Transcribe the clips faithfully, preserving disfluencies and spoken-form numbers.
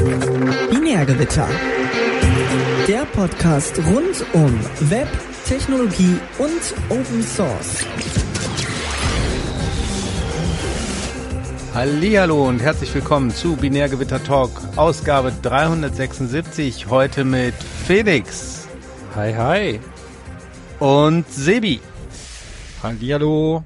Binärgewitter. Der Podcast rund um Web, Technologie und Open Source. Hallihallo und herzlich willkommen zu Binärgewitter Talk, Ausgabe dreihundertsechsundsiebzig, heute mit Felix. Hi, hi. Und Sebi. Hallihallo.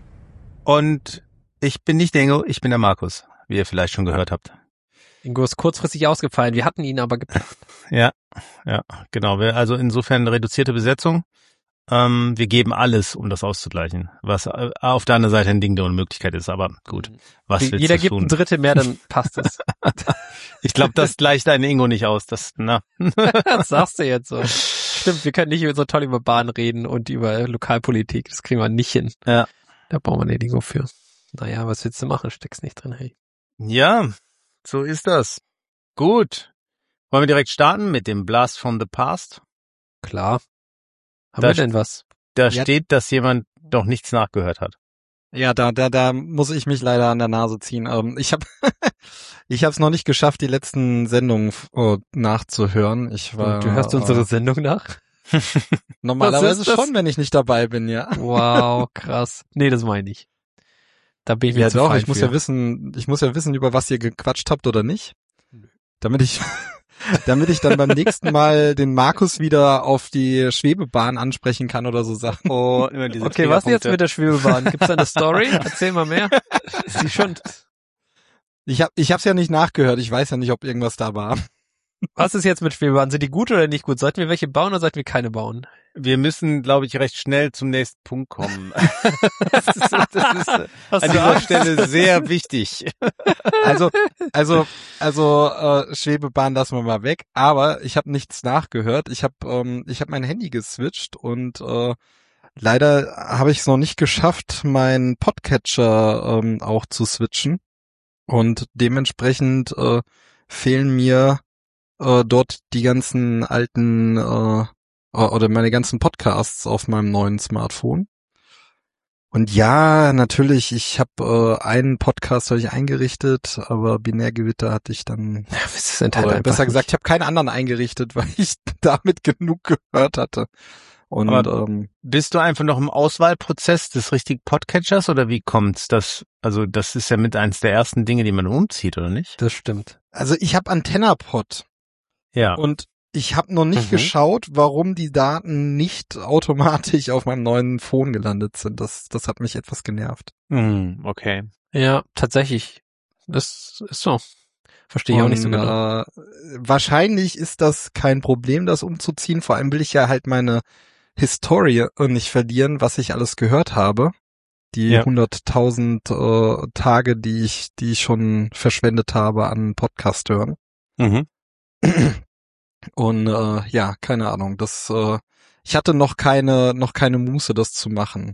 Und ich bin nicht der Ingo, ich bin der Markus, wie ihr vielleicht schon gehört habt. Ingo ist kurzfristig ausgefallen, wir hatten ihn aber geplant. Ja, ja, genau. Wir, also insofern reduzierte Besetzung. Ähm, wir geben alles, um das auszugleichen, was auf der anderen Seite ein Ding der Unmöglichkeit ist, aber gut. Was willst Jeder du gibt tun? ein Drittel mehr, dann passt es. Ich glaube, das gleicht dein Ingo nicht aus. Das, na. Das sagst du jetzt so. Stimmt, wir können nicht so toll über Bahn reden und über Lokalpolitik. Das kriegen wir nicht hin. Ja. Da brauchen wir den Ingo für. Naja, was willst du machen? Steckst nicht drin, hey. Ja, so ist das. Gut. Wollen wir direkt starten mit dem Blast from the Past? Klar. Haben Da wir denn was? Da Ja. steht, dass jemand doch nichts nachgehört hat. Ja, da, da, da muss ich mich leider an der Nase ziehen. Ähm, ich habe, ich habe es noch nicht geschafft, die letzten Sendungen äh, nachzuhören. Ich war. Du hörst unsere Sendung nach? äh, normalerweise Was ist das? schon, wenn ich nicht dabei bin, ja. Wow, krass. Nee, das meine ich. Da bin ich mir Ja zu doch, fein ich muss für. ja wissen, ich muss ja wissen, über was ihr gequatscht habt oder nicht, damit ich, damit ich dann beim nächsten Mal den Markus wieder auf die Schwebebahn ansprechen kann oder so Sachen. Oh, immer diese Okay, was jetzt Triggerpunkte. mit der Schwebebahn? Gibt's da eine Story? Erzähl mal mehr. Ist die schon, Ich hab, ich hab's ja nicht nachgehört. Ich weiß ja nicht, ob irgendwas da war. was ist jetzt mit Schwebebahnen? Sind die gut oder nicht gut? Sollten wir welche bauen oder sollten wir keine bauen? Wir müssen, glaube ich, recht schnell zum nächsten Punkt kommen. Das ist, das ist an Hast du dieser Angst? Stelle sehr wichtig. Also, also, also äh, Schwebebahn lassen wir mal weg. Aber ich habe nichts nachgehört. Ich habe, ähm, ich habe mein Handy geswitcht und äh, leider habe ich es noch nicht geschafft, meinen Podcatcher ähm, auch zu switchen. Und dementsprechend äh, fehlen mir äh, dort die ganzen alten äh, oder meine ganzen Podcasts auf meinem neuen Smartphone. Und ja, natürlich, ich habe äh, einen Podcast habe ich eingerichtet, aber Binärgewitter hatte ich dann, Ja, das ist halt oder einfach besser nicht. gesagt, ich habe keinen anderen eingerichtet, weil ich damit genug gehört hatte. Und Aber- ähm, Bist du einfach noch im Auswahlprozess des richtigen Podcatchers oder wie kommt's? Das, also das ist ja mit eins der ersten Dinge, die man umzieht, oder nicht? Das stimmt. also ich habe AntennaPod Ja. und ich habe noch nicht Mhm. geschaut, warum die Daten nicht automatisch auf meinem neuen Phone gelandet sind. Das, das hat mich etwas genervt. Hm, okay. Ja, tatsächlich. Das ist so. Verstehe ich auch nicht so Und, genau. Äh, wahrscheinlich ist das kein Problem, das umzuziehen. Vor allem will ich ja halt meine Historie nicht verlieren, was ich alles gehört habe. Die Ja. hunderttausend äh, Tage, die ich, die ich schon verschwendet habe an Podcast hören. Mhm. Und äh, ja, keine Ahnung. Das, äh, ich hatte noch keine, noch keine Muße, das zu machen.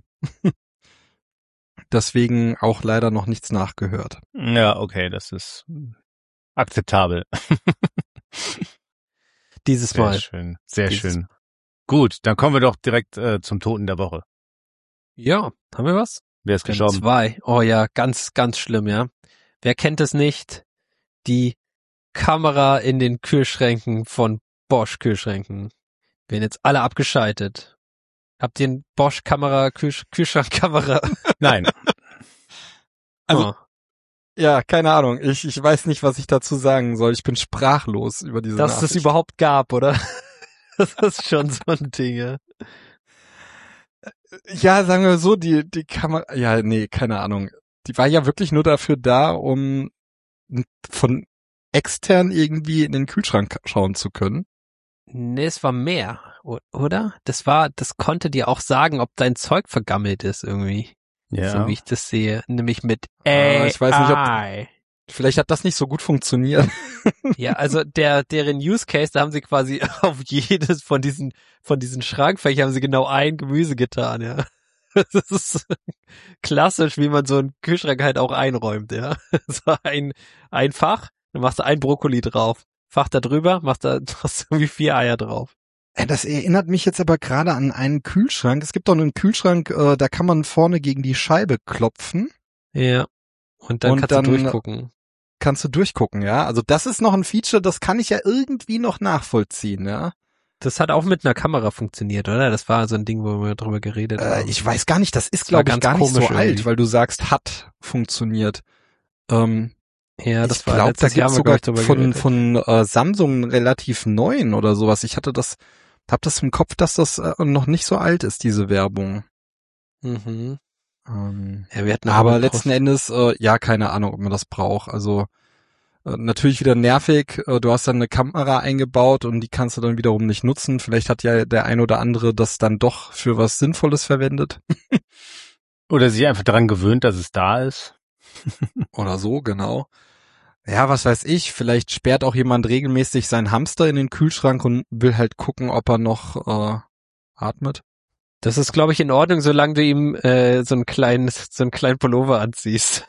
Deswegen auch leider noch nichts nachgehört. Ja, okay, das ist akzeptabel. Dieses Sehr Mal. schön, sehr Dieses schön. Gut, dann kommen wir doch direkt äh, zum Toten der Woche. Ja, haben wir was? Wer ist Wir haben gestorben? zwei. Oh ja, ganz, ganz schlimm, ja. Wer kennt es nicht? Die Kamera in den Kühlschränken von Bosch Kühlschränken. Werden jetzt alle abgeschaltet. Habt ihr einen Bosch Kamera, Kühl Kühlschrankkamera? Nein. Also- Oh, Ja, keine Ahnung. Ich, ich weiß nicht, was ich dazu sagen soll. Ich bin sprachlos über diese dass es Nachricht. überhaupt gab, oder? Das ist schon so ein Ding, ja. Ja, sagen wir so, die, die Kamera, ja, nee, keine Ahnung. Die war ja wirklich nur dafür da, um von extern irgendwie in den Kühlschrank schauen zu können. Nee, es war mehr, o- oder? Das war, das konnte dir auch sagen, ob dein Zeug vergammelt ist irgendwie. Ja. So wie ich das sehe. Nämlich mit A Ah, ich weiß nicht, ob- I. Vielleicht hat das nicht so gut funktioniert. Ja, also der, deren Use Case, da haben sie quasi auf jedes von diesen, von diesen Schrankfächern haben sie genau ein Gemüse getan, ja. Das ist klassisch, wie man so einen Kühlschrank halt auch einräumt, ja. So ein, ein Fach, dann machst du ein Brokkoli drauf. Fach da drüber, machst da, machst du irgendwie vier Eier drauf. Äh, Das erinnert mich jetzt aber gerade an einen Kühlschrank. Es gibt doch einen Kühlschrank, äh, da kann man vorne gegen die Scheibe klopfen. Ja. Und dann Und kannst dann du durchgucken. kannst du durchgucken, ja. Also das ist noch ein Feature, das kann ich ja irgendwie noch nachvollziehen, ja. Das hat auch mit einer Kamera funktioniert, oder? Das war so ein Ding, wo wir drüber geredet Äh, haben. ich weiß gar nicht, das ist, Das war glaube ich, ganz gar nicht so komisch alt, irgendwie. weil du sagst, hat funktioniert. Ähm, Ja, das ich war glaube, da letztes Jahr gibt's haben wir, sogar glaub ich, drüber von geredet. von äh, Samsung einen relativ neuen oder sowas. Ich hatte das, hab das im Kopf, dass das äh, noch nicht so alt ist, diese Werbung. Mhm. Ähm, Ja, wir hatten auch aber mal letzten Cross- Endes, äh, ja, keine Ahnung, ob man das braucht. Also äh, natürlich wieder nervig. Äh, du hast dann eine Kamera eingebaut und die kannst du dann wiederum nicht nutzen. Vielleicht hat ja der ein oder andere das dann doch für was Sinnvolles verwendet. Oder sich einfach daran gewöhnt, dass es da ist. Oder so, genau. Ja, was weiß ich, vielleicht sperrt auch jemand regelmäßig seinen Hamster in den Kühlschrank und will halt gucken, ob er noch äh, atmet. Das ist, glaube ich, in Ordnung, solange du ihm äh, so einen kleinen, so einen kleinen Pullover anziehst.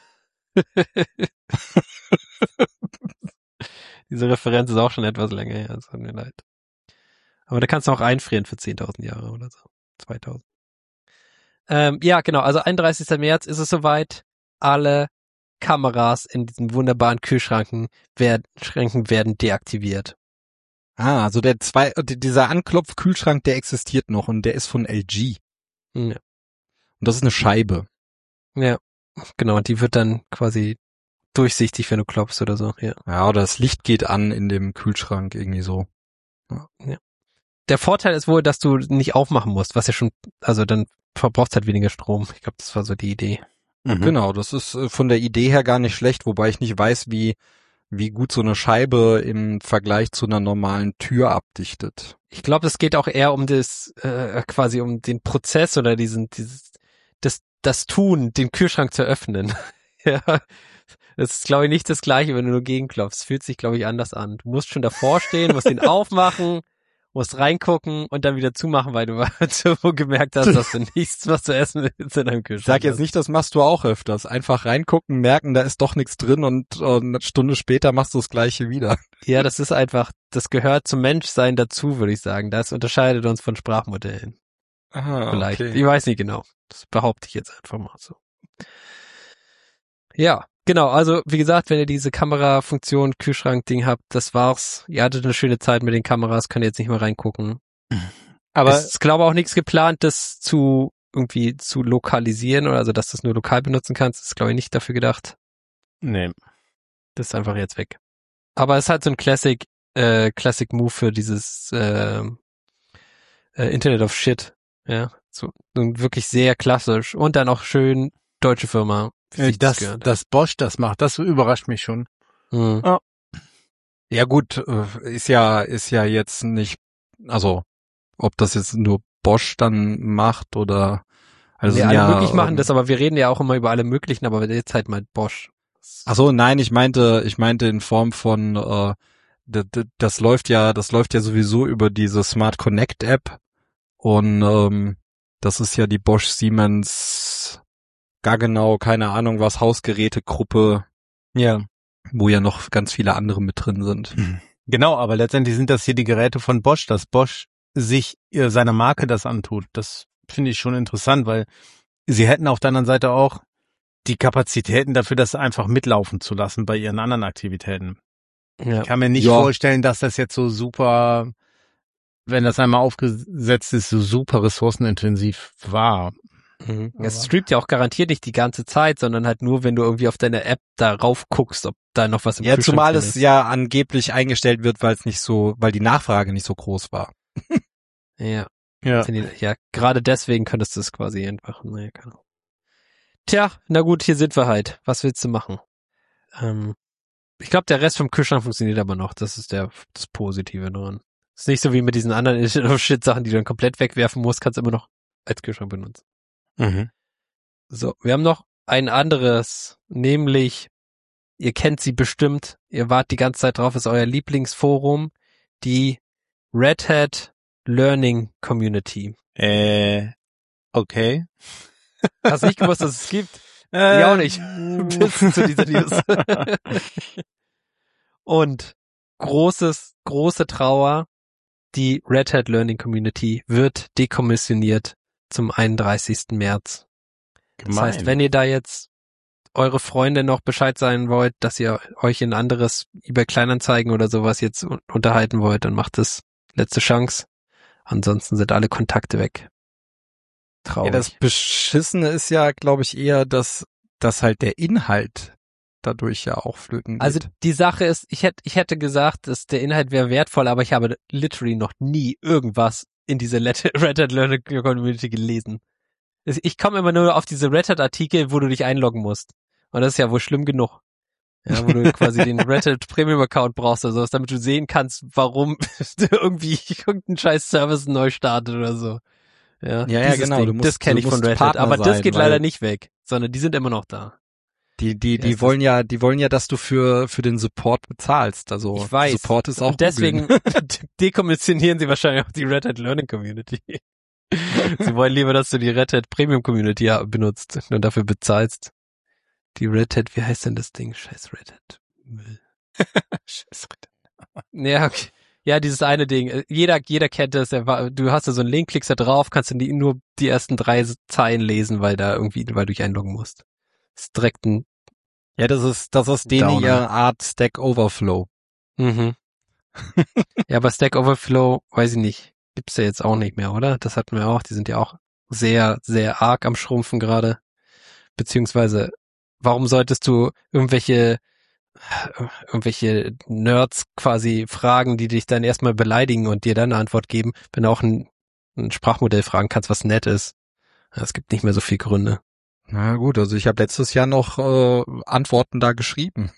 Diese Referenz ist auch schon etwas länger her, es tut mir leid. Aber da kannst du auch einfrieren für zehntausend Jahre oder so. zweitausend. Ähm, ja, genau, also einunddreißigster März ist es soweit. Alle Kameras in diesen wunderbaren Kühlschranken werden, Schränken werden deaktiviert. Ah, also der zwei, dieser Anklopf-Kühlschrank, der existiert noch und der ist von L G. Ja, Und das ist eine Scheibe. ja, genau, die wird dann quasi durchsichtig, wenn du klopfst oder so, ja. Ja, oder das Licht geht an in dem Kühlschrank, irgendwie so. Der Vorteil ist wohl, dass du nicht aufmachen musst, was ja schon, also dann verbrauchst halt weniger Strom. Ich glaube, das war so die Idee. Mhm. Genau, das ist äh, von der Idee her gar nicht schlecht, wobei ich nicht weiß, wie wie gut so eine Scheibe im Vergleich zu einer normalen Tür abdichtet. Ich glaube, es geht auch eher um das, äh, quasi um den Prozess oder diesen, dieses, das, das Tun, den Kühlschrank zu öffnen. Ja. Das ist, glaube ich, nicht das Gleiche, wenn du nur gegenklopfst. Fühlt sich, glaube ich, anders an. Du musst schon davor stehen, musst den aufmachen, musst reingucken und dann wieder zumachen, weil du so gemerkt hast, dass du nichts, was zu essen ist in deinem Ich Kühlschrank. sag jetzt nicht, das machst du auch öfters. Einfach reingucken, merken, da ist doch nichts drin und äh, eine Stunde später machst du das Gleiche wieder. Ja, das ist einfach, das gehört zum Menschsein dazu, würde ich sagen. Das unterscheidet uns von Sprachmodellen. Aha, Vielleicht. Ich weiß nicht genau. Das behaupte ich jetzt einfach mal so. Ja, genau. Also, wie gesagt, wenn ihr diese Kamerafunktion, Kühlschrank-Ding habt, das war's. Ihr hattet eine schöne Zeit mit den Kameras, könnt ihr jetzt nicht mehr reingucken. Aber es ist, glaube ich, auch nichts geplant, das zu irgendwie zu lokalisieren oder also, dass du es nur lokal benutzen kannst. Das ist, glaube ich, nicht dafür gedacht. nee. Das ist einfach jetzt weg. Aber es ist halt so ein Classic, äh, Classic Move für dieses äh, äh, Internet of Shit. Ja, so, so wirklich sehr klassisch und dann auch schön deutsche Firma. wie Äh, sich das Das, gehört. das Bosch das macht, das überrascht mich schon. Mhm. Ja gut, äh, ist ja ist ja jetzt nicht, also ob das jetzt nur Bosch dann macht oder also nee, alle ja, möglich machen ähm, das, aber wir reden ja auch immer über alle möglichen, aber jetzt halt mal Bosch. Ach so, nein, ich meinte, ich meinte in Form von äh, d- d- das läuft ja, das läuft ja sowieso über diese Smart Connect App und ähm, das ist ja die Bosch Siemens Gaggenau, keine Ahnung was, Hausgerätegruppe, Ja. wo ja noch ganz viele andere mit drin sind. Genau, aber letztendlich sind das hier die Geräte von Bosch, dass Bosch sich äh, seiner Marke das antut. Das finde ich schon interessant, weil sie hätten auf der anderen Seite auch die Kapazitäten dafür, das einfach mitlaufen zu lassen bei ihren anderen Aktivitäten. Ja. Ich kann mir nicht Ja. vorstellen, dass das jetzt so super, wenn das einmal aufgesetzt ist, so super ressourcenintensiv war. Mhm. Aber- Es streamt ja auch garantiert nicht die ganze Zeit, sondern halt nur, wenn du irgendwie auf deine App darauf guckst, ob da noch was im Ja, Kühlschrank zumal drin es ist. ja angeblich eingestellt wird, weil es nicht so, weil die Nachfrage nicht so groß war. Ja. Ja. Finde ich- Ja, gerade deswegen könntest du es quasi einfach, naja, keine Ahnung. Tja, na gut, hier sind wir halt. Was willst du machen? Ähm, ich glaube, der Rest vom Kühlschrank funktioniert aber noch. Das ist der, das Positive dran. Ist nicht so wie mit diesen anderen Shit-Sachen, die du dann komplett wegwerfen musst, kannst du immer noch als Kühlschrank benutzen. Mhm. So, wir haben noch ein anderes, nämlich, ihr kennt sie bestimmt, ihr wart die ganze Zeit drauf, ist euer Lieblingsforum, die Red Hat Learning Community. Äh, okay. Hast nicht gewusst, dass es gibt? Äh, Ich auch nicht. Bis zu dieser News. Und großes, große Trauer, die Red Hat Learning Community wird dekommissioniert zum einunddreißigsten März. Das Gemein. heißt, wenn ihr da jetzt eure Freunde noch Bescheid sagen wollt, dass ihr euch in anderes eBay Kleinanzeigen oder sowas jetzt un- unterhalten wollt, dann macht es letzte Chance. Ansonsten sind alle Kontakte weg. Traurig. Ja, das Beschissene ist ja, glaube ich, eher, dass, dass halt der Inhalt dadurch ja auch flöten geht. Also die Sache ist, ich hätte ich hätte gesagt, dass der Inhalt wäre wertvoll, aber ich habe literally noch nie irgendwas in diese Let- Red Hat Learning Community gelesen. Es- Ich komme immer nur auf diese Red Hat Artikel, wo du dich einloggen musst. Und das ist ja wohl schlimm genug. Ja, wo du quasi den Red Hat Premium Account brauchst oder sowas, damit du sehen kannst, warum irgendwie irgendein scheiß Service neu startet oder so. Ja, Ja, ja, dieses genau, Ding, du musst- das kenne du ich von musst Red Hat, Partner aber das sein, geht weil- leider nicht weg, sondern die sind immer noch da. Die, die, Ja, die ist wollen ja, die wollen ja, dass du für, für den Support bezahlst. Also, Ich weiß. Support ist auch Und deswegen dekommissionieren sie wahrscheinlich auch die Red Hat Learning Community. Sie wollen lieber, dass du die Red Hat Premium Community ja benutzt und dafür bezahlst. Die Red Hat, wie heißt denn das Ding? Scheiß Red Hat. Müll. Scheiß Red Hat. Ja, okay. Ja, dieses eine Ding. Jeder, jeder kennt das. Der war- Du hast da so einen Link, klickst da drauf, kannst du die, nur die ersten drei Zeilen lesen, weil da irgendwie, weil du dich einloggen musst. Das ist direkt ein, Ja, das ist, das ist denen Downer. ihre Art Stack Overflow. mhm. Ja, aber Stack Overflow, weiß ich nicht, gibt's ja jetzt auch nicht mehr, oder? Das hatten wir auch. Die sind ja auch sehr, sehr arg am Schrumpfen gerade. Beziehungsweise, warum solltest du irgendwelche, irgendwelche Nerds quasi fragen, die dich dann erstmal beleidigen und dir dann eine Antwort geben, wenn du auch ein, ein Sprachmodell fragen kannst, was nett ist? Ja, es gibt nicht mehr so viel Gründe. Na gut, also ich habe letztes Jahr noch äh, Antworten da geschrieben.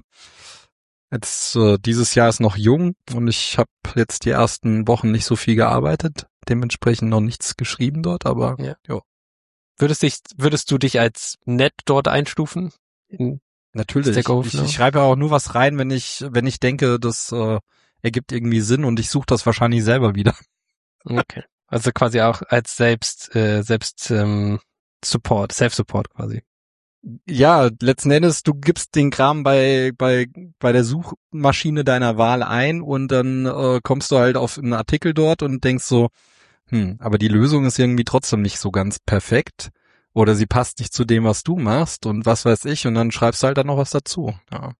Jetzt äh, dieses Jahr ist noch jung und ich habe jetzt die ersten Wochen nicht so viel gearbeitet, dementsprechend noch nichts geschrieben dort, aber Ja. ja, Würdest dich, würdest du dich als nett dort einstufen? In, natürlich. Stack Ich, Overflow? ich schreibe ja auch nur was rein, wenn ich wenn ich denke, das äh, ergibt irgendwie Sinn und ich suche das wahrscheinlich selber wieder. okay. Also quasi auch als selbst, äh, selbst ähm, Support, Self-Support quasi. Ja, letzten Endes, du gibst den Kram bei bei bei der Suchmaschine deiner Wahl ein und dann äh, kommst du halt auf einen Artikel dort und denkst so, hm, aber die Lösung ist irgendwie trotzdem nicht so ganz perfekt oder sie passt nicht zu dem, was du machst und was weiß ich und dann schreibst du halt dann noch was dazu. Ja.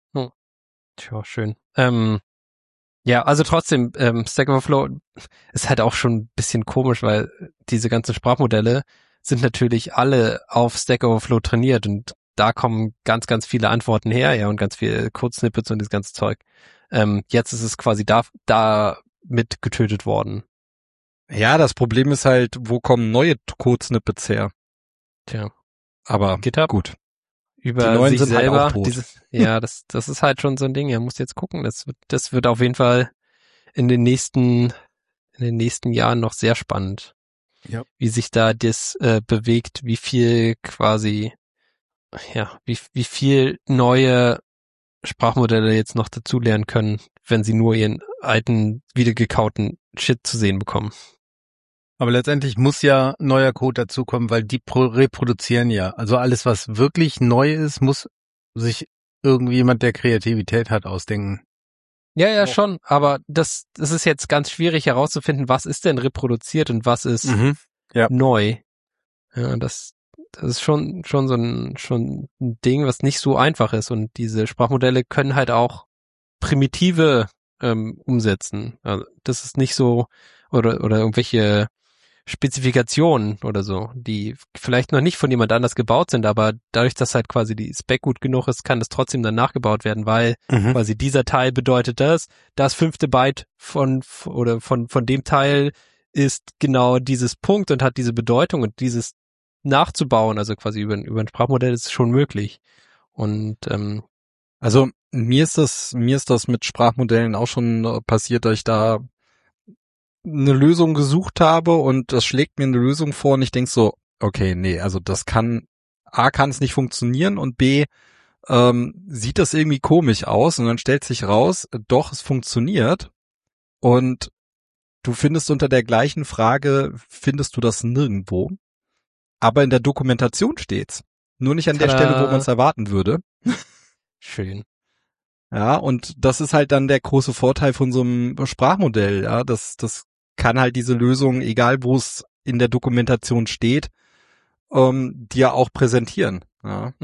Tja, schön. Ähm, ja, also trotzdem, ähm, Stack Overflow ist halt auch schon ein bisschen komisch, weil diese ganzen Sprachmodelle sind natürlich alle auf Stack Overflow trainiert und da kommen ganz, ganz viele Antworten her, ja, und ganz viele Code-Snippets und das ganze Zeug. Ähm, jetzt ist es quasi da, da mit getötet worden. Ja, das Problem ist halt, wo kommen neue Code-Snippets her? Tja, Aber GitHub. gut. Über Die neuen sich sind halt selber. auch tot. Dieses, ja, das, das ist halt schon so ein Ding. Er muss jetzt gucken. Das wird, das wird auf jeden Fall in den nächsten, in den nächsten Jahren noch sehr spannend. Ja. Wie sich da das äh, bewegt, wie viel quasi, ja, wie, wie viel neue Sprachmodelle jetzt noch dazulernen können, wenn sie nur ihren alten, wiedergekauten Shit zu sehen bekommen. Aber letztendlich muss ja neuer Code dazukommen, weil die pro- reproduzieren ja. Also alles, was wirklich neu ist, muss sich irgendjemand, der Kreativität hat, ausdenken. Ja, ja, Oh. schon, aber das, das ist jetzt ganz schwierig herauszufinden, was ist denn reproduziert und was ist Ja. neu. Ja, das, das ist schon, schon so ein, schon ein Ding, was nicht so einfach ist und diese Sprachmodelle können halt auch primitive ähm, umsetzen. Also das ist nicht so, oder, oder irgendwelche Spezifikationen oder so, die vielleicht noch nicht von jemand anders gebaut sind, aber dadurch, dass halt quasi die Spec gut genug ist, kann das trotzdem dann nachgebaut werden, weil Mhm. quasi dieser Teil bedeutet das, das fünfte Byte von, oder von, von dem Teil ist genau dieses Punkt und hat diese Bedeutung und dieses nachzubauen, also quasi über, über ein Sprachmodell ist schon möglich. Und, ähm, Also mir ist das, mir ist das mit Sprachmodellen auch schon äh, passiert, dass ich da eine Lösung gesucht habe und das schlägt mir eine Lösung vor und ich denk so, okay, nee, also das kann, A, kann es nicht funktionieren und B, ähm, sieht das irgendwie komisch aus und dann stellt sich raus, doch, es funktioniert und du findest unter der gleichen Frage, findest du das nirgendwo, aber in der Dokumentation steht's. Nur nicht an der Tada. Stelle, wo man es erwarten würde. schön. Ja, und das ist halt dann der große Vorteil von so einem Sprachmodell, ja, das, das kann halt diese Lösung, egal wo es in der Dokumentation steht, ähm, dir auch präsentieren, ja. Ja,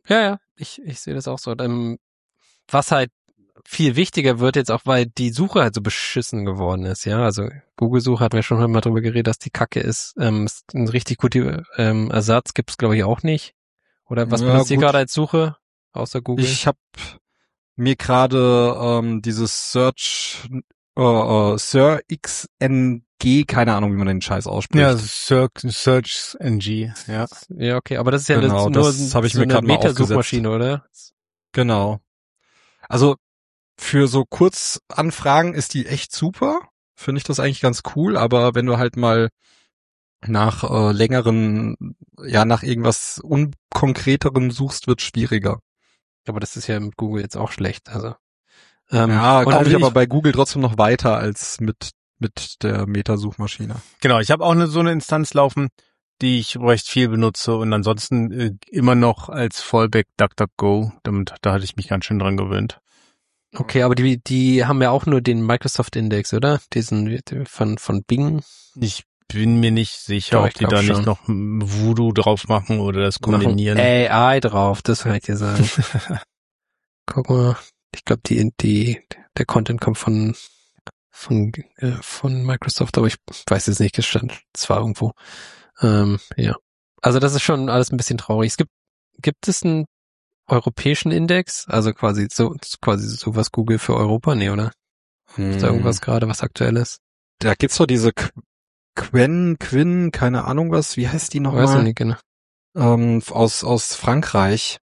Ja, ja, ich, ich sehe das auch so. Ähm, was halt viel wichtiger wird jetzt auch, weil die Suche halt so beschissen geworden ist, ja. Also Google-Suche hatten wir schon mal drüber geredet, dass die Kacke ist. Ähm, ist ein richtig guter ähm, Ersatz gibt's glaube ich auch nicht. Oder was Ja, benutzt ihr gut. gerade als Suche außer Google? Ich habe mir gerade ähm, dieses Search äh, äh, Sir X N G, keine Ahnung, wie man den Scheiß ausspricht. Ja, Search, Search N G, ja. Ja, okay, aber das ist ja Genau, nur das habe ich so mir eine gerade mal Metasuchmaschine, oder? Genau. Also für so Kurzanfragen ist die echt super. Finde ich das eigentlich ganz cool, aber wenn du halt mal nach äh, längeren, ja, nach irgendwas unkonkreterem suchst, wird schwieriger. Aber das ist ja mit Google jetzt auch schlecht, also. Ähm, Ja, und komme ich also aber bei Google trotzdem noch weiter als mit mit der Metasuchmaschine. Genau, ich habe auch eine, so eine Instanz laufen, die ich recht viel benutze und ansonsten äh, immer noch als Fallback DuckDuckGo. Damit, da hatte ich mich ganz schön dran gewöhnt. Okay, aber die, die haben ja auch nur den Microsoft Index, oder? Diesen von, von Bing. Ich bin mir nicht sicher, Doch, ob ich die glaub da schon. nicht noch Voodoo drauf machen oder das kombinieren. A I drauf, das kann ich dir sagen. Guck mal, ich glaube, die, die, der Content kommt von, von, äh, von Microsoft, aber ich weiß jetzt nicht, gestanden. Es war irgendwo. Ähm, ja. Also das ist schon alles ein bisschen traurig. Es gibt, gibt es einen europäischen Index? Also quasi so, quasi sowas Google für Europa? Nee, oder? Ist da irgendwas gerade, was aktuell ist? Da gibt's doch diese Qu- Quen, Quinn, keine Ahnung was, wie heißt die Weiß ich nochmal? nicht, genau. Ähm, aus, aus Frankreich.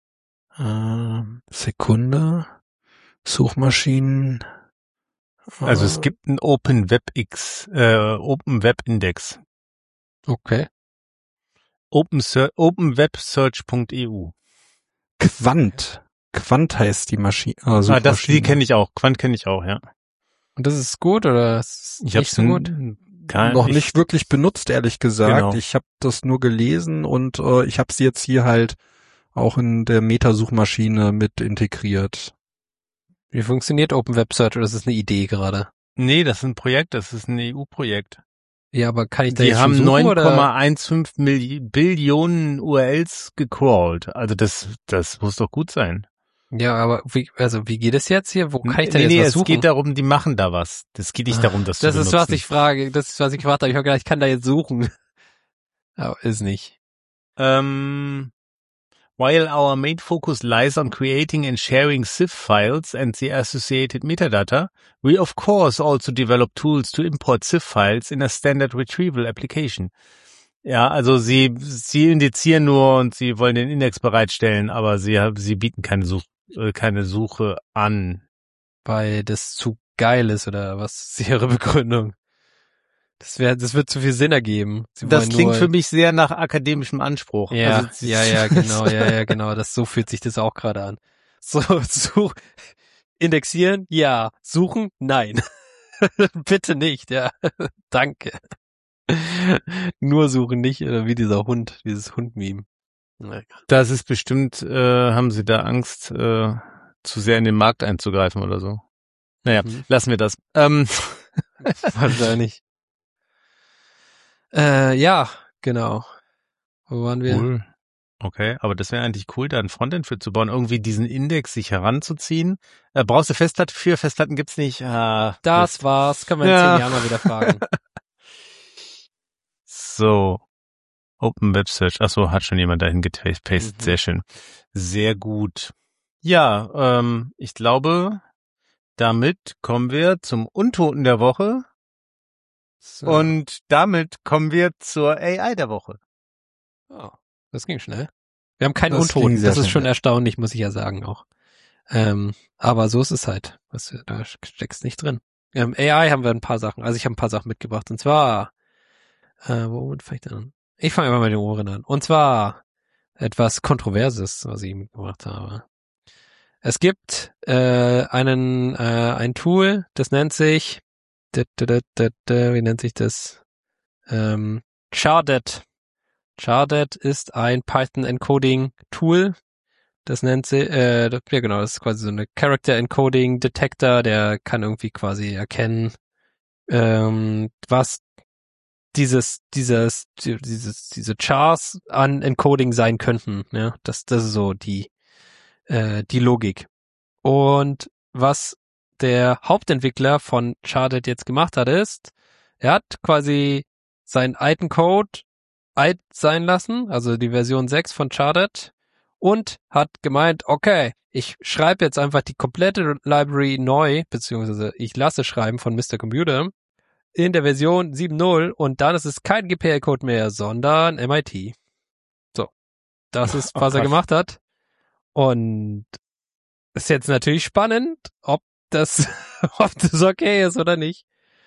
Ähm, Sekunde. Suchmaschinen. Also Äh, es gibt einen Open Web X, äh, Open Web Index. Okay. Open, openwebsearch punkt e u. Quant. Quant heißt die Maschine. Äh, Ah, Suchmaschine. das, die kenne ich auch. Quant kenne ich auch, ja. Und das ist gut oder ist Ich nicht hab's so gut? Kein, noch ich, nicht wirklich benutzt, ehrlich gesagt. Genau. Ich habe das nur gelesen und äh, ich habe sie jetzt hier halt auch in der Meta-Suchmaschine mit integriert. Wie funktioniert Open Web Search oder ist das eine Idee gerade? Nee, das ist ein Projekt, das ist ein E U-Projekt. Ja, aber kann ich da Die jetzt haben schon suchen neun oder? Komma fünfzehn Milli- Billionen U R Ls gecrawlt. Also das, das muss doch gut sein. Ja, aber wie, also wie geht es jetzt hier? Wo kann ich denn nee, jetzt nee, was es suchen? geht darum, die machen da was. Das geht nicht darum, das, das zu ist, benutzen. was ich frage. Das ist, was ich gefragt habe. Ich habe gedacht, ich kann da jetzt suchen. Aber ist nicht. Um, while our main focus lies on creating and sharing S I F files and the associated metadata, we of course also develop tools to import S I F files in a standard retrieval application. Ja, also sie, sie indizieren nur und sie wollen den Index bereitstellen, aber sie, sie bieten keine Such, keine Suche an. Weil das zu geil ist oder was ist Ihre Begründung? Das wäre, das wird zu viel Sinn ergeben. Sie Das wollen klingt nur, für mich sehr nach akademischem Anspruch. Ja, also, sie- ja, ja, genau, ja, ja, genau. Das, so fühlt sich das auch gerade an. So, such, indexieren, ja. Suchen, nein. Bitte nicht, ja. Danke. Nur suchen nicht, oder wie dieser Hund, dieses Hund-Meme. Na, Das ist bestimmt, äh, haben sie da Angst, äh, zu sehr in den Markt einzugreifen oder so. Naja, Mhm. lassen wir das. Ähm, Wahrscheinlich. Äh, ja, genau. Wo waren wir? cool. Okay, aber das wäre eigentlich cool, da ein Frontend für zu bauen, irgendwie diesen Index sich heranzuziehen. Äh, brauchst du Festplatte für? Festplatten gibt's nicht. Ah, Das Mist. war's, können wir in Ja. zehn Jahren mal wieder fragen. So. Open Web Search. Ach so, hat schon jemand dahin gepastet. Mhm. Sehr schön. Sehr gut. Ja, ähm, ich glaube, damit kommen wir zum Untoten der Woche So. und damit kommen wir zur A I der Woche. Oh, das ging schnell. Wir haben keinen Das Untoten. ging sehr Das ist schon schnell. erstaunlich, muss ich ja sagen auch. Ähm, aber so ist es halt. Was, da steckst nicht drin. Ähm, A I haben wir ein paar Sachen. Also ich habe ein paar Sachen mitgebracht. Und zwar, äh, womit fange ich denn an? Ich fange immer mit den Ohren an. Und zwar etwas Kontroverses, was ich mitgebracht habe. Es gibt äh, einen äh, ein Tool, das nennt sich, da, da, da, da, da, wie nennt sich das? Ähm, Chardet. Chardet ist ein Python-Encoding-Tool. Das nennt sie, äh, ja genau, das ist quasi so eine Character-Encoding-Detector, der kann irgendwie quasi erkennen, ähm, was dieses, dieses, dieses, diese Chars an Encoding sein könnten, ja. Das, das ist so die, äh, die Logik. Und was der Hauptentwickler von Chardet jetzt gemacht hat, ist, er hat quasi seinen alten Code alt sein lassen, also die Version sechs von Chardet, und hat gemeint, okay, ich schreibe jetzt einfach die komplette Library neu, beziehungsweise ich lasse schreiben von Mister Computer in der Version sieben Punkt null und dann ist es kein G P L-Code mehr, sondern M I T. So, das ist, was oh, er gemacht hat. Und ist jetzt natürlich spannend, ob das, ob das okay ist oder nicht.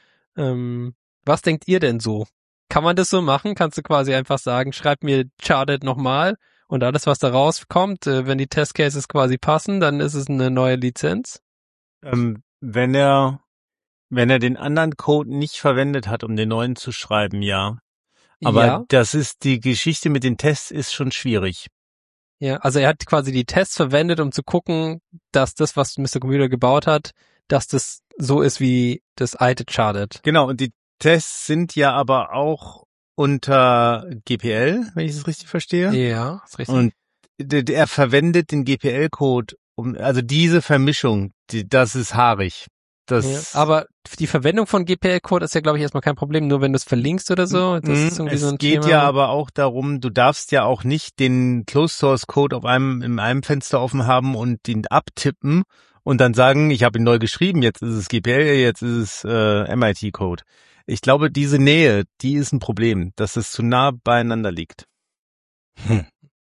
Ähm, was denkt ihr denn so? Kann man das so machen? Kannst du quasi einfach sagen, schreib mir Chardet nochmal und alles, was da rauskommt, äh, wenn die Testcases quasi passen, dann ist es eine neue Lizenz? Ähm, wenn er, wenn er den anderen Code nicht verwendet hat, um den neuen zu schreiben, ja. Aber ja. Das ist, die Geschichte mit den Tests ist schon schwierig. Ja, also er hat quasi die Tests verwendet, um zu gucken, dass das, was Mister Computer gebaut hat, dass das so ist wie das alte Chardet. Genau, und die Tests sind ja aber auch unter G P L, wenn ich es richtig verstehe. Ja, ist richtig. Und d- er verwendet den G P L-Code, um, also diese Vermischung, die, das ist haarig. Das, ja, aber die Verwendung von G P L-Code ist ja, glaube ich, erstmal kein Problem, nur wenn du es verlinkst oder so. Das ist irgendwie es so ein geht Thema. ja aber auch darum, du darfst ja auch nicht den Closed-Source-Code auf einem, in einem Fenster offen haben und den abtippen und dann sagen, ich habe ihn neu geschrieben, jetzt ist es G P L, jetzt ist es äh, M I T-Code. Ich glaube, diese Nähe, die ist ein Problem, dass es zu nah beieinander liegt. Hm.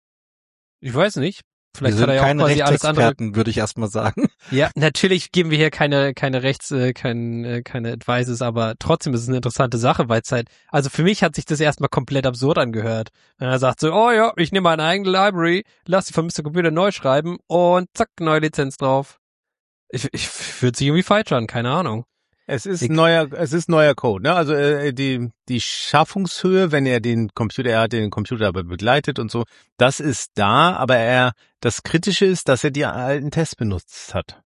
Ich weiß nicht. Vielleicht wir hat er sind ja auch keine quasi alles andere. Rechtsexperten, würde ich erstmal sagen. Ja, natürlich geben wir hier keine keine Rechts, äh, kein, äh, keine Advices, aber trotzdem ist es eine interessante Sache, weil es halt, also für mich hat sich das erstmal komplett absurd angehört. Wenn er sagt so, oh ja, ich nehme meine eigene Library, lass die von Mister Computer neu schreiben und zack, neue Lizenz drauf. Ich, ich fühlt sich irgendwie falsch an, keine Ahnung. Es ist Ich, neuer, es ist neuer Code, ne? Also äh, die die Schaffungshöhe, wenn er den Computer, er hat den Computer aber begleitet und so, das ist da, aber er, das Kritische ist, dass er die alten Tests benutzt hat.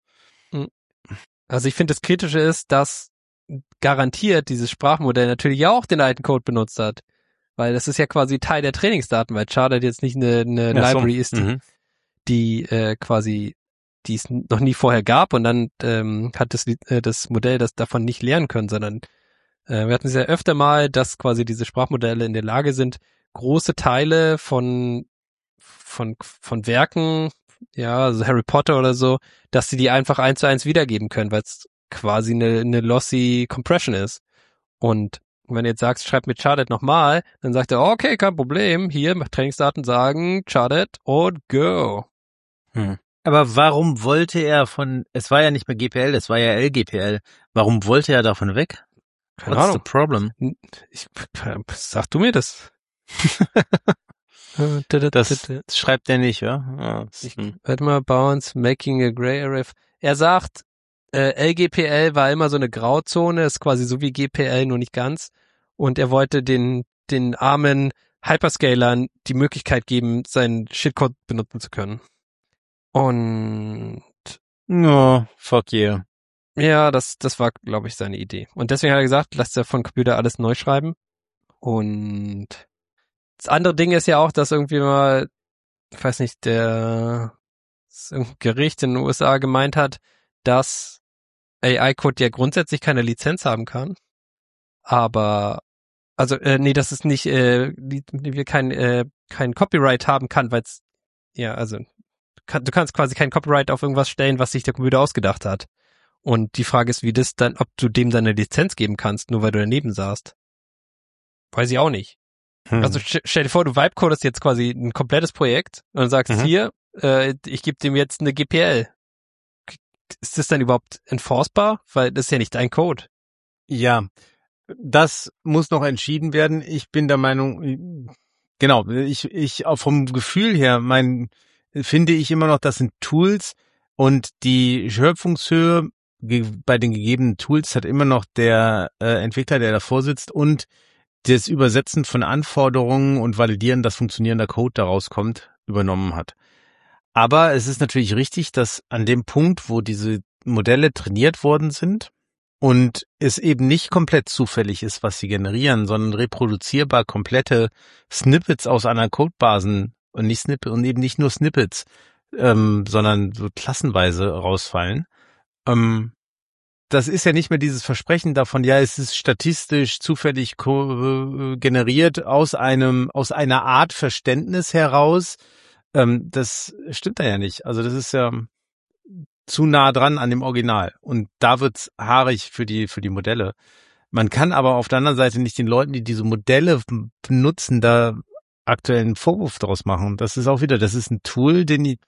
Also ich finde, das Kritische ist, dass garantiert dieses Sprachmodell natürlich ja auch den alten Code benutzt hat, weil das ist ja quasi Teil der Trainingsdaten, weil Chardet jetzt nicht eine, eine Ja, Library so. ist, die, Mhm. die äh, quasi die es noch nie vorher gab und dann ähm, hat das, äh, das Modell das davon nicht lernen können, sondern äh, wir hatten es ja öfter mal, dass quasi diese Sprachmodelle in der Lage sind, große Teile von von von Werken, ja, also Harry Potter oder so, dass sie die einfach eins zu eins wiedergeben können, weil es quasi eine, eine lossy Compression ist. Und wenn du jetzt sagst, schreib mir Chardet nochmal, dann sagt er, okay, kein Problem, hier Trainingsdaten sagen Chardet und go. Hm. Aber warum wollte er von, es war ja nicht mehr G P L, es war ja L G P L, warum wollte er davon weg? Keine What's Ahnung. the problem? Ich, sag du mir das. Das schreibt er nicht, ja? ja ich, warte mal, Bounce, making a gray area. Er sagt, äh, L G P L war immer so eine Grauzone, ist quasi so wie G P L, nur nicht ganz. Und er wollte den, den armen Hyperscalern die Möglichkeit geben, seinen Shitcode benutzen zu können. Und no, fuck yeah. Ja, das, das war, glaube ich, seine Idee. Und deswegen hat er gesagt, lasst er von Computer alles neu schreiben. Und das andere Ding ist ja auch, dass irgendwie mal, ich weiß nicht, der das irgendein Gericht in den U S A gemeint hat, dass A I-Code ja grundsätzlich keine Lizenz haben kann. Aber, also, äh, nee, dass es nicht, äh, wir kein, äh, kein Copyright haben kann, weil es, ja, also, kann, du kannst quasi kein Copyright auf irgendwas stellen, was sich der Computer ausgedacht hat. Und die Frage ist, wie das dann, ob du dem dann eine Lizenz geben kannst, nur weil du daneben saßt. Weiß ich auch nicht. Hm. Also st- stell dir vor, du vibecodest jetzt quasi ein komplettes Projekt und sagst, mhm. hier, äh, ich gebe dem jetzt eine G P L. Ist das dann überhaupt enforcebar? Weil das ist ja nicht dein Code. Ja, das muss noch entschieden werden. Ich bin der Meinung, genau, ich, ich auch vom Gefühl her, mein, finde ich immer noch, das sind Tools und die Schöpfungshöhe bei den gegebenen Tools hat immer noch der äh, Entwickler, der davor sitzt und das Übersetzen von Anforderungen und Validieren, dass funktionierender Code daraus kommt, übernommen hat. Aber es ist natürlich richtig, dass an dem Punkt, wo diese Modelle trainiert worden sind, und es eben nicht komplett zufällig ist, was sie generieren, sondern reproduzierbar komplette Snippets aus einer Codebasen und nicht Snippet und eben nicht nur Snippets, ähm, sondern so klassenweise rausfallen. Ähm, das ist ja nicht mehr dieses Versprechen davon, ja, es ist statistisch zufällig ko- generiert aus einem, aus einer Art Verständnis heraus. Ähm, das stimmt da ja nicht. Also das ist ja zu nah dran an dem Original. Und da wird's haarig für die, für die Modelle. Man kann aber auf der anderen Seite nicht den Leuten, die diese Modelle benutzen, da aktuell einen Vorwurf draus machen. Das ist auch wieder, das ist ein Tool, den die,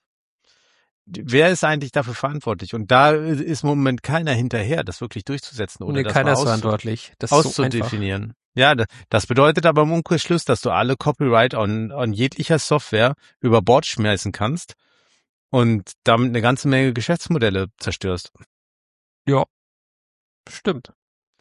wer ist eigentlich dafür verantwortlich? Und da ist im Moment keiner hinterher, das wirklich durchzusetzen oder Nee, das keiner mal ist auszu- verantwortlich. Das ist so einfach. auszudefinieren. Ja, da- das bedeutet aber im Umkehrschluss, dass du alle Copyright an, an jeglicher Software über Bord schmeißen kannst und damit eine ganze Menge Geschäftsmodelle zerstörst. Ja, stimmt.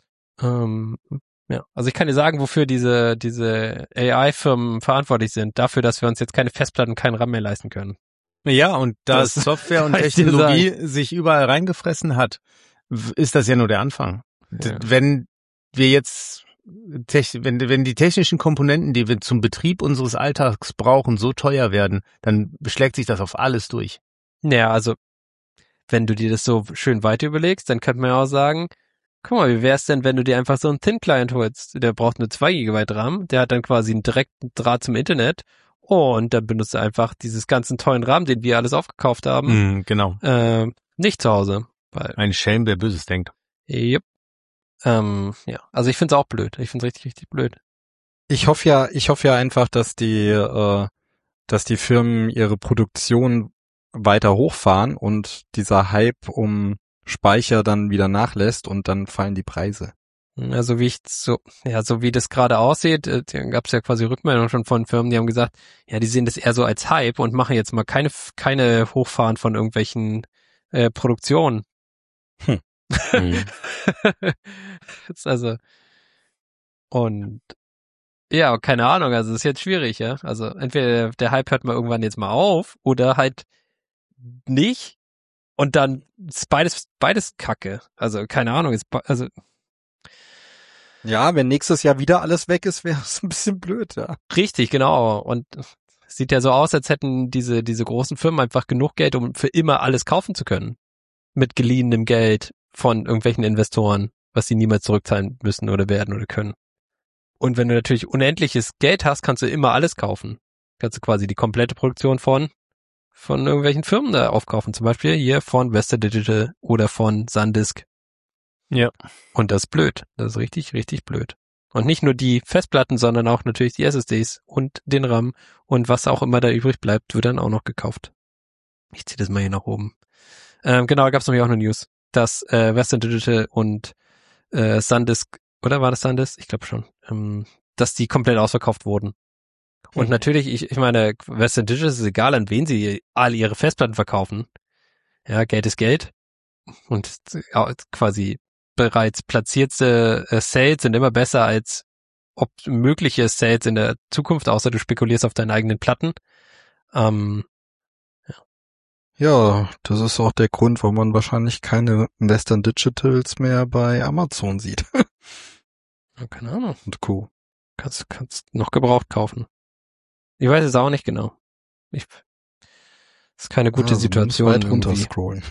Ähm, ja, also ich kann dir sagen, wofür diese diese A I-Firmen verantwortlich sind. Dafür, dass wir uns jetzt keine Festplatten, keinen RAM mehr leisten können. Ja, und da Das Software und kann ich dir Technologie sich überall reingefressen hat, w- ist das ja nur der Anfang. D- Ja. Wenn wir jetzt, tech- wenn, wenn die technischen Komponenten, die wir zum Betrieb unseres Alltags brauchen, so teuer werden, dann beschlägt sich das auf alles durch. Naja, also wenn du dir das so schön weiter überlegst, dann könnte man ja auch sagen, guck mal, wie wär's denn, wenn du dir einfach so einen Thin-Client holst? Der braucht nur zwei Gigabyte RAM, der hat dann quasi einen direkten Draht zum Internet und dann benutzt er einfach dieses ganzen tollen RAM, den wir alles aufgekauft haben, Mhm, genau. äh, nicht zu Hause. Weil, Ein Schelm, wer Böses denkt. yep. Ähm, ja, also ich find's auch blöd. Ich find's richtig, richtig blöd. Ich hoffe ja, ich hoffe ja einfach, dass die, äh, dass die Firmen ihre Produktion weiter hochfahren und dieser Hype um Speicher dann wieder nachlässt und dann fallen die Preise. Also wie ich so, ja, so wie das gerade aussieht, äh, da gab es ja quasi Rückmeldungen schon von Firmen, die haben gesagt, ja, die sehen das eher so als Hype und machen jetzt mal keine keine Hochfahren von irgendwelchen äh, Produktionen. Hm. Mhm. Jetzt also und ja, keine Ahnung, also das ist jetzt schwierig, ja. Also entweder der Hype hört mal irgendwann jetzt mal auf oder halt nicht und dann ist beides beides Kacke. Also keine Ahnung, ist be- also Ja, wenn nächstes Jahr wieder alles weg ist, wäre es ein bisschen blöd, ja. richtig, genau. Und es sieht ja so aus, als hätten diese, diese großen Firmen einfach genug Geld, um für immer alles kaufen zu können. Mit geliehenem Geld von irgendwelchen Investoren, was sie niemals zurückzahlen müssen oder werden oder können. Und wenn du natürlich unendliches Geld hast, kannst du immer alles kaufen. Kannst du quasi die komplette Produktion von, von irgendwelchen Firmen da aufkaufen. Zum Beispiel hier von Western Digital oder von SanDisk. Ja. Und das ist blöd. Das ist richtig, richtig blöd. Und nicht nur die Festplatten, sondern auch natürlich die S S Ds und den RAM und was auch immer da übrig bleibt, wird dann auch noch gekauft. Ich ziehe das mal hier nach oben. Ähm, genau, da gab es nämlich auch eine News, dass äh, Western Digital und äh, SanDisk, oder war das SanDisk? Ich glaube schon. Ähm, dass die komplett ausverkauft wurden. Und Mhm. natürlich, ich, ich meine, Western Digital ist egal, an wen sie all ihre Festplatten verkaufen. Ja, Geld ist Geld. Und äh, quasi bereits platzierte äh, Sales sind immer besser als ob mögliche Sales in der Zukunft, außer du spekulierst auf deinen eigenen Platten. Ähm, Ja, das ist auch der Grund, warum man wahrscheinlich keine Western Digitals mehr bei Amazon sieht. ja, keine Ahnung. Und Co. Kannst, kannst noch gebraucht kaufen. Ich weiß es auch nicht genau. Ich, ist keine gute Also, Situation. weit irgendwie. runterscrollen.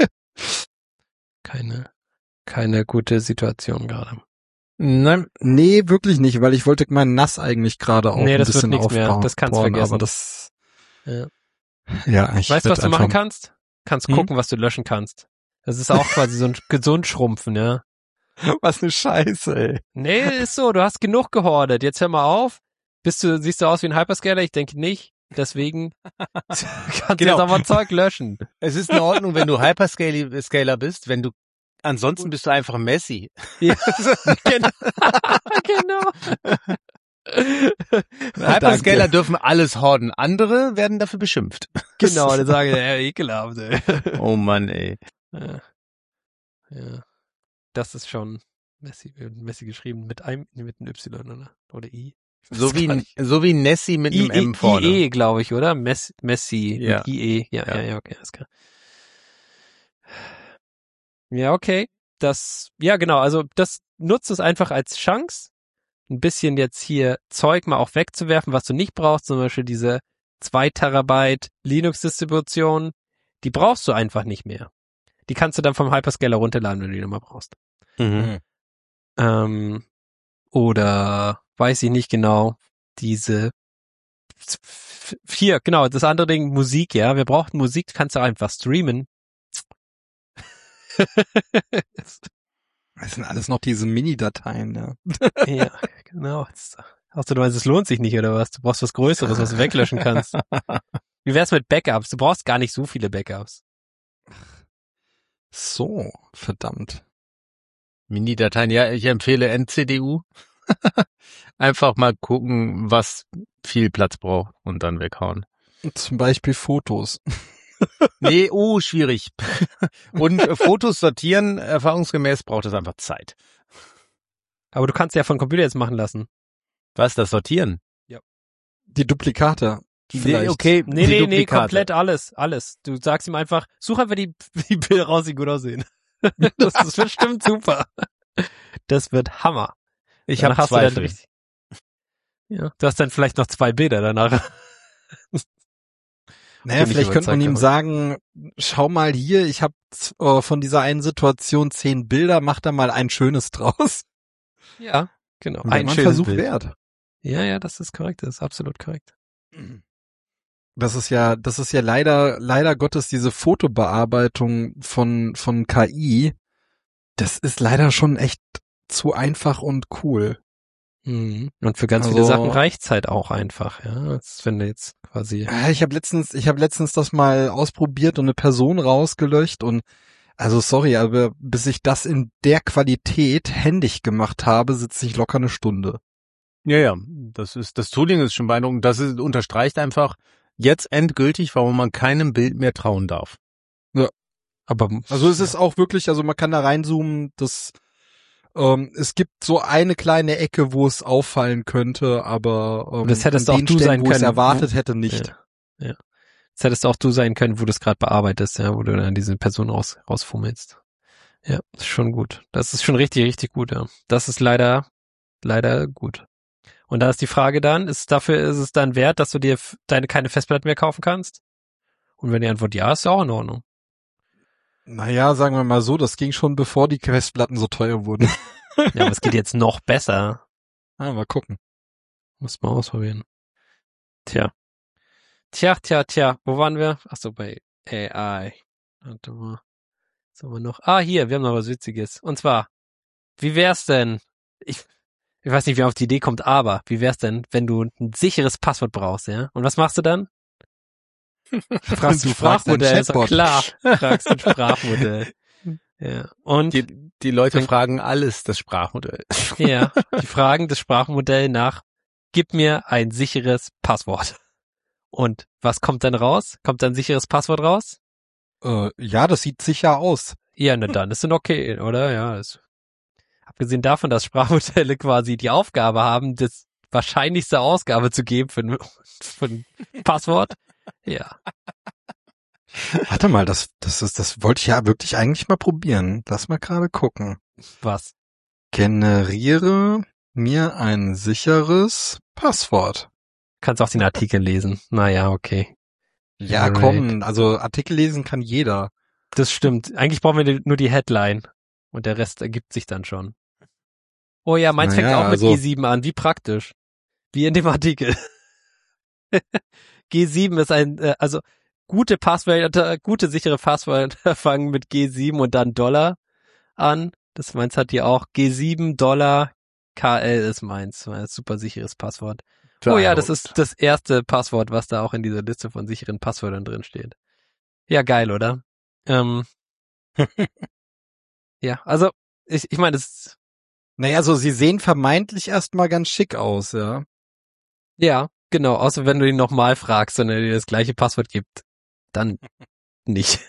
Keine, keine gute Situation gerade. Nein, Nee, wirklich nicht, weil ich wollte mein Nass eigentlich gerade auch Nee, ein das wird bisschen nix mehr. aufbauen. Das kannst du vergessen. Aber das, Ja. ja, ich Weißt du, was werd du machen einfach- kannst? Kannst Hm? gucken, was du löschen kannst. Das ist auch quasi so ein Gesundschrumpfen, ja. Was eine Scheiße, ey. Nee, ist so, du hast genug gehortet. Jetzt hör mal auf. Bist du, siehst du aus wie ein Hyperscaler? Ich denke nicht. Deswegen kannst du Genau. jetzt auch mal Zeug löschen. es ist in Ordnung, wenn du Hyperscaler bist, wenn du, ansonsten bist du einfach Messi. Ja. genau. genau. Hyperscaler dürfen alles horden, andere werden dafür beschimpft. Genau, dann sage ich, ja, ekelhaft, ey. Oh Mann, ey. Ja. ja. Das ist schon Messi, Messi geschrieben mit einem, mit einem Y, oder? Oder I. Ich weiß So wie, gar ein- nicht. so wie Nessie mit einem I, M vorne. I E, glaube ich, oder? Mess, Messi Ja. mit I E. Ja, ja, Ja. ja, okay, alles klar. Ja, okay. das, ja genau, also das nutzt es einfach als Chance, ein bisschen jetzt hier Zeug mal auch wegzuwerfen, was du nicht brauchst, zum Beispiel diese zwei Terabyte Linux-Distribution, die brauchst du einfach nicht mehr. Die kannst du dann vom Hyperscaler runterladen, wenn du die nochmal brauchst. Mhm. Ähm, oder weiß ich nicht genau, diese hier, genau, das andere Ding, Musik, ja, wir brauchen Musik, kannst du einfach streamen. Das sind alles noch diese Mini-Dateien, ja. Ja, genau. Außer du meinst, es lohnt sich nicht, oder was? Du brauchst was Größeres, was du weglöschen kannst. Wie wär's mit Backups? Du brauchst gar nicht so viele Backups. So, verdammt. Mini-Dateien, ja, ich empfehle N C D U. Einfach mal gucken, was viel Platz braucht und dann weghauen. Zum Beispiel Fotos. Nee, oh, schwierig. Und äh, Fotos sortieren, erfahrungsgemäß braucht es einfach Zeit. Aber du kannst ja von Computer jetzt machen lassen. Was, das Sortieren? Die Duplikate. Vielleicht. Nee, okay, Nee, die nee, nee, Duplikate. komplett alles, alles. Du sagst ihm einfach, such einfach die, die Bilder raus, die gut aussehen. Das, das wird bestimmt super. Das wird Hammer. Ich Danach habe hast du dann Zweifel. richtig. Ja, du hast dann vielleicht noch zwei Bilder danach. Naja, Bin ich vielleicht könnte man überzeugt ihm davon. sagen, schau mal hier, ich habe äh, von dieser einen Situation zehn Bilder, mach da mal ein schönes draus. Ja, genau. Wäre mal ein schönes Versuch Bild. wert. Ja, ja, das ist korrekt, das ist absolut korrekt. Das ist ja, das ist ja leider, leider Gottes diese Fotobearbeitung von, von K I. Das ist leider schon echt zu einfach und cool. Mhm. Und für ganz viele Also- Sachen reicht's halt auch einfach, ja. Das, wenn du jetzt quasi. Ja, Ich habe letztens, ich habe letztens das mal ausprobiert und eine Person rausgelöscht und also sorry, aber bis ich das in der Qualität händig gemacht habe, sitze ich locker eine Stunde. Ja, ja, das ist, das Tooling ist schon beeindruckend. Das ist, unterstreicht einfach jetzt endgültig, warum man keinem Bild mehr trauen darf. Aber Also es ist auch wirklich, also man kann da reinzoomen, das ähm, es gibt so eine kleine Ecke, wo es auffallen könnte, aber ähm, Das hättest an auch den du Stellen, sein wo es können. erwartet hätte, nicht. Ja, ja. Das hättest auch du sein können, wo du es gerade bearbeitest, ja, wo du dann diese Person raus, rausfummelst. Ja, ist schon gut. Das ist schon richtig, richtig gut, ja. Das ist leider, leider gut. Und da ist die Frage dann, ist dafür, ist es dann wert, dass du dir f- deine keine Festplatten mehr kaufen kannst? Und wenn die Antwort ja ist, ja auch in Ordnung. Naja, sagen wir mal so, das ging schon bevor die Festplatten so teuer wurden. Ja, aber es geht jetzt noch besser. Ah, mal gucken. Muss mal ausprobieren. Tja. Tja, tja, tja. Wo waren wir? Ach so, bei A I. Warte mal. Was haben wir noch? Ah, hier, wir haben noch was Witziges. Und zwar, wie wär's denn? Ich, ich weiß nicht, wie man auf die Idee kommt, aber wie wär's denn, wenn du ein sicheres Passwort brauchst, ja? Und was machst du dann? Fragst du fragst dein Sprachmodell, ist doch Chatbot. klar. Fragst ein Sprachmodell. Ja. Und Die, die Leute Fängt- fragen alles, das Sprachmodell. ja, die fragen das Sprachmodell nach, gib mir ein sicheres Passwort. Und was kommt dann raus? Kommt dann ein sicheres Passwort raus? Äh, ja, das sieht sicher aus. Ja, na dann ist es okay, oder? Ja, ist, abgesehen davon, dass Sprachmodelle quasi die Aufgabe haben, das wahrscheinlichste Ausgabe zu geben für ein, für ein Passwort. Ja. Warte mal, das, das ist, das wollte ich ja wirklich eigentlich mal probieren. Lass mal gerade gucken. Was? Generiere mir ein sicheres Passwort. Kannst auch den Artikel lesen. Naja, okay. Ja, Alright. komm, also Artikel lesen kann jeder. Das stimmt. Eigentlich brauchen wir die- nur die Headline. Und der Rest ergibt sich dann schon. Oh ja, meins fängt Naja, auch mit also- G sieben an. Wie praktisch. Wie in dem Artikel. G sieben ist ein, äh, also gute Passwörter, gute sichere Passwörter fangen mit G sieben und dann Dollar an. Das meins hat hier auch G sieben Dollar K L ist meins. Ein super sicheres Passwort. Oh ja, das ist das erste Passwort, was da auch in dieser Liste von sicheren Passwörtern drin steht. Ja, geil, oder? Ähm, ja, also ich, ich meine, das Naja, also sie sehen vermeintlich erstmal ganz schick aus, ja. ja, genau, außer wenn du ihn nochmal fragst und er dir das gleiche Passwort gibt, dann nicht.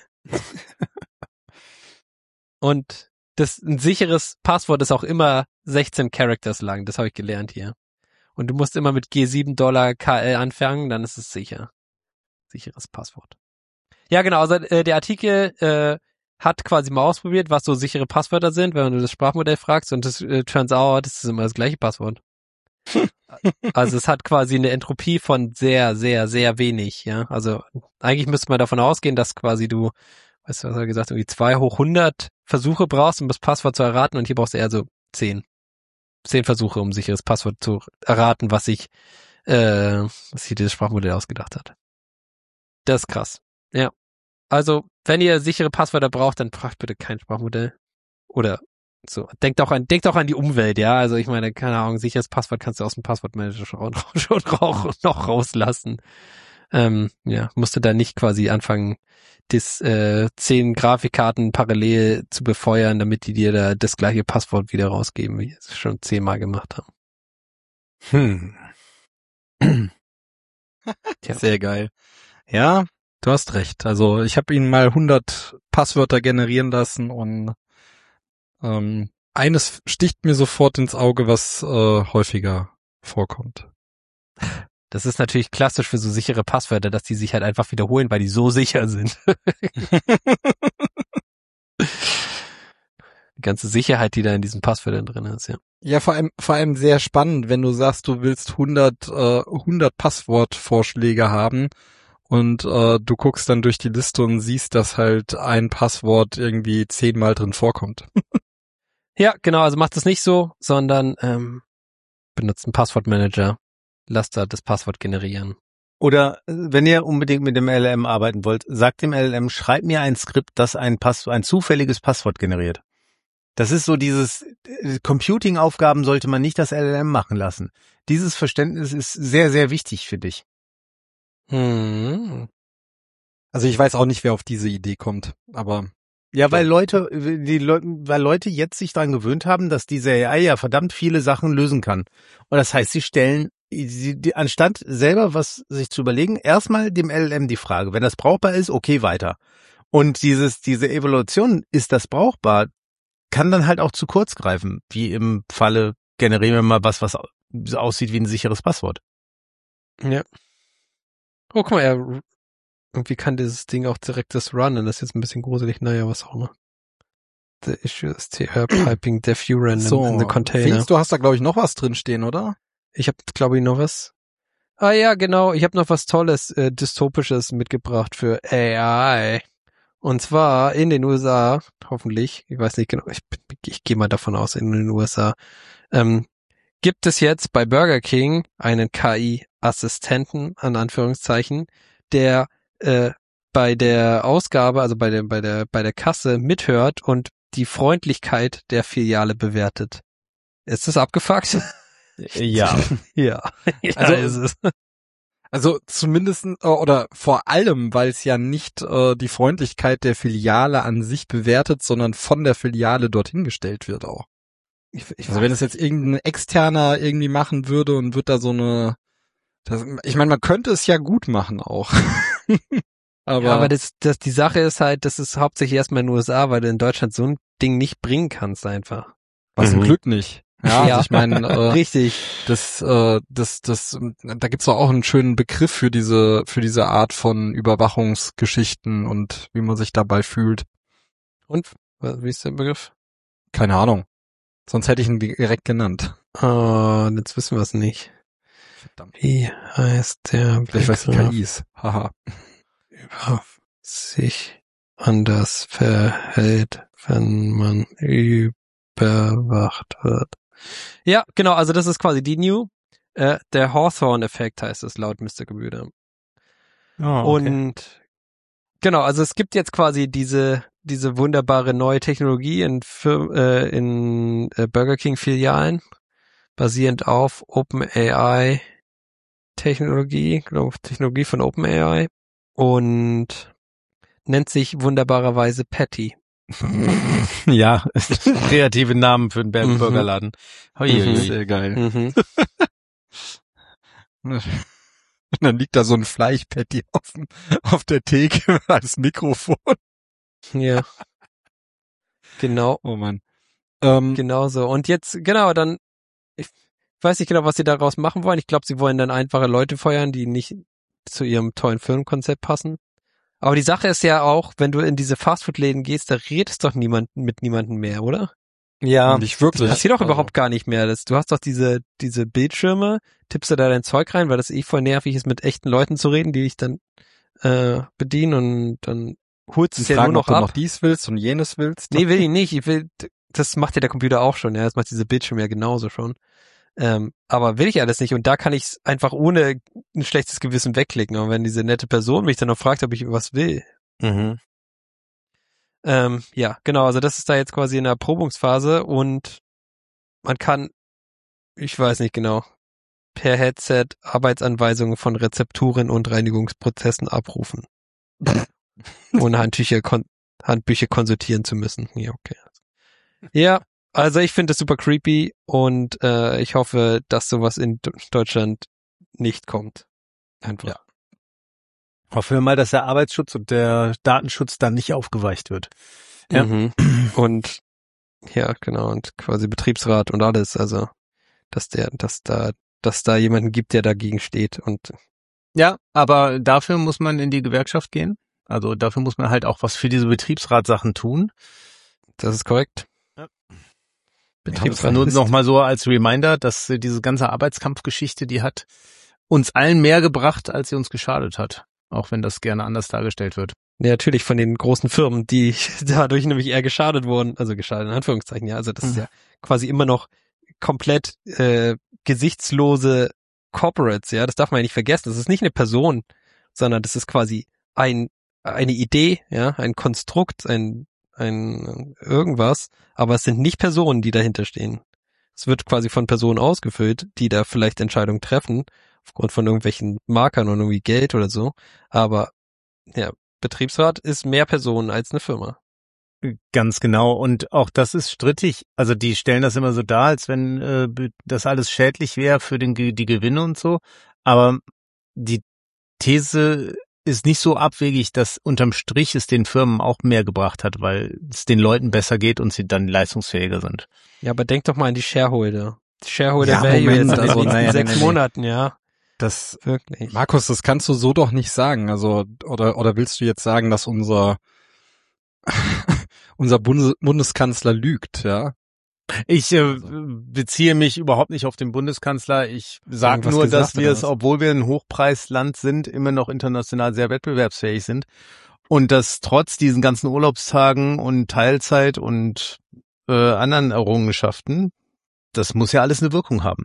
Und das ein sicheres Passwort ist auch immer sechzehn Characters lang, das habe ich gelernt hier. Und du musst immer mit G sieben Dollar K L anfangen, dann ist es sicher. Sicheres Passwort. Ja, genau, also äh, der Artikel, äh, hat quasi mal ausprobiert, was so sichere Passwörter sind, wenn du das Sprachmodell fragst, und das äh, turns out, das ist immer das gleiche Passwort. Also es hat quasi eine Entropie von sehr, sehr, sehr wenig, ja. Also eigentlich müsste man davon ausgehen, dass quasi du, weißt du, was er gesagt, irgendwie zwei hoch hundert Versuche brauchst, um das Passwort zu erraten, und hier brauchst du eher so zehn. Zehn Versuche, um sicheres Passwort zu erraten, was sich, äh, was sich dieses Sprachmodell ausgedacht hat. Das ist krass. Ja. Also, wenn ihr sichere Passwörter braucht, dann braucht bitte kein Sprachmodell. Oder so. Denkt auch an, denkt auch an die Umwelt, ja. Also ich meine, keine Ahnung, sicheres Passwort kannst du aus dem Passwortmanager schon, schon noch rauslassen. Ähm, ja, musst du da nicht quasi anfangen, das äh, zehn Grafikkarten parallel zu befeuern, damit die dir da das gleiche Passwort wieder rausgeben, wie sie es schon zehnmal gemacht haben. Hm. Tja. Sehr geil. Ja, du hast recht. Also ich habe ihn mal hundert Passwörter generieren lassen und ähm, eines sticht mir sofort ins Auge, was äh, häufiger vorkommt. Das ist natürlich klassisch für so sichere Passwörter, dass die sich halt einfach wiederholen, weil die so sicher sind. Die ganze Sicherheit, die da in diesen Passwörtern drin ist, ja. Ja, vor allem, vor allem sehr spannend, wenn du sagst, du willst hundert, äh, hundert Passwortvorschläge haben und äh, du guckst dann durch die Liste und siehst, dass halt ein Passwort irgendwie zehnmal drin vorkommt. Ja, genau, also macht es nicht so, sondern ähm, benutzt einen Passwortmanager. Lasst da das Passwort generieren. Oder wenn ihr unbedingt mit dem L L M arbeiten wollt, sagt dem L L M, schreibt mir ein Skript, das ein Pass, ein zufälliges Passwort generiert. Das ist so dieses, Computing-Aufgaben sollte man nicht das L L M machen lassen. Dieses Verständnis ist sehr, sehr wichtig für dich. Hm. Also ich weiß auch nicht, wer auf diese Idee kommt, aber... Ja, weil Leute, die Leute, weil Leute jetzt sich daran gewöhnt haben, dass diese A I ja verdammt viele Sachen lösen kann. Und das heißt, sie stellen, sie, die, anstatt selber was sich zu überlegen, erstmal dem L L M die Frage, wenn das brauchbar ist, okay, weiter. Und dieses, diese Evaluation, ist das brauchbar, kann dann halt auch zu kurz greifen, wie im Falle, generieren wir mal was, was aussieht wie ein sicheres Passwort. Ja. Oh, guck mal, er, irgendwie kann dieses Ding auch direkt das runnen, das ist jetzt ein bisschen gruselig, naja, was auch immer. The issue is the uh, piping defu random so, in the container. Felix, du hast da glaube ich noch was drin stehen, oder? Ich habe glaube ich noch was. Ah ja, genau, ich habe noch was Tolles, äh, Dystopisches mitgebracht für A I. Und zwar in den U S A, hoffentlich, ich weiß nicht genau, ich, ich gehe mal davon aus, in den U S A, ähm, gibt es jetzt bei Burger King einen K I-Assistenten, an Anführungszeichen, der äh, bei der Ausgabe, also bei der, bei der, bei der Kasse mithört und die Freundlichkeit der Filiale bewertet. Ist das abgefuckt? Ja. Ja. Ja, Also, ist es. Also zumindest oder vor allem, weil es ja nicht äh, die Freundlichkeit der Filiale an sich bewertet, sondern von der Filiale dorthin gestellt wird auch. Ich, ich also wenn es jetzt irgendein Externer irgendwie machen würde und wird da so eine, das, ich meine, man könnte es ja gut machen auch. aber ja, aber das, das, die Sache ist halt, das ist hauptsächlich erstmal in den U S A, weil du in Deutschland so ein Ding nicht bringen kannst einfach. was Mhm. zum Glück nicht. Ja, Ja. also ich meine, äh, Richtig. das, äh, das, das, da gibt's doch auch einen schönen Begriff für diese, für diese Art von Überwachungsgeschichten und wie man sich dabei fühlt. Und, wie ist der Begriff? Keine Ahnung. Sonst hätte ich ihn direkt genannt. Oh, jetzt wissen wir es nicht. Verdammt. Wie heißt der Vielleicht weiß ich Begriff? K Is. Haha. Über sich anders verhält, wenn man überwacht wird. Ja, genau, also das ist quasi die New. Äh, der Hawthorne-Effekt heißt es laut Mister Gebüder. Oh, okay. Und genau, also es gibt jetzt quasi diese diese wunderbare neue Technologie in, Fir- äh, in äh, Burger King Filialen, basierend auf OpenAI Technologie, glaube Technologie von OpenAI, und nennt sich wunderbarerweise Patty. Ja, kreative Namen für einen Mhm. Burgerladen. Hoi, Mhm. hoi, hoi. Sehr geil. Mhm. Und dann liegt da so ein Fleischpatty auf, dem- auf der Theke als Mikrofon. Ja. Genau, Oh Mann. Ähm, genau so. Und jetzt, genau, dann, ich weiß nicht genau, was sie daraus machen wollen. Ich glaube, sie wollen dann einfache Leute feuern, die nicht zu ihrem tollen Firmenkonzept passen. Aber die Sache ist ja auch, wenn du in diese Fastfood-Läden gehst, da redest doch niemand mit niemandem mehr, oder? Ja, nicht wirklich. Das passiert doch Also, überhaupt gar nicht mehr. Das, du hast doch diese diese Bildschirme, tippst du da dein Zeug rein, weil das eh voll nervig ist, mit echten Leuten zu reden, die dich dann äh, bedienen und dann holst du es ja fragen, nur ob noch du ab. noch dies willst und jenes willst. Nee, will ich nicht. Ich will, das macht ja der Computer auch schon, ja. Das macht diese Bildschirme ja genauso schon. Ähm, aber will ich alles nicht. Und da kann ich es einfach ohne ein schlechtes Gewissen wegklicken. Und wenn diese nette Person mich dann noch fragt, ob ich was will. Mhm. Ähm, ja, genau. Also das ist da jetzt quasi in der Erprobungsphase und man kann, ich weiß nicht genau, per Headset Arbeitsanweisungen von Rezepturen und Reinigungsprozessen abrufen. Ohne Handtücher, kon- Handbücher konsultieren zu müssen. Ja, okay. Ja, also ich finde es super creepy und äh, ich hoffe, dass sowas in D- Deutschland nicht kommt. Einfach. Ja. Hoffen wir mal, dass der Arbeitsschutz und der Datenschutz dann nicht aufgeweicht wird. Ja. Mhm. Und ja, genau, und quasi Betriebsrat und alles, also dass der, dass da, dass da jemanden gibt, der dagegen steht und Ja, aber dafür muss man in die Gewerkschaft gehen. Also dafür muss man halt auch was für diese Betriebsratsachen tun. das ist korrekt. Ja. Betriebsrat Nur ist- noch mal so als Reminder, dass äh, diese ganze Arbeitskampfgeschichte, die hat uns allen mehr gebracht, als sie uns geschadet hat. Auch wenn das gerne anders dargestellt wird. Ja, natürlich von den großen Firmen, die dadurch nämlich eher geschadet wurden, also geschadet in Anführungszeichen, ja, also das ist Mhm. ja quasi immer noch komplett äh, gesichtslose Corporates, ja, das darf man ja nicht vergessen, das ist nicht eine Person, sondern das ist quasi ein eine Idee, ja, ein Konstrukt, ein ein irgendwas, aber es sind nicht Personen, die dahinter stehen. Es wird quasi von Personen ausgefüllt, die da vielleicht Entscheidungen treffen, aufgrund von irgendwelchen Markern und irgendwie Geld oder so, aber ja, Betriebsrat ist mehr Personen als eine Firma. Ganz genau. Und auch das ist strittig. Also die stellen das immer so dar, als wenn äh, das alles schädlich wäre für den, die Gewinne und so. Aber die These ist nicht so abwegig, dass unterm Strich es den Firmen auch mehr gebracht hat, weil es den Leuten besser geht und sie dann leistungsfähiger sind. Ja, aber denk doch mal an die Shareholder. Die Shareholder Ja, Value Moment, jetzt in den also, nächsten naja, sechs nee, nee, nee. Monaten, ja. Das, Wirklich. Markus, das kannst du so doch nicht sagen. Also, oder, oder willst du jetzt sagen, dass unser, unser Bundes Bundeskanzler lügt, ja? Ich äh, beziehe mich überhaupt nicht auf den Bundeskanzler. Ich sage Irgendwas nur, gesagt dass wir oder es, was? obwohl wir ein Hochpreisland sind, immer noch international sehr wettbewerbsfähig sind. Und dass trotz diesen ganzen Urlaubstagen und Teilzeit und äh, anderen Errungenschaften, das muss ja alles eine Wirkung haben.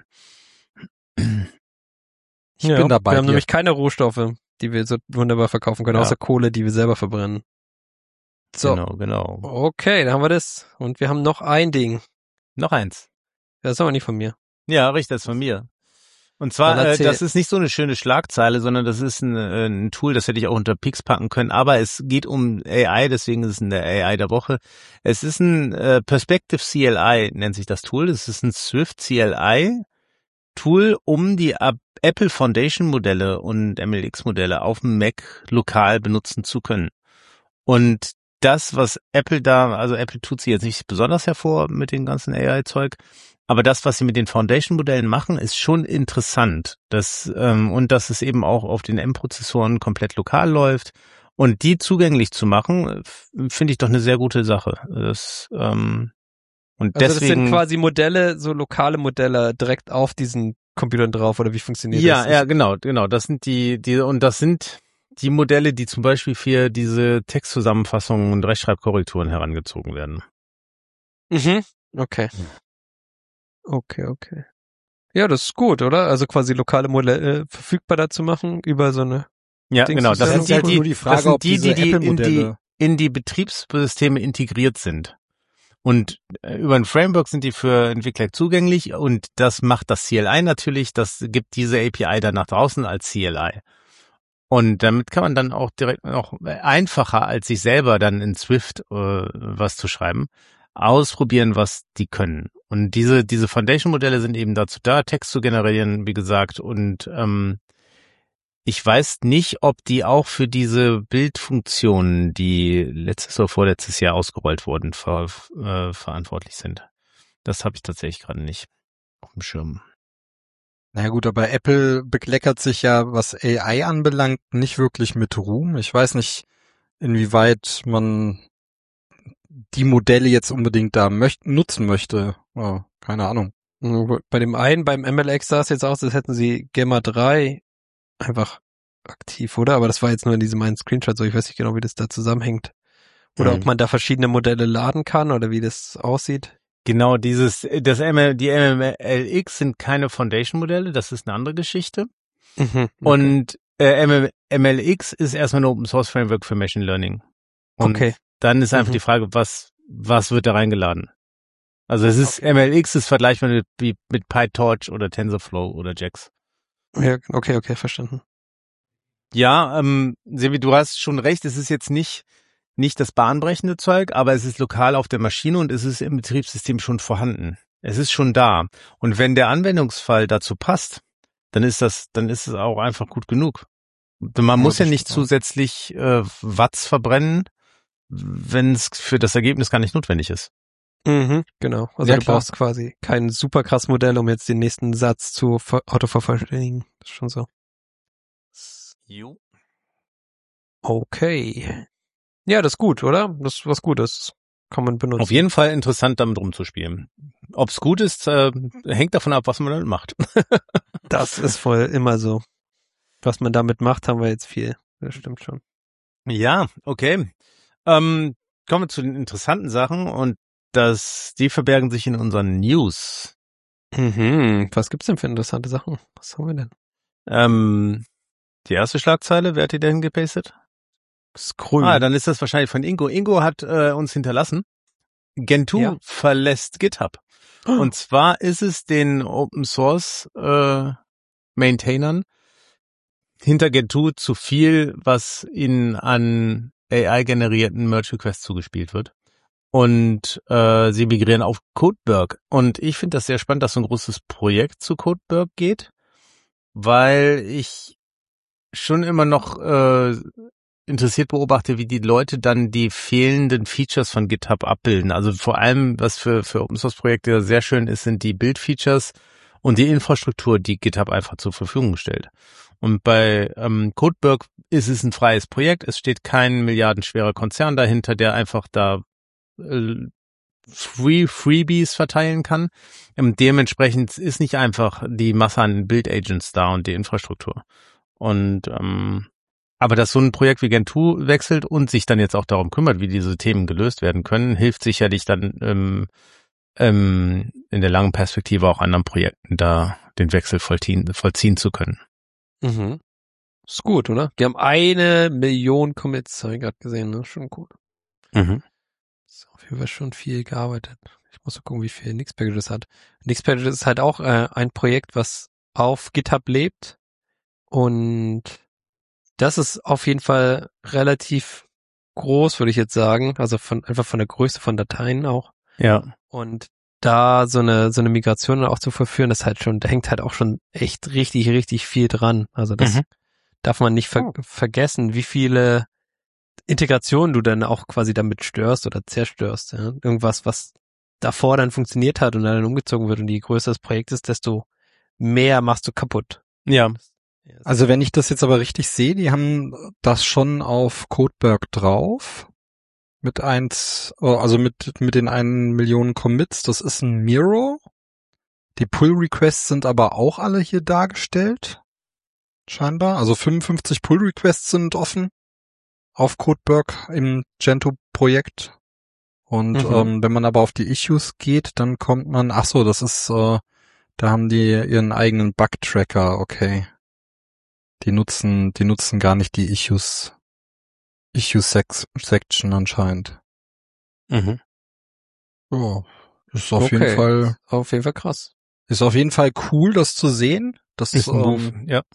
Ich ja, bin dabei. wir haben nämlich keine Rohstoffe, die wir so wunderbar verkaufen können, Ja. außer Kohle, die wir selber verbrennen. So, Genau, genau. okay, dann haben wir das. Und wir haben noch ein Ding. Noch eins. Das ist aber nicht von mir. Ja, richtig, das ist von mir. Und zwar, Dann äh, erzähl. das ist nicht so eine schöne Schlagzeile, sondern das ist ein, äh, ein Tool, das hätte ich auch unter Pix packen können, aber es geht um A I, deswegen ist es in der A I der Woche. Es ist ein äh, Perspective C L I, nennt sich das Tool. Es ist ein Swift C L I-Tool, um die Ab- Apple Foundation Modelle und M L X Modelle auf dem Mac lokal benutzen zu können. Und das, was Apple da, also Apple tut sie jetzt nicht besonders hervor mit dem ganzen A I-Zeug, aber das, was sie mit den Foundation-Modellen machen, ist schon interessant. Das, ähm, und dass es eben auch auf den M-Prozessoren komplett lokal läuft. Und die zugänglich zu machen, f- finde ich doch eine sehr gute Sache. Das, ähm, und Also das sind deswegen, quasi Modelle, so lokale Modelle direkt auf diesen Computern drauf, oder wie funktioniert ja, das? ja, genau, genau. Das sind die, die, und das sind die Modelle, die zum Beispiel für diese Textzusammenfassungen und Rechtschreibkorrekturen herangezogen werden. Mhm. Okay. Okay, okay. Ja, das ist gut, oder? Also quasi lokale Modelle verfügbar dazu machen über so eine. Ja, Dings genau. ist Das ja sind noch die, cool. die, Nur die Frage, das sind ob die, diese die, die in die, Apple-Modelle- in die Betriebssysteme integriert sind. Und äh, über ein Framework sind die für Entwickler zugänglich und das macht das C L I natürlich. Das gibt diese A P I dann nach draußen als C L I. Und damit kann man dann auch direkt noch einfacher als sich selber dann in Swift äh, was zu schreiben, ausprobieren, was die können. Und diese diese Foundation-Modelle sind eben dazu da, Text zu generieren, wie gesagt. Und ähm, ich weiß nicht, ob die auch für diese Bildfunktionen, die letztes oder vorletztes Jahr ausgerollt wurden, ver, äh, verantwortlich sind. Das habe ich tatsächlich gerade nicht auf dem Schirm. Naja gut, aber Apple bekleckert sich ja, was A I anbelangt, nicht wirklich mit Ruhm. Ich weiß nicht, inwieweit man die Modelle jetzt unbedingt da möcht- nutzen möchte. Oh, keine Ahnung. Bei dem einen, beim M L X sah es jetzt aus, als hätten sie Gemma drei einfach aktiv, oder? Aber das war jetzt nur in diesem einen Screenshot so. Ich weiß nicht genau, wie das da zusammenhängt. Oder Mhm. ob man da verschiedene Modelle laden kann oder wie das aussieht. Genau, dieses, das M L, die M L X sind keine Foundation-Modelle, das ist eine andere Geschichte. Mhm, okay. Und äh, M L, M L X ist erstmal ein Open-Source-Framework für Machine Learning. Und Okay. dann ist einfach Mhm. die Frage, was, was wird da reingeladen? Also es ist, Okay. M L X ist vergleichbar mit, wie mit PyTorch oder TensorFlow oder Jax. Ja, okay, okay, verstanden. Ja, ähm, Sevi, du hast schon recht, es ist jetzt nicht, nicht das bahnbrechende Zeug, aber es ist lokal auf der Maschine und es ist im Betriebssystem schon vorhanden. Es ist schon da. Und wenn der Anwendungsfall dazu passt, dann ist das, dann ist es auch einfach gut genug. Man Ja, muss ja das nicht stimmt auch. zusätzlich äh, Watts verbrennen, wenn es für das Ergebnis gar nicht notwendig ist. Mhm, genau. Also Ja, du klar. brauchst quasi kein super krass Modell, um jetzt den nächsten Satz zu ver- autovervollständigen. Das ist schon so. Jo. Okay. Ja, das ist gut, oder? Das ist was Gutes. Kann man benutzen. Auf jeden Fall interessant, damit rumzuspielen. Ob's gut ist, äh, hängt davon ab, was man damit macht. Das ist voll immer so. Was man damit macht, haben wir jetzt viel. Das stimmt schon. Ja, okay. Ähm, kommen wir zu den interessanten Sachen und das, die verbergen sich in unseren News. Mhm. Was gibt's denn für interessante Sachen? Was haben wir denn? Ähm, die erste Schlagzeile, wer hat die denn gepastet? Das ist grün. Ah, dann ist das wahrscheinlich von Ingo. Ingo hat äh, uns hinterlassen. Gentoo Ja. verlässt GitHub. Und zwar ist es den Open Source äh, Maintainern hinter Gentoo zu viel, was ihnen an A I-generierten Merge-Requests zugespielt wird. Und äh, sie migrieren auf Codeberg. Und ich finde das sehr spannend, dass so ein großes Projekt zu Codeberg geht, weil ich schon immer noch äh, interessiert beobachte, wie die Leute dann die fehlenden Features von GitHub abbilden. Also vor allem, was für für Open-Source-Projekte sehr schön ist, sind die Build-Features und die Infrastruktur, die GitHub einfach zur Verfügung stellt. Und bei ähm, Codeberg ist es ein freies Projekt. Es steht kein milliardenschwerer Konzern dahinter, der einfach da äh, Free Freebies verteilen kann. Ähm, dementsprechend ist nicht einfach die Masse an Build-Agents da und die Infrastruktur. Und ähm, aber dass so ein Projekt wie Gentoo wechselt und sich dann jetzt auch darum kümmert, wie diese Themen gelöst werden können, hilft sicherlich dann ähm, ähm, in der langen Perspektive auch anderen Projekten da den Wechsel vollziehen, vollziehen zu können. Mhm. Ist gut, oder? Die haben eine Million Commits, habe ich gerade gesehen, ne? Schon cool. Mhm. Ist auf jeden Fall schon viel gearbeitet. Ich muss mal gucken, wie viel Nix-Packages hat. Nix-Packages ist halt auch äh, ein Projekt, was auf GitHub lebt. Und das ist auf jeden Fall relativ groß, würde ich jetzt sagen. Also von einfach von der Größe von Dateien auch. Ja. Und da so eine so eine Migration auch zu verführen, das halt schon, da hängt halt auch schon echt richtig, richtig viel dran. Also das Mhm. darf man nicht ver- vergessen, wie viele Integrationen du dann auch quasi damit störst oder zerstörst. Ja? Irgendwas, was davor dann funktioniert hat und dann umgezogen wird und je größer das Projekt ist, desto mehr machst du kaputt. Ja. Also wenn ich das jetzt aber richtig sehe, die haben das schon auf Codeberg drauf. Mit eins, also mit, mit den einen Million Commits. Das ist ein Miro. Die Pull-Requests sind aber auch alle hier dargestellt. Scheinbar. Also fünfundfünfzig Pull-Requests sind offen auf Codeberg im Gentoo-Projekt. Und Mhm. ähm, wenn man aber auf die Issues geht, dann kommt man, ach so, das ist, äh, da haben die ihren eigenen Bug-Tracker, okay. Die nutzen, die nutzen gar nicht die Issues, Issue-Section anscheinend. Mhm. Ja, ist auf Okay. jeden Fall, Auf jeden Fall krass. ist auf jeden Fall cool, das zu sehen. Das Ist ein Move. ähm, Ja.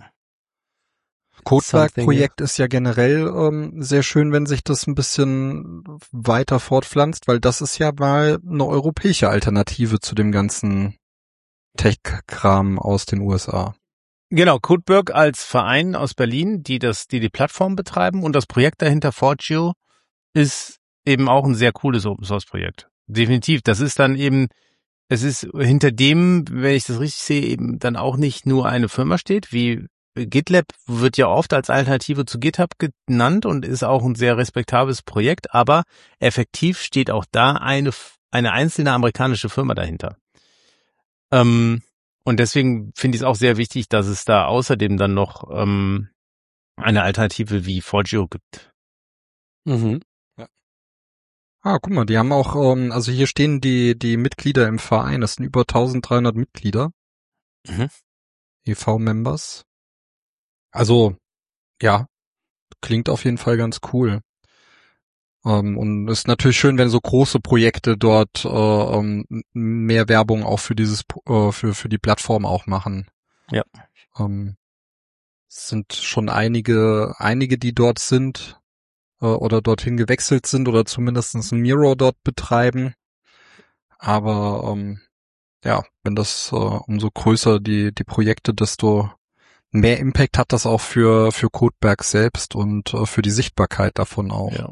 Codeberg-Projekt ist ja generell ähm, sehr schön, wenn sich das ein bisschen weiter fortpflanzt, weil das ist ja mal eine europäische Alternative zu dem ganzen Tech-Kram aus den U S A. Genau, Codeberg als Verein aus Berlin, die das, die die Plattform betreiben und das Projekt dahinter, Forgeo, ist eben auch ein sehr cooles Open-Source-Projekt. Definitiv. Das ist dann eben, es ist hinter dem, wenn ich das richtig sehe, eben dann auch nicht nur eine Firma steht, wie GitLab wird ja oft als Alternative zu GitHub genannt und ist auch ein sehr respektables Projekt, aber effektiv steht auch da eine eine einzelne amerikanische Firma dahinter. Ähm, und deswegen finde ich es auch sehr wichtig, dass es da außerdem dann noch ähm, eine Alternative wie Forgeo gibt. Mhm. Ah, guck mal, die haben auch, ähm, also hier stehen die die Mitglieder im Verein, das sind über dreizehnhundert Mitglieder, Mhm. E V-Members. Also, ja, klingt auf jeden Fall ganz cool. Ähm, und es ist natürlich schön, wenn so große Projekte dort äh, ähm, mehr Werbung auch für dieses äh, für für die Plattform auch machen. Ja. Ähm, es sind schon einige einige, die dort sind äh, oder dorthin gewechselt sind oder zumindest ein Miro dort betreiben. Aber ähm, ja, wenn das äh, umso größer die die Projekte, desto mehr Impact hat das auch für für Codeberg selbst und äh, für die Sichtbarkeit davon auch. Ja.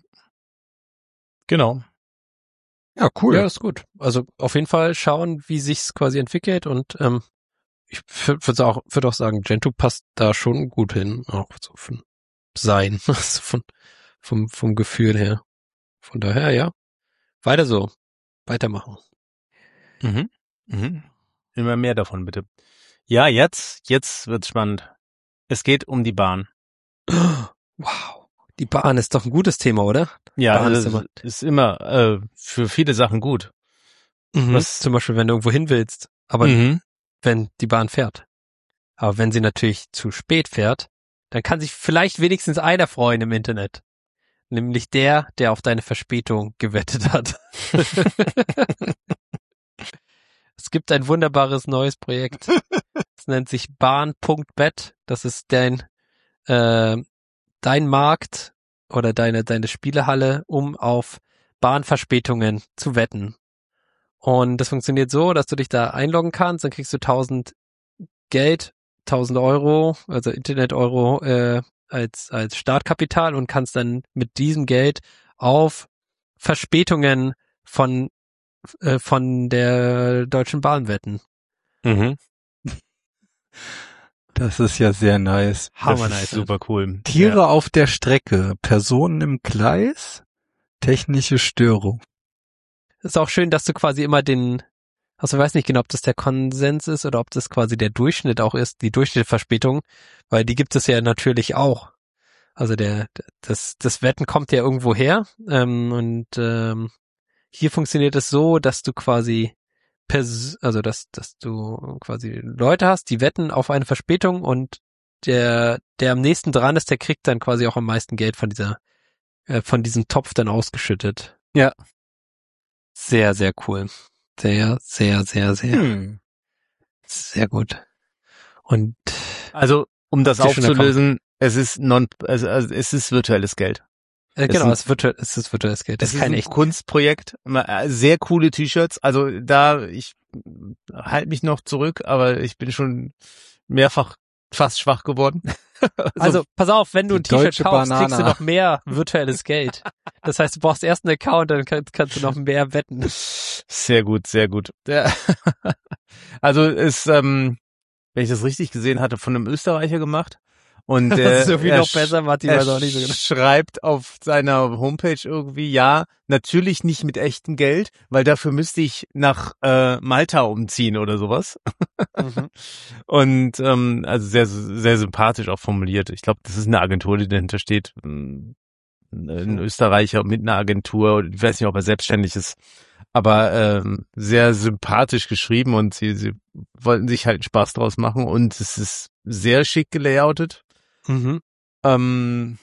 Genau. Ja, cool. Ja, ist gut. Also auf jeden Fall schauen, wie sich's quasi entwickelt und ähm, ich würde auch, würd auch sagen, Gentoo passt da schon gut hin, auch so von Sein, also von vom vom Gefühl her. Von daher, ja, weiter so, weitermachen. Mhm. Mhm. Immer mehr davon, bitte. Ja, jetzt, jetzt wird's spannend. Es geht um die Bahn. Wow, die Bahn ist doch ein gutes Thema, oder? Ja, Bahn das ist immer, ist immer äh, für viele Sachen gut. mhm. Was- Zum Beispiel, wenn du irgendwo hin willst, aber Mhm. wenn die Bahn fährt. Aber wenn sie natürlich zu spät fährt, dann kann sich vielleicht wenigstens einer freuen im Internet. Nämlich der, der auf deine Verspätung gewettet hat. Es gibt ein wunderbares neues Projekt. Es nennt sich Bahn Punkt bet. Das ist dein, äh, dein Markt oder deine, deine Spielehalle, um auf Bahnverspätungen zu wetten. Und das funktioniert so, dass du dich da einloggen kannst, dann kriegst du tausend Geld, tausend Euro, also Internet-Euro, äh, als, als Startkapital und kannst dann mit diesem Geld auf Verspätungen von, äh, von der Deutschen Bahn wetten. Mhm. Das ist ja sehr nice. Hammer Das nice. ist super cool. Tiere Ja. auf der Strecke, Personen im Gleis, technische Störung. Ist auch schön, dass du quasi immer den, also ich weiß nicht genau, ob das der Konsens ist oder ob das quasi der Durchschnitt auch ist, die Durchschnittverspätung, weil die gibt es ja natürlich auch. Also der, das, das Wetten kommt ja irgendwo her, ähm, und ähm, hier funktioniert es so, dass du quasi pers also dass, dass du quasi Leute hast, die wetten auf eine Verspätung und der, der am nächsten dran ist, der kriegt dann quasi auch am meisten Geld von dieser, äh, von diesem Topf dann ausgeschüttet. Ja. Sehr, sehr cool. Sehr, sehr, sehr, sehr, Hm. sehr gut. Und Also, um das Ist dir schon aufzulösen, es ist non, also, also es ist virtuelles Geld. äh, Es genau, sind- es wird, es ist virtuelles Geld. Das Es ist ist kein ein echt. Kunstprojekt, äh, sehr coole T-Shirts. Also da, ich halte mich noch zurück, aber ich bin schon mehrfach fast schwach geworden. Also pass auf, wenn du ein die T-Shirt deutsche kaufst, kriegst du Banana. noch mehr virtuelles Geld. Das heißt, du brauchst erst einen Account, dann kannst, kannst du noch mehr wetten. Sehr gut, sehr gut. Ja. Also ist, ähm, wenn ich das richtig gesehen hatte, von einem Österreicher gemacht. Und Das der, ist irgendwie er noch sch- besser, Martin, er weiß auch nicht so genau. schreibt auf seiner Homepage irgendwie, ja, natürlich nicht mit echtem Geld, weil dafür müsste ich nach äh, Malta umziehen oder sowas. Mhm. Und ähm, also sehr, sehr sympathisch auch formuliert. Ich glaube, das ist eine Agentur, die dahinter steht. Ein Österreicher mit einer Agentur. Ich weiß nicht, ob er selbstständig ist. Aber ähm, sehr sympathisch geschrieben und sie, sie wollten sich halt Spaß draus machen. Und es ist sehr schick gelayoutet. Mhm. Ähm,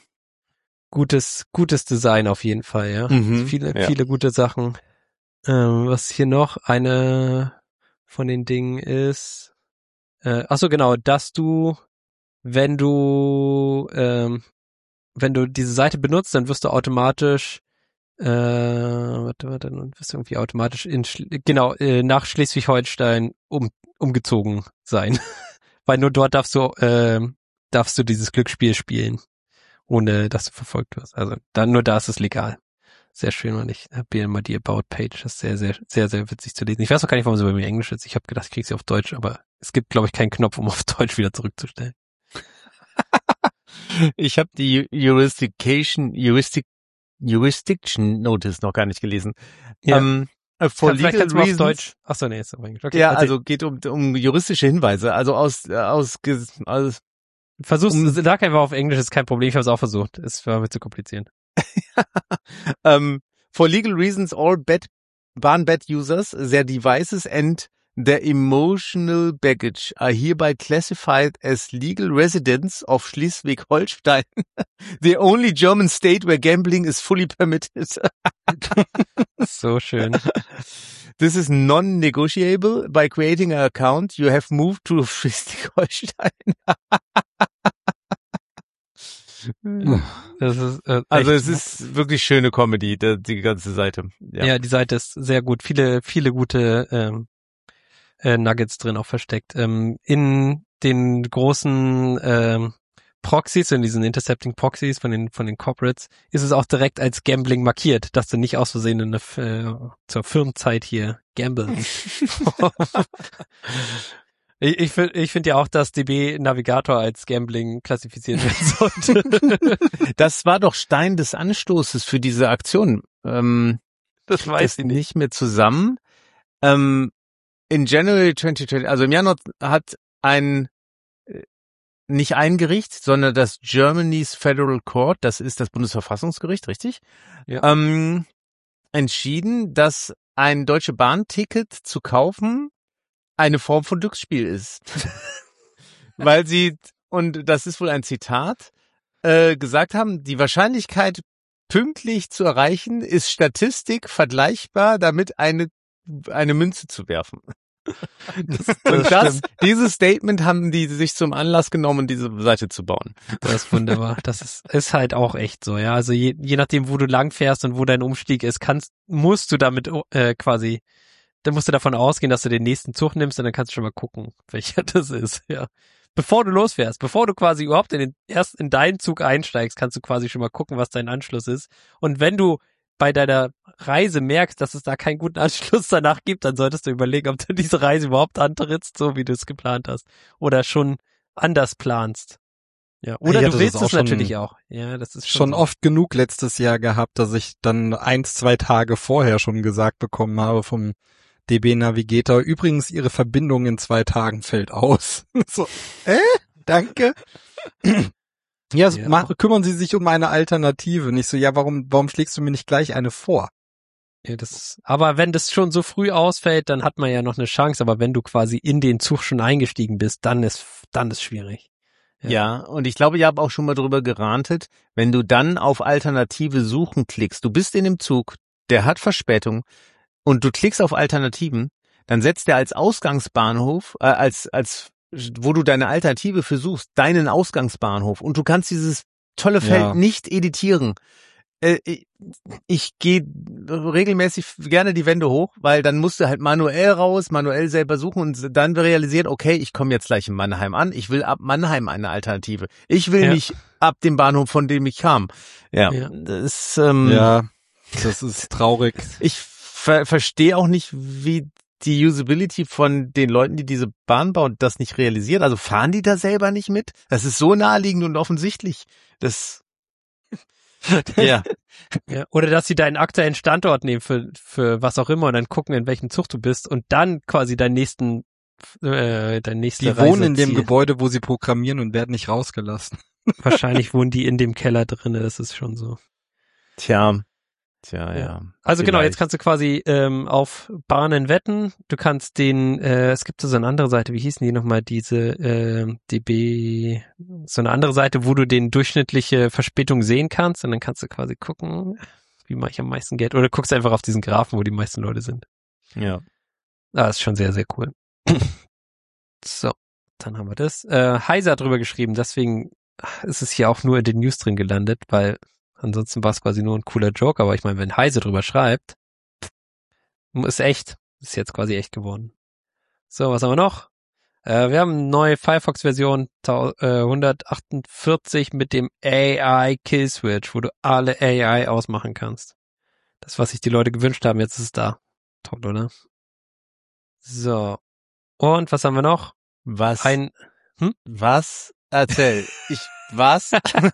Gutes, gutes Design auf jeden Fall, ja. Mhm, Viele, ja. viele gute Sachen. Ähm, was hier noch eine von den Dingen ist, äh, ach so, genau, dass du, wenn du, ähm, wenn du diese Seite benutzt, dann wirst du automatisch, äh, warte, warte, dann wirst du irgendwie automatisch in, Schl- genau, äh, nach Schleswig-Holstein um, umgezogen sein. Weil nur dort darfst du, ähm, darfst du dieses Glücksspiel spielen, ohne dass du verfolgt wirst. Also dann nur da ist es legal. Sehr schön, und ich habe hier mal die About-Page, das ist sehr, sehr, sehr, sehr witzig zu lesen. Ich weiß auch gar nicht, warum sie bei mir Englisch ist. Ich habe gedacht, ich krieg sie auf Deutsch, aber es gibt, glaube ich, keinen Knopf, um auf Deutsch wieder zurückzustellen. Ich habe die Jurisdiction, Juristic, Jurisdiction Notice noch gar nicht gelesen. Ja. Ähm, uh, for Kann, vielleicht legal kannst du mal auf reasons. Deutsch. Achso, nee, ist auf Englisch. Okay, Ja, erzähl. also geht um, um juristische Hinweise. Also aus, äh, aus, ges- aus Versuch's, um- sag einfach auf Englisch, ist kein Problem, ich habe es auch versucht. Es war mir zu kompliziert. um, for legal reasons, all bad, Bahnbed users, their devices and their emotional baggage are hereby classified as legal residents of Schleswig-Holstein, the only German state where gambling is fully permitted. So schön. This is non-negotiable. By creating an account, you have moved to Schleswig-Holstein. Das ist, äh, Also echt- es ist wirklich schöne Comedy, die, die ganze Seite. Ja. ja, die Seite ist sehr gut. Viele, viele gute ähm, äh, Nuggets drin auch versteckt. Ähm, in den großen ähm, Proxys, in diesen Intercepting Proxys von den von den Corporates, ist es auch direkt als Gambling markiert, dass du nicht aus Versehen in eine, äh, zur Firmenzeit hier gambeln. Ich, ich finde ich finde ja auch, dass D B Navigator als Gambling klassifiziert werden sollte. Das war doch Stein des Anstoßes für diese Aktion. Ähm, Das weiß das ich nicht. nicht mehr zusammen. Ähm, in January zwanzig zwanzig, also im Januar hat ein äh, nicht ein Gericht, sondern das Germany's Federal Court, das ist das Bundesverfassungsgericht, richtig? Ja. Ähm, entschieden, dass ein Deutsche Bahn-Ticket zu kaufen eine Form von Glücksspiel ist. Weil sie, und das ist wohl ein Zitat, äh, gesagt haben, die Wahrscheinlichkeit, pünktlich zu erreichen, ist Statistik vergleichbar, damit eine, eine Münze zu werfen. Das, Und das, stimmt. dieses Statement haben die sich zum Anlass genommen, diese Seite zu bauen. Das ist wunderbar. Das ist, ist halt auch echt so, ja. Also je, je nachdem, wo du lang fährst und wo dein Umstieg ist, kannst, musst du damit äh, quasi, dann musst du davon ausgehen, dass du den nächsten Zug nimmst und dann kannst du schon mal gucken, welcher das ist, ja. Bevor du losfährst, bevor du quasi überhaupt in den, erst in deinen Zug einsteigst, kannst du quasi schon mal gucken, was dein Anschluss ist. Und wenn du bei deiner Reise merkst, dass es da keinen guten Anschluss danach gibt, dann solltest du überlegen, ob du diese Reise überhaupt antrittst, so wie du es geplant hast. Oder schon anders planst. Ja. Oder Ja, du das willst ist auch es schon- natürlich auch. Ja, das ist schon, Schon so. oft genug letztes Jahr gehabt, dass ich dann eins, zwei Tage vorher schon gesagt bekommen habe vom D B Navigator, übrigens Ihre Verbindung in zwei Tagen fällt aus. So, äh, danke. Ja, so, Ja. ma- kümmern Sie sich um eine Alternative. Nicht so, ja, warum, warum schlägst du mir nicht gleich eine vor? Ja, das, aber wenn das schon so früh ausfällt, dann hat man ja noch eine Chance. Aber wenn du quasi in den Zug schon eingestiegen bist, dann ist, dann ist schwierig. Ja. Ja, und ich glaube, ich habe auch schon mal drüber gerantet, wenn du dann auf Alternative suchen klickst, du bist in dem Zug, der hat Verspätung und du klickst auf Alternativen, dann setzt er als Ausgangsbahnhof, äh, als, als, wo du deine Alternative für suchst, deinen Ausgangsbahnhof und du kannst dieses tolle Feld Ja. nicht editieren. Äh, ich ich gehe regelmäßig gerne die Wände hoch, weil dann musst du halt manuell raus, manuell selber suchen und dann realisieren, okay, ich komme jetzt gleich in Mannheim an, ich will ab Mannheim eine Alternative. Ich will Ja. nicht ab dem Bahnhof, von dem ich kam. Ja, Ja. das ist, ähm, Ja, das ist traurig. ich ver verstehe auch nicht, wie die Usability von den Leuten, die diese Bahn bauen, das nicht realisiert. Also fahren die da selber nicht mit? Das ist so naheliegend und offensichtlich. Das, ja. Ja, oder dass sie deinen aktuellen Standort nehmen für, für was auch immer und dann gucken, in welchem Zug du bist und dann quasi deinen nächsten, äh, dein nächste Die wohnen in dem Reiseziel. Gebäude, wo sie programmieren und werden nicht rausgelassen. Wahrscheinlich wohnen die in dem Keller drinne, das ist schon so. Tja. Tja, Ja. ja. Also genau, Vielleicht. jetzt kannst du quasi ähm, auf Bahnen wetten. Du kannst den, äh, es gibt so eine andere Seite, wie hießen die nochmal, diese äh, D B, so eine andere Seite, wo du den durchschnittliche Verspätung sehen kannst und dann kannst du quasi gucken, wie mache ich am meisten Geld. Oder guckst einfach auf diesen Graphen, wo die meisten Leute sind. Ja. Ah, ist schon sehr, sehr cool. So, dann haben wir das. Äh, Heise hat drüber geschrieben, deswegen ist es hier auch nur in den News drin gelandet, weil ansonsten war es quasi nur ein cooler Joke, aber ich meine, wenn Heise drüber schreibt, ist echt, ist jetzt quasi echt geworden. So, was haben wir noch? Äh, wir haben eine neue Firefox-Version hundertachtundvierzig mit dem A I Kill Switch, wo du alle A I ausmachen kannst. Das, was sich die Leute gewünscht haben, jetzt ist es da. Toll, oder? So. Und was haben wir noch? Was? Ein, Was? Erzähl. Ich, Was?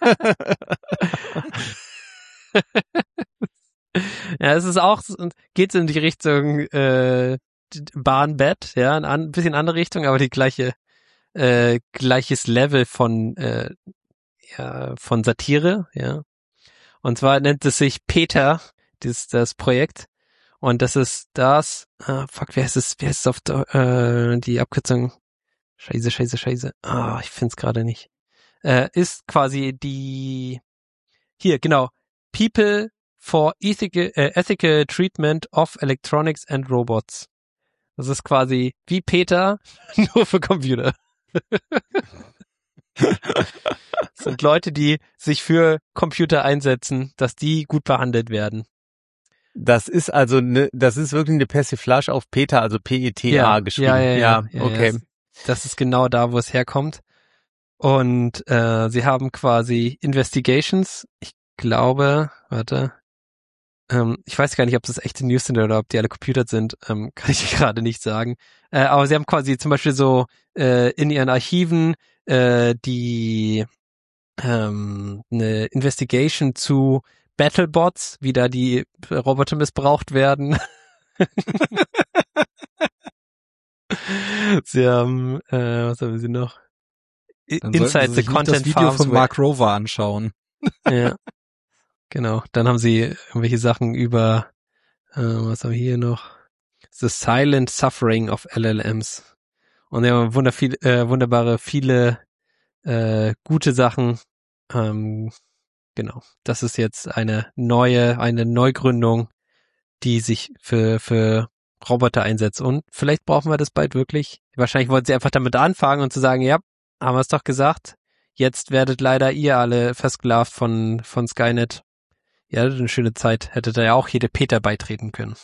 Ja, es ist auch, geht's in die Richtung äh, Bahnbett, ja, ein an, bisschen andere Richtung, aber die gleiche, äh, gleiches Level von äh, ja, von Satire, ja. Und zwar nennt es sich Peter, das, das Projekt. Und das ist das, ah, fuck, wer ist es, wer ist es auf äh, die Abkürzung? Scheiße, scheiße, scheiße. Ah, ich find's gerade nicht. Äh, ist quasi die, hier, genau, People for Ethical, äh, Ethical Treatment of Electronics and Robots. Das ist quasi wie Peter, nur für Computer. Das sind Leute, die sich für Computer einsetzen, dass die gut behandelt werden. Das ist also ne, das ist wirklich eine Persiflage auf Peter, also P E T A Ja, geschrieben. ja, ja, ja, ja, okay. ja. Das ist genau da, wo es herkommt. Und äh, sie haben quasi Investigations, ich glaube, warte, ähm, ich weiß gar nicht, ob das echte News sind oder ob die alle computert sind, ähm, kann ich gerade nicht sagen. Äh, aber sie haben quasi zum Beispiel so äh, in ihren Archiven äh, die ähm, eine Investigation zu Battlebots, wie da die Roboter missbraucht werden. Sie haben, äh, was haben sie noch? Dann Inside sollten Sie the sich nicht Content das Video Farms von Web. Mark Rover anschauen. Ja, genau. Dann haben sie irgendwelche Sachen über, äh, was haben wir hier noch? The Silent Suffering of L L Ms. Und ja, wunder viel, äh, wunderbare, viele äh, gute Sachen. Ähm, genau. Das ist jetzt eine neue, eine Neugründung, die sich für für Roboter einsetzt. Und vielleicht brauchen wir das bald wirklich. Wahrscheinlich wollten sie einfach damit anfangen und zu sagen, ja, haben wir es doch gesagt. Jetzt werdet leider ihr alle versklavt von von Skynet. Ihr hattet eine schöne Zeit. Hättet ihr ja auch jede Peter beitreten können.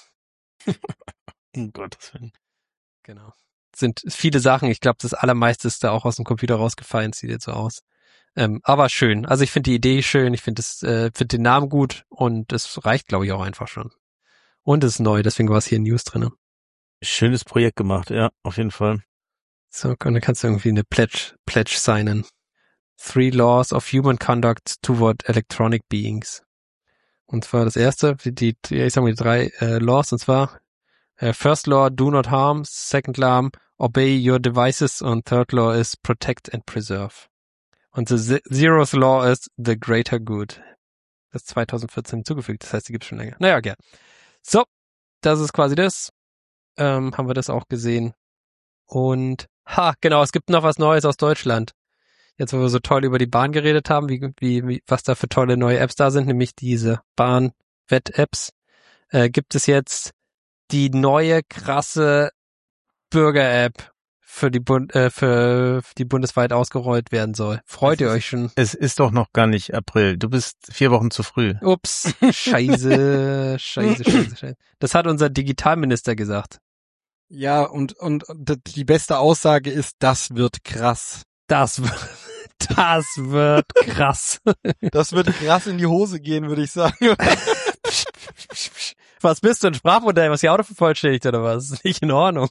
Um Gottes Willen. Genau. Sind viele Sachen. Ich glaube, das Allermeiste ist da auch aus dem Computer rausgefallen. Sieht jetzt so aus. Ähm, aber schön. Also ich finde die Idee schön. Ich finde das, äh, finde den Namen gut und das reicht, glaube ich, auch einfach schon. Und es ist neu, deswegen war es hier in News drin. Schönes Projekt gemacht, ja, auf jeden Fall. So, und dann kannst du irgendwie eine Pledge, Pledge signen. Three Laws of Human Conduct Toward Electronic Beings. Und zwar das erste, die, die ich sag mal die drei äh, Laws, und zwar äh, First Law, do not harm. Second Law, obey your devices. Und Third Law is protect and preserve. Und the Zeroth Law ist the greater good. Das ist zwanzig vierzehn hinzugefügt, das heißt, die gibt's schon länger. Naja, gern. So, das ist quasi das. Ähm, haben wir das auch gesehen. Und, ha, genau, es gibt noch was Neues aus Deutschland. Jetzt, wo wir so toll über die Bahn geredet haben, wie, wie, wie was da für tolle neue Apps da sind, nämlich diese Bahn-Wett-Apps, äh, gibt es jetzt die neue, krasse Bürger-App, für die Bund, äh, für die bundesweit ausgerollt werden soll. Freut ihr euch schon? Es ist doch noch gar nicht April. Du bist vier Wochen zu früh. Ups, scheiße, scheiße, scheiße, scheiße. Das hat unser Digitalminister gesagt. Ja, und, und die beste Aussage ist, das wird krass. Das wird, das wird krass. Das wird krass in die Hose gehen, würde ich sagen. Was bist du, ein Sprachmodell, was die Auto vervollständigt oder was? Das ist nicht in Ordnung.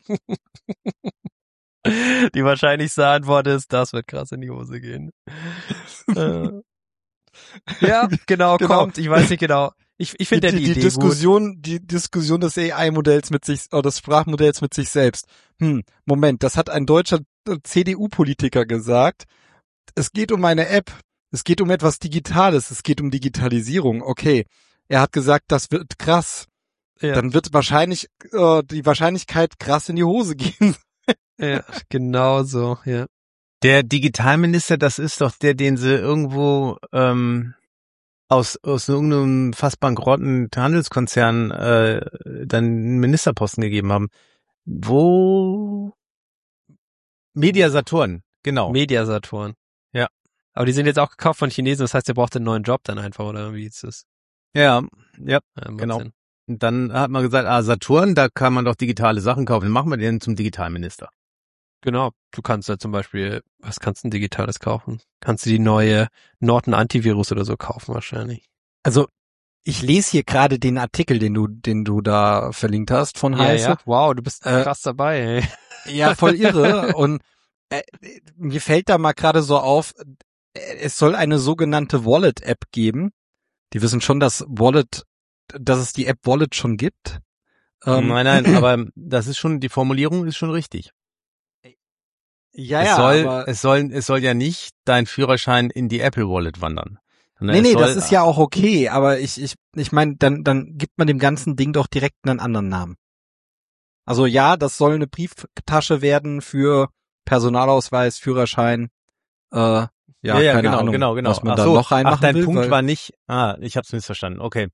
Die wahrscheinlichste Antwort ist, das wird krass in die Hose gehen. äh. Ja, genau, Genau. kommt. Ich weiß nicht genau. Ich, ich finde ja die, die Idee Diskussion, gut. Die Diskussion des A I-Modells mit sich, oder des Sprachmodells mit sich selbst. Hm, Moment, das hat ein deutscher C D U-Politiker gesagt. Es geht um eine App. Es geht um etwas Digitales. Es geht um Digitalisierung. Okay. Er hat gesagt, das wird krass. Ja. Dann wird wahrscheinlich, äh, die Wahrscheinlichkeit krass in die Hose gehen. Ja, genau so, ja. Der Digitalminister, das ist doch der, den sie irgendwo ähm, aus aus irgendeinem fast bankrotten Handelskonzern äh, dann einen Ministerposten gegeben haben. Wo? Mediasaturn, genau. Mediasaturn. Ja. Aber die sind jetzt auch gekauft von Chinesen, das heißt, der braucht einen neuen Job dann einfach, oder wie ist das? Ja, ja, Ja, macht genau. Sinn. Und dann hat man gesagt, ah, Saturn, da kann man doch digitale Sachen kaufen. Dann machen wir den zum Digitalminister. Genau, du kannst da zum Beispiel, was kannst du denn Digitales kaufen? Kannst du die neue Norton Antivirus oder so kaufen wahrscheinlich. Also, ich lese hier gerade den Artikel, den du, den du da verlinkt hast von Ja, Heise. ja. Wow, du bist Äh, krass dabei, ey. Ja, voll irre. Und äh, mir fällt da mal gerade so auf, es soll eine sogenannte Wallet-App geben. Die wissen schon, dass Wallet, dass es die App Wallet schon gibt. Ähm, nein, nein, aber das ist schon, die Formulierung ist schon richtig. Ja, es ja, soll, aber es soll, es soll ja nicht dein Führerschein in die Apple Wallet wandern. Nee, nee, das ist ja auch okay, aber ich, ich, ich meine, dann, dann gibt man dem ganzen Ding doch direkt einen anderen Namen. Also ja, das soll eine Brieftasche werden für Personalausweis, Führerschein, äh, ja, ja, ja, keine genau, Ahnung, genau, genau. was man Ach da so, noch reinmachen ach, dein will. Punkt weil, war nicht, ah, ich hab's missverstanden, okay.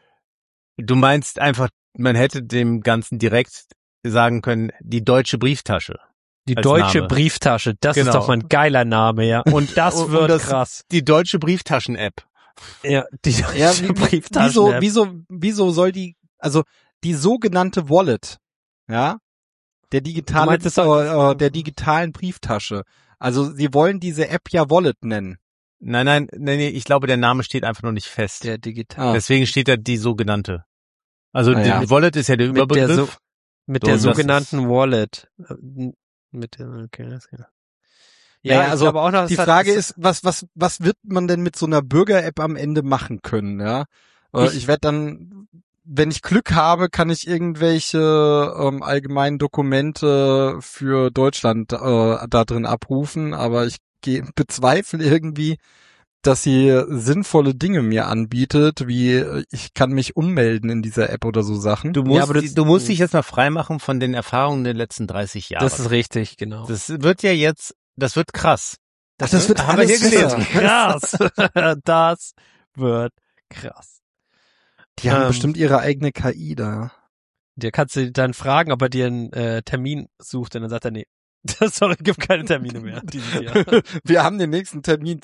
Du meinst einfach, man hätte dem Ganzen direkt sagen können, die deutsche Brieftasche. Die als deutsche Name. Brieftasche, das Genau. ist doch mal ein geiler Name, ja. Und das und, wird und das, krass. Die deutsche Brieftaschen-App. Ja, die deutsche ja, wie, Brieftaschen. wieso, wieso, wieso soll die, also die sogenannte Wallet, ja, der digitale, Du meinst, es soll- äh, äh, der digitalen Brieftasche. Also sie wollen diese App ja Wallet nennen. Nein, nein, nein, nee, ich glaube, der Name steht einfach noch nicht fest. Der digital. Ah. Deswegen steht da die sogenannte. Also Ah, die ja. Wallet ist ja der Mit der Überbegriff. so- Mit So, der und das sogenannten Wallet. Äh, Mit der, okay, das ja. Ja, Naja, ich also glaube auch noch, die es hat- Frage es- ist, was, was, was wird man denn mit so einer Bürger-App am Ende machen können, ja? Äh, Ich- Ich, werde dann, wenn ich Glück habe, kann ich irgendwelche ähm, allgemeinen Dokumente für Deutschland äh, da drin abrufen, aber ich geh, bezweifle irgendwie, dass sie sinnvolle Dinge mir anbietet, wie äh, ich kann mich ummelden in dieser App oder so Sachen. Du musst, aber du- die- du musst dich jetzt mal freimachen von den Erfahrungen der letzten dreißig Jahre. Das ist richtig, genau. Das wird ja jetzt, das wird krass. Ach, das wird haben wir alles hier gelesen. besser. krass. Das wird krass. Die haben Ähm, bestimmt ihre eigene K I da. Der kannst du dann fragen, ob er dir einen äh, Termin sucht, und dann sagt er, nee, sorry, gibt keine Termine mehr dieses Jahr. Wir haben den nächsten Termin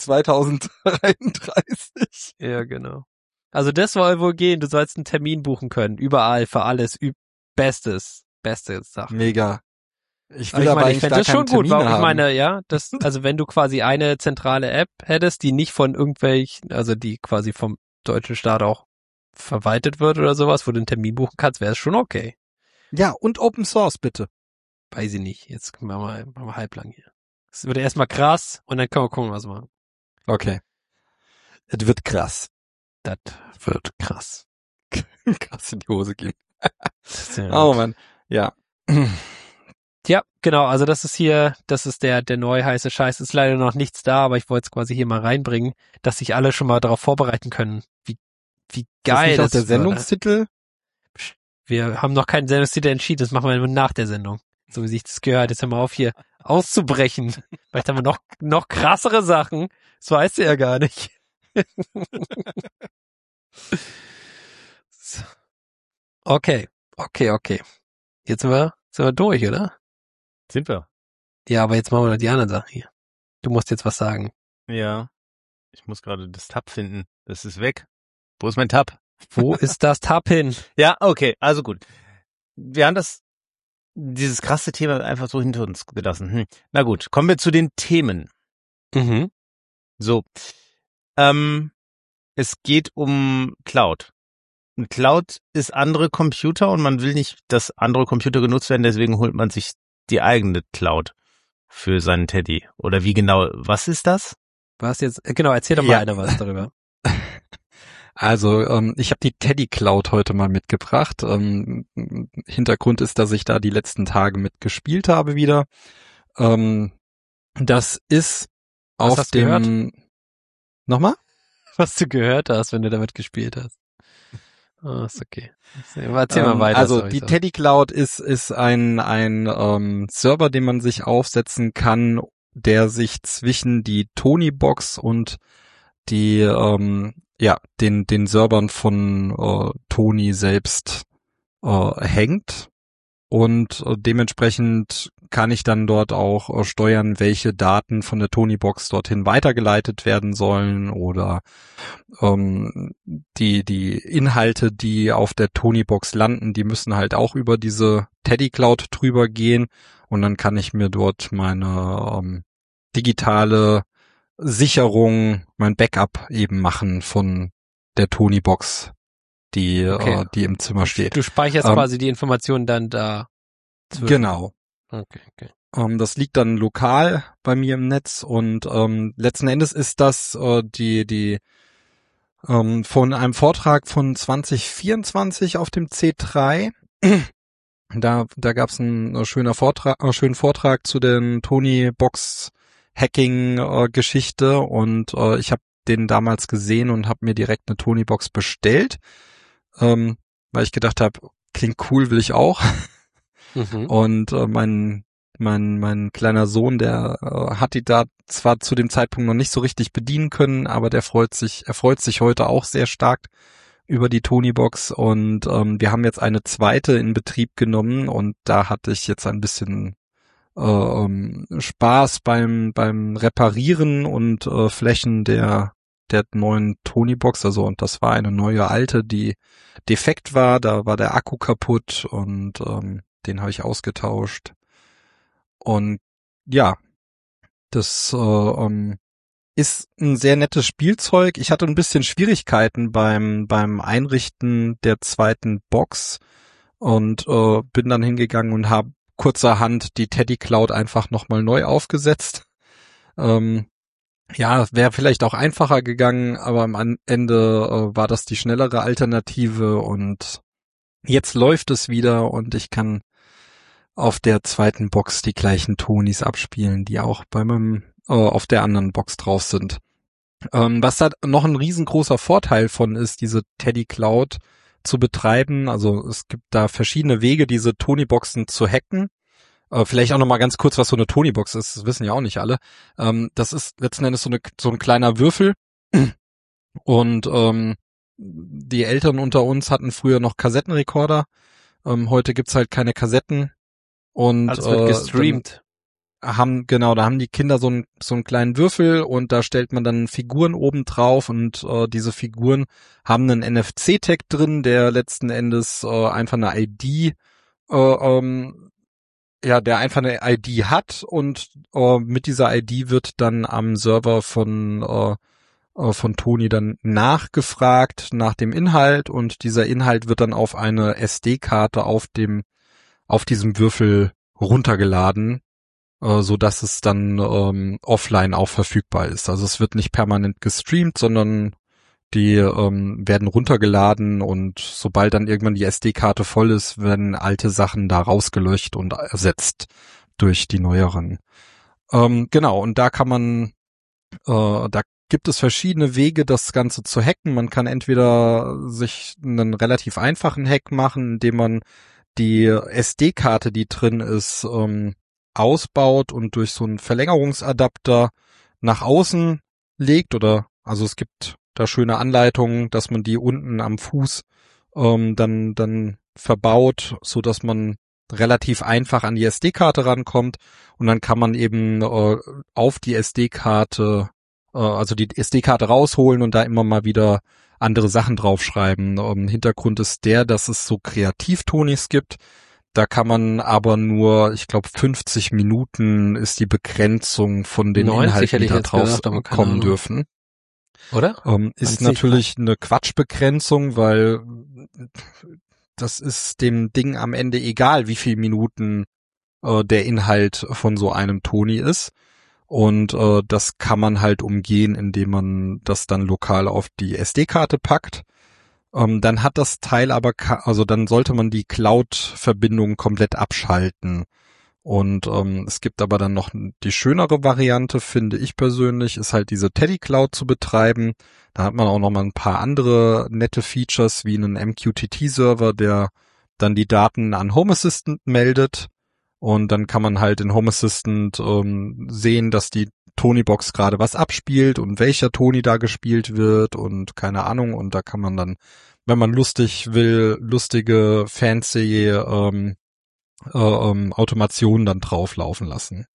zweitausenddreiunddreißig. Ja, genau. Also das soll wohl gehen, du sollst einen Termin buchen können, überall, für alles, üb Bestes, beste Sache. Mega. Ich Aber will ich aber meine, ich eigentlich fände gar das schon keinen gut, Termin weil ich haben. meine, ja, das, also wenn du quasi eine zentrale App hättest, die nicht von irgendwelchen, also die quasi vom deutschen Staat auch verwaltet wird oder sowas, wo du einen Termin buchen kannst, wäre es schon okay. Ja, und Open Source bitte. Weiß ich nicht, jetzt machen wir, machen wir halblang hier. Es wird erstmal krass und dann können wir gucken, was wir machen. Okay. Es wird krass. Das wird krass. krass in die Hose gehen. Sehr Oh gut. Mann. Ja. Ja, genau, also das ist hier, das ist der, der neue heiße Scheiß. Ist leider noch nichts da, aber ich wollte es quasi hier mal reinbringen, dass sich alle schon mal darauf vorbereiten können, wie, wie geil das ist nicht auch der wird. Sendungstitel? Wir haben noch keinen Sendungstitel entschieden, das machen wir nur nach der Sendung. So wie sich das gehört. Jetzt hör mal auf hier auszubrechen. Vielleicht haben wir noch, noch krassere Sachen. Das weißt du ja gar nicht. So. Okay, okay, okay. Jetzt sind wir, sind wir durch, oder? Sind wir? Ja, aber jetzt machen wir noch die anderen Sachen hier. Du musst jetzt was sagen. Ja. Ich muss gerade das Tab finden. Das ist weg. Wo ist mein Tab? Wo ist das Tab hin? Ja, okay, also gut. Wir haben das, dieses krasse Thema einfach so hinter uns gelassen. Hm. Na gut, kommen wir zu den Themen. Mhm. So, ähm, es geht um Cloud. Und Cloud ist andere Computer und man will nicht, dass andere Computer genutzt werden, deswegen holt man sich die eigene Cloud für seinen Teddy. Oder wie genau, was ist das? Was jetzt? Genau, erzähl doch mal Ja. einer was darüber. Also ähm, ich habe die Teddy Cloud heute mal mitgebracht. Ähm, Hintergrund ist, dass ich da die letzten Tage mit gespielt habe wieder. Ähm, das ist Was auf hast du dem... Nochmal? Was du gehört hast, wenn du damit gespielt hast. Oh, ist okay. Erzähl Ähm, mal weiter. Also sorry, die sorry. Teddy Cloud ist ist ein ein ähm, Server, den man sich aufsetzen kann, der sich zwischen die Tony-Box und die ähm, ja den den Servern von äh, Tony selbst äh, hängt. Und äh, dementsprechend kann ich dann dort auch äh, steuern, welche Daten von der Tony-Box dorthin weitergeleitet werden sollen oder ähm, die die Inhalte, die auf der Tony-Box landen, die müssen halt auch über diese Teddy Cloud drüber gehen und dann kann ich mir dort meine ähm, digitale Sicherung, mein Backup eben machen von der Tony-Box, die Okay. äh, die im Zimmer steht. Du speicherst Ähm, quasi die Informationen dann da. zwischen- Genau. Okay, okay. Ähm, das liegt dann lokal bei mir im Netz und ähm, letzten Endes ist das äh, die die ähm, von einem Vortrag von zwanzig vierundzwanzig auf dem C drei. Da da gab's einen äh, schöner Vortrag, äh, schönen Vortrag zu den Tony-Box Hacking-Geschichte und äh, ich habe den damals gesehen und habe mir direkt eine Tony-Box bestellt, ähm, weil ich gedacht habe, klingt cool, will ich auch. Mhm. Und äh, mein mein mein kleiner Sohn, der äh, hat die da zwar zu dem Zeitpunkt noch nicht so richtig bedienen können, aber der freut sich, er freut sich heute auch sehr stark über die Tony-Box und ähm, wir haben jetzt eine zweite in Betrieb genommen und da hatte ich jetzt ein bisschen äh, ähm, Spaß beim beim Reparieren und äh, Flächen der der neuen Tony-Box, also und das war eine neue alte, die defekt war, da war der Akku kaputt und ähm, den habe ich ausgetauscht und ja, das äh, ähm, ist ein sehr nettes Spielzeug. Ich hatte ein bisschen Schwierigkeiten beim beim Einrichten der zweiten Box und äh, bin dann hingegangen und habe kurzerhand die Teddy Cloud einfach nochmal neu aufgesetzt. Ähm, ja, wäre vielleicht auch einfacher gegangen, aber am Ende äh, war das die schnellere Alternative und jetzt läuft es wieder und ich kann auf der zweiten Box die gleichen Tonys abspielen, die auch bei meinem äh, auf der anderen Box drauf sind. Ähm, was da noch ein riesengroßer Vorteil von ist, diese Teddy Cloud zu betreiben. Also es gibt da verschiedene Wege, diese Tony-Boxen zu hacken. Äh, vielleicht auch noch mal ganz kurz, was so eine Tony-Box ist. Das wissen ja auch nicht alle. Ähm, das ist letzten Endes so, eine, so ein kleiner Würfel. Und ähm, die Eltern unter uns hatten früher noch Kassettenrekorder. Ähm, heute gibt's halt keine Kassetten. Und Alles wird äh, gestreamt. haben, genau, da haben die Kinder so einen so einen kleinen Würfel und da stellt man dann Figuren oben drauf und äh, diese Figuren haben einen N F C-Tag drin, der letzten Endes äh, einfach eine I D, äh, ähm, ja, der einfach eine I D hat und äh, mit dieser I D wird dann am Server von äh, äh, von Tony dann nachgefragt nach dem Inhalt und dieser Inhalt wird dann auf eine S D-Karte auf dem auf diesem Würfel runtergeladen, so dass es dann ähm, offline auch verfügbar ist. Also es wird nicht permanent gestreamt, sondern die ähm, werden runtergeladen und sobald dann irgendwann die S D-Karte voll ist, werden alte Sachen da rausgelöscht und ersetzt durch die neueren. Ähm, genau, und da kann man, äh, da gibt es verschiedene Wege, das Ganze zu hacken. Man kann entweder sich einen relativ einfachen Hack machen, indem man die S D-Karte, die drin ist, ähm, ausbaut und durch so einen Verlängerungsadapter nach außen legt oder also es gibt da schöne Anleitungen, dass man die unten am Fuß ähm, dann dann verbaut, so dass man relativ einfach an die S D-Karte rankommt und dann kann man eben äh, auf die S D-Karte äh, also die S D-Karte rausholen und da immer mal wieder andere Sachen draufschreiben. Ähm, Hintergrund ist der, dass es so Kreativtonis gibt. Da kann man aber nur, ich glaube, fünfzig Minuten ist die Begrenzung von den neunzig Inhalten, hätte die ich da jetzt drauf gedacht, aber keine kommen Ahnung. dürfen. Oder? Ähm, ist neunzig? natürlich eine Quatschbegrenzung, weil das ist dem Ding am Ende egal, wie viel Minuten äh, der Inhalt von so einem Tony ist. Und äh, das kann man halt umgehen, indem man das dann lokal auf die S D-Karte packt. Ähm, dann hat das Teil aber, also dann sollte man die Cloud-Verbindung komplett abschalten. Und ähm, es gibt aber dann noch die schönere Variante, finde ich persönlich, ist halt diese Teddy Cloud zu betreiben. Da hat man auch noch mal ein paar andere nette Features wie einen M Q T T-Server, der dann die Daten an Home Assistant meldet. Und dann kann man halt in Home Assistant ähm, sehen, dass die Tony-Box gerade was abspielt und welcher Tony da gespielt wird und keine Ahnung. Und da kann man dann, wenn man lustig will, lustige, fancy ähm, äh, ähm, Automationen dann drauflaufen lassen.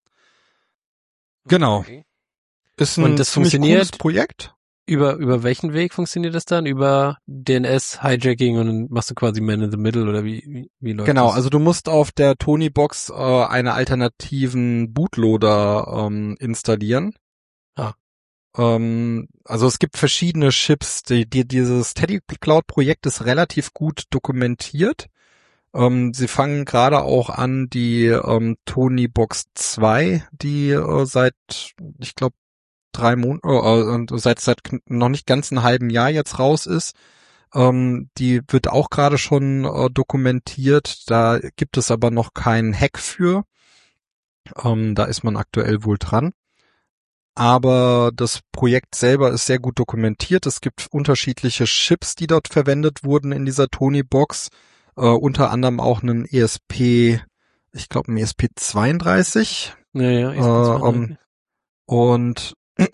Genau. Okay. Ist ein Und das ziemlich funktioniert cooles Projekt. Über, über welchen Weg funktioniert das dann? Über D N S-Hijacking und dann machst du quasi Man in the Middle oder wie, wie, wie läuft Genau, das? also du musst auf der Tony-Box äh, einen alternativen Bootloader ähm, installieren. Ah. Ähm, also es gibt verschiedene Chips. Die, die, dieses Teddy Cloud Projekt ist relativ gut dokumentiert. Ähm, sie fangen gerade auch an, die ähm, Tonybox zwei, die äh, seit, ich glaube, drei Monaten, äh, seit seit noch nicht ganz einem halben Jahr jetzt raus ist. Ähm, die wird auch gerade schon äh, dokumentiert. Da gibt es aber noch keinen Hack für. Ähm, da ist man aktuell wohl dran. Aber das Projekt selber ist sehr gut dokumentiert. Es gibt unterschiedliche Chips, die dort verwendet wurden in dieser Tonybox. Äh, unter anderem auch einen E S P, ich glaube, einen E S P zweiunddreißig. Ja, ja, E S P Äh, zweiunddreißig. ähm, und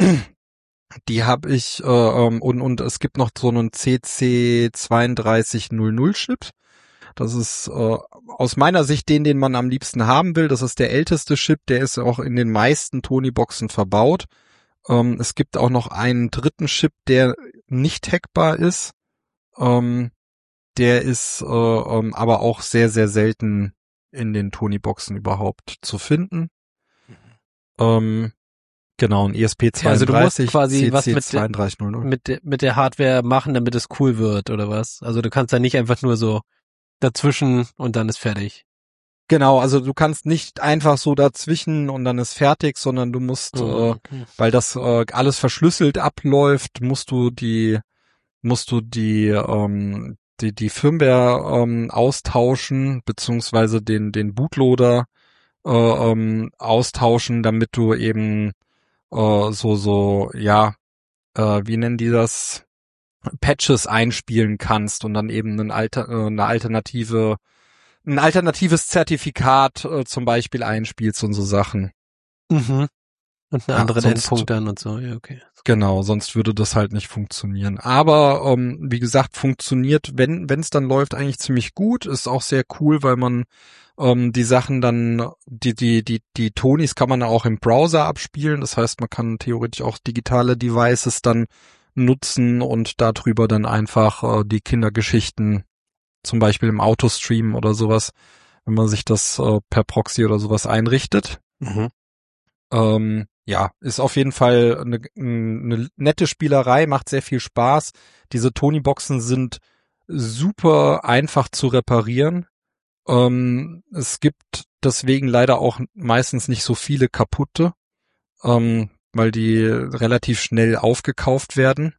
die habe ich, äh, ähm, und, und es gibt noch so einen C C zweiunddreißig null null Chip. Das ist äh, aus meiner Sicht den, den man am liebsten haben will. Das ist der älteste Chip, der ist auch in den meisten Tonyboxen verbaut. Ähm, es gibt auch noch einen dritten Chip, der nicht hackbar ist. Ähm, der ist äh, ähm, aber auch sehr, sehr selten in den Tonyboxen überhaupt zu finden. Ähm, genau, ein E S P Ja, also du musst zweiunddreißig, quasi was C C mit, der- zweiunddreißig null null. mit, der- mit der Hardware machen, damit es cool wird, oder was? Also du kannst da nicht einfach nur so dazwischen und dann ist fertig. Genau, also du kannst nicht einfach so dazwischen und dann ist fertig, sondern du musst, Oh, äh, okay. weil das äh, alles verschlüsselt abläuft, musst du die, musst du die, ähm, die, die Firmware ähm, austauschen, beziehungsweise den, den Bootloader äh, ähm, austauschen, damit du eben äh, so, so, ja, äh, wie nennen die das? Patches einspielen kannst und dann eben ein Alter, äh, eine alternative ein alternatives Zertifikat äh, zum Beispiel einspielst und so Sachen. Mhm. Und einen Ja, anderen sonst- Endpunkt dann und so, ja, okay. Genau, sonst würde das halt nicht funktionieren. Aber ähm, wie gesagt, funktioniert, wenn wenn es dann läuft, eigentlich ziemlich gut. Ist auch sehr cool, weil man ähm, die Sachen dann, die die die die Tonys kann man auch im Browser abspielen. Das heißt, man kann theoretisch auch digitale Devices dann nutzen und darüber dann einfach äh, die Kindergeschichten zum Beispiel im Auto streamen oder sowas, wenn man sich das äh, per Proxy oder sowas einrichtet. Mhm. Ähm, ja, ist auf jeden Fall eine, eine nette Spielerei, macht sehr viel Spaß. Diese Tony-Boxen sind super einfach zu reparieren. Ähm, es gibt deswegen leider auch meistens nicht so viele kaputte, ähm, weil die relativ schnell aufgekauft werden.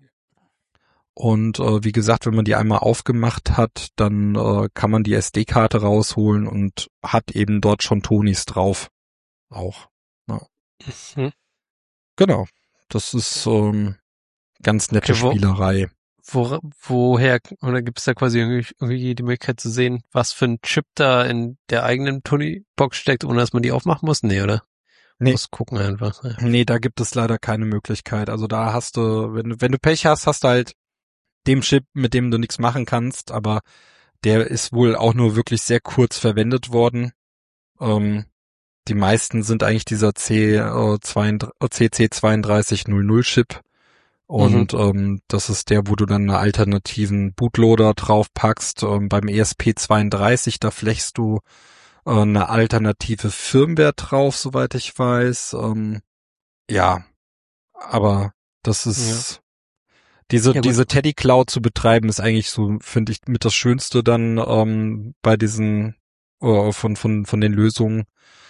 Und äh, wie gesagt, wenn man die einmal aufgemacht hat, dann äh, kann man die S D-Karte rausholen und hat eben dort schon Tonys drauf. Auch. Ja. Mhm. Genau. Das ist ähm, ganz nette Okay, wo- Spielerei. Wo, woher, oder gibt es da quasi irgendwie, irgendwie die Möglichkeit zu sehen, was für ein Chip da in der eigenen Tony-Box steckt, ohne dass man die aufmachen muss? Nee, oder? Nee. Muss gucken einfach. Ja. Nee, da gibt es leider keine Möglichkeit. Also da hast du, wenn, du- wenn du Pech hast, hast du halt dem Chip, mit dem du nichts machen kannst, aber der ist wohl auch nur wirklich sehr kurz verwendet worden. Ähm, die meisten sind eigentlich dieser C, äh, C C zweiunddreißig null null Chip. Und mhm. ähm, das ist der, wo du dann einen alternativen Bootloader drauf packst. Ähm, beim E S P zweiunddreißig, da flechst du äh, eine alternative Firmware drauf, soweit ich weiß. Ähm, ja, aber das ist ja. diese Ja, diese Teddy Cloud zu betreiben, ist eigentlich so, finde ich, mit das Schönste dann ähm, bei diesen äh, von von von den Lösungen.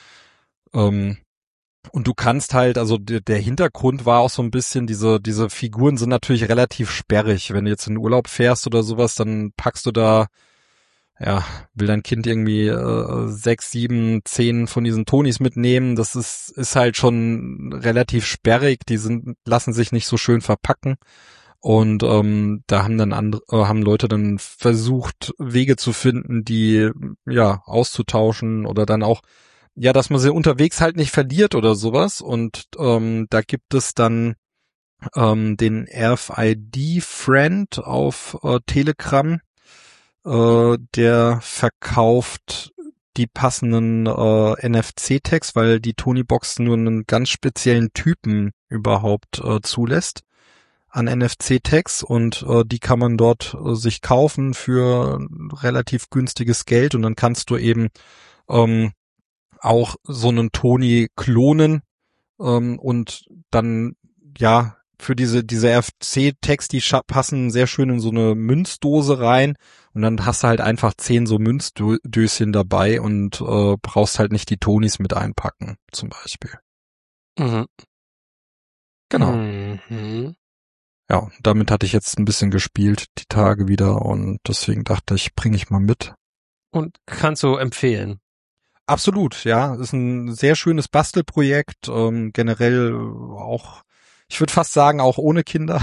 Ähm, Und du kannst halt, also der, der Hintergrund war auch so ein bisschen, diese diese Figuren sind natürlich relativ sperrig. Wenn du jetzt in den Urlaub fährst oder sowas, dann packst du da, ja, will dein Kind irgendwie äh, sechs, sieben, zehn von diesen Tonys mitnehmen. Das ist ist halt schon relativ sperrig. Die sind lassen sich nicht so schön verpacken. Und ähm, da haben dann andere, äh, haben Leute dann versucht, Wege zu finden, die ja auszutauschen oder dann auch ja, dass man sie unterwegs halt nicht verliert oder sowas. Und ähm, da gibt es dann ähm, den R F I D-Friend auf äh, Telegram, äh, der verkauft die passenden äh, N F C-Tags, weil die Tony-Box nur einen ganz speziellen Typen überhaupt äh, zulässt an N F C-Tags und äh, die kann man dort äh, sich kaufen für relativ günstiges Geld und dann kannst du eben ähm, auch so einen Tony klonen ähm, und dann ja für diese diese R F C-Tags, die passen sehr schön in so eine Münzdose rein Und dann hast du halt einfach zehn so Münzdöschen dabei und äh, brauchst halt nicht die Tonis mit einpacken, zum Beispiel. Mhm. Genau. Mhm. Ja, damit hatte ich jetzt ein bisschen gespielt, die Tage wieder, und deswegen dachte ich, bringe ich mal mit. Und kannst du empfehlen? Absolut, ja. Ist ein sehr schönes Bastelprojekt, ähm, generell auch, ich würde fast sagen, auch ohne Kinder.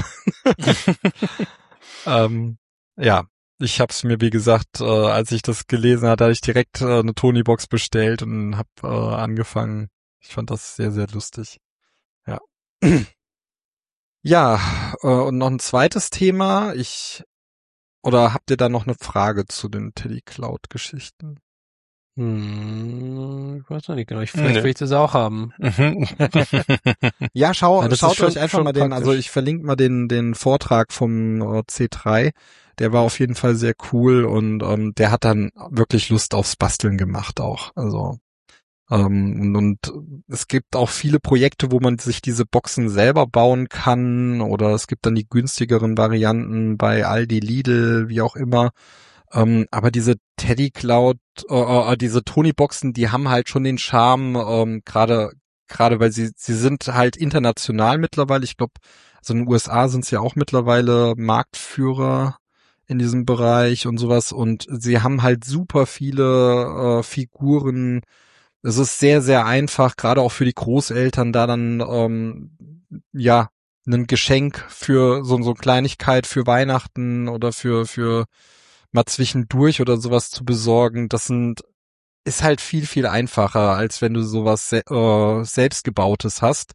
ähm, ja, ich habe es mir, wie gesagt, äh, als ich das gelesen hatte, habe ich direkt äh, eine Tony-Box bestellt und habe äh, angefangen. Ich fand das sehr, sehr lustig. Ja. Ja, äh, und noch ein zweites Thema. Ich Oder habt ihr da noch eine Frage zu den Teddy Cloud-Geschichten? Hm, ich weiß noch nicht genau. Ich, vielleicht Nö. will ich das auch haben. Ja, schau, Ja, das schaut ist schon- euch einfach schon mal den, also praktisch. ich verlinke mal den den Vortrag vom äh, C drei. Der war auf jeden Fall sehr cool, und ähm, der hat dann wirklich Lust aufs Basteln gemacht auch. Also ähm, und es gibt auch viele Projekte, wo man sich diese Boxen selber bauen kann, oder es gibt dann die günstigeren Varianten bei Aldi, Lidl, wie auch immer. Ähm, aber diese Teddy Cloud, äh, äh, diese Tony-Boxen, die haben halt schon den Charme, ähm, gerade gerade weil sie sie sind halt international mittlerweile. Ich glaube, also in den U S A sind sie ja auch mittlerweile Marktführer in diesem Bereich und sowas, und sie haben halt super viele äh, Figuren. Es ist sehr, sehr einfach, gerade auch für die Großeltern, da dann ähm, ja ein Geschenk für so so eine Kleinigkeit für Weihnachten oder für für mal zwischendurch oder sowas zu besorgen. Das sind ist halt viel, viel einfacher, als wenn du sowas se äh, selbstgebautes hast.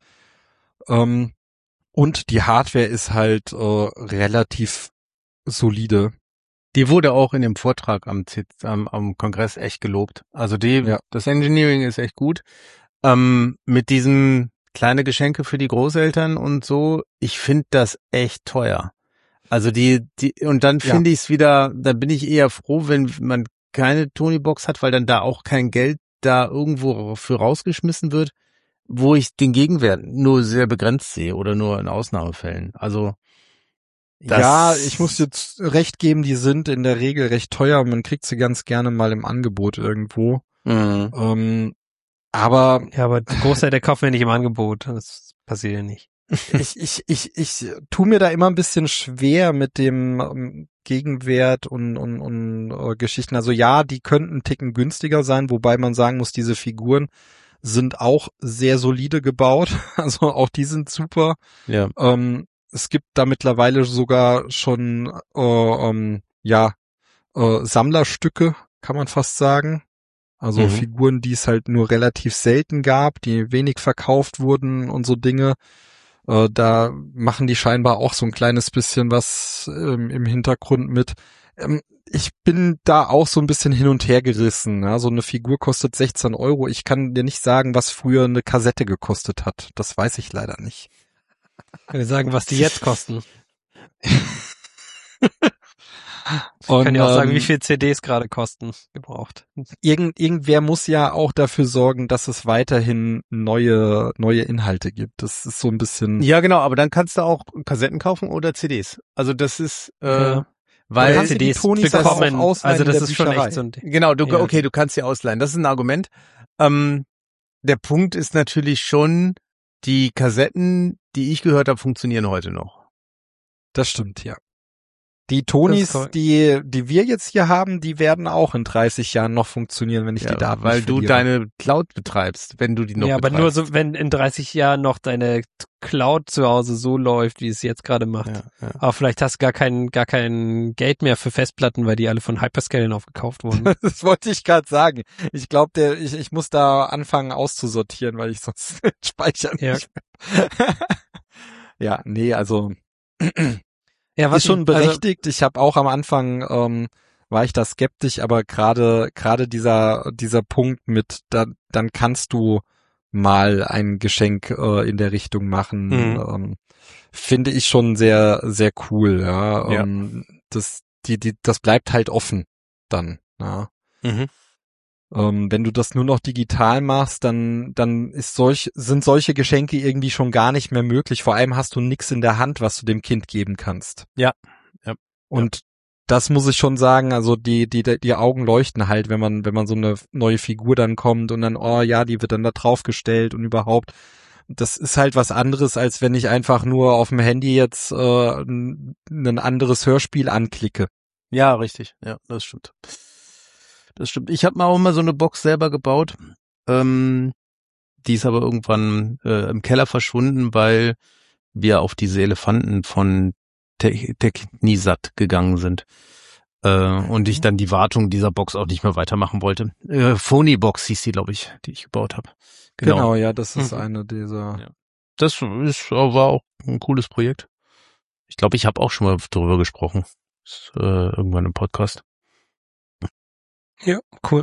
Ähm, und die Hardware ist halt äh, relativ solide. Die wurde auch in dem Vortrag am, Z- am, am Kongress echt gelobt. Also die, Ja. das Engineering ist echt gut. Ähm, mit diesem kleine Geschenke für die Großeltern und so, ich finde das echt teuer. Also die, die, und dann Ja. finde ich es wieder, da bin ich eher froh, wenn man keine Tony-Box hat, weil dann da auch kein Geld da irgendwo für rausgeschmissen wird, wo ich den Gegenwert nur sehr begrenzt sehe oder nur in Ausnahmefällen. Also das, Ja, ich muss jetzt recht geben, die sind in der Regel recht teuer. Man kriegt sie ganz gerne mal im Angebot irgendwo. Mhm. Ähm, aber Ja, aber die Großteil der kaufen wir nicht im Angebot. Das passiert ja nicht. ich, ich, ich, ich tu mir da immer ein bisschen schwer mit dem ähm, Gegenwert und, und, und äh, Geschichten. Also ja, die könnten einen Ticken günstiger sein, wobei man sagen muss, diese Figuren sind auch sehr solide gebaut. Also auch die sind super. Ja. Ähm, es gibt da mittlerweile sogar schon äh, ähm, ja äh, Sammlerstücke, kann man fast sagen. Also Mhm. Figuren, die es halt nur relativ selten gab, die wenig verkauft wurden und so Dinge. Äh, da machen die scheinbar auch so ein kleines bisschen was ähm, im Hintergrund mit. Ähm, ich bin da auch so ein bisschen hin und her gerissen. Ja? So eine Figur kostet sechzehn Euro. Ich kann dir nicht sagen, was früher eine Kassette gekostet hat. Das weiß ich leider nicht. Ich kann dir sagen, was die jetzt kosten. Ich Und, kann dir auch sagen, ähm, wie viel C Ds gerade kosten, gebraucht. Irgend, irgendwer muss ja auch dafür sorgen, dass es weiterhin neue neue Inhalte gibt. Das ist so ein bisschen. Ja, genau, aber dann kannst du auch Kassetten kaufen oder C Ds. Also das ist, äh, Ja. weil kannst du die Tonis aber auch bekommen. ausleihen Also in das der ist schon Bücherei. echt so ein Ding. genau, du, Ja. okay, du kannst sie ausleihen. Das ist ein Argument. Ähm, der Punkt ist natürlich schon, die Kassetten, die ich gehört habe, funktionieren heute noch. Das stimmt, ja. Die Das Tonis, ist korrekt. die die wir jetzt hier haben, die werden auch in dreißig Jahren noch funktionieren, wenn ich Ja, die Daten weil nicht du verliere. deine Cloud betreibst, wenn du die noch Ja, aber betreibst. nur so, wenn in dreißig Jahren noch deine Cloud zu Hause so läuft, wie es jetzt gerade macht. Ja, ja. Aber vielleicht hast du gar kein, gar kein Geld mehr für Festplatten, weil die alle von Hyperscalern aufgekauft wurden. Das wollte ich gerade sagen. Ich glaube, der ich ich muss da anfangen auszusortieren, weil ich sonst speichern Ja. nicht mehr. Ja, nee, also Ja, ist schon ich- also- berechtigt. Ich habe auch am Anfang ähm, war ich da skeptisch, aber gerade gerade dieser dieser Punkt mit da, dann kannst du mal ein Geschenk äh, in der Richtung machen, Mhm. ähm, finde ich schon sehr sehr cool. Ja, Ja. ähm, das die die das bleibt halt offen dann. Ja. Mhm. Ähm, wenn du das nur noch digital machst, dann, dann ist solch, sind solche Geschenke irgendwie schon gar nicht mehr möglich. Vor allem hast du nix in der Hand, was du dem Kind geben kannst. Ja. Ja. Und das muss ich schon sagen, also die, die, die Augen leuchten halt, wenn man, wenn man so eine neue Figur dann kommt und dann, oh ja, die wird dann da draufgestellt und überhaupt. Das ist halt was anderes, als wenn ich einfach nur auf dem Handy jetzt äh, ein, ein anderes Hörspiel anklicke. Ja, richtig. Ja, das stimmt. Das stimmt. Ich habe mal auch mal so eine Box selber gebaut. Ähm, die ist aber irgendwann äh, im Keller verschwunden, weil wir auf diese Elefanten von Te- Technisat gegangen sind. Äh, und ich dann die Wartung dieser Box auch nicht mehr weitermachen wollte. Äh, Phony-Box hieß die, glaube ich, die ich gebaut habe. Genau. Genau. genau, ja, das ist Mhm. eine dieser... Ja. Das ist, war auch ein cooles Projekt. Ich glaube, ich habe auch schon mal darüber gesprochen. Das, äh, irgendwann im Podcast. Ja, cool.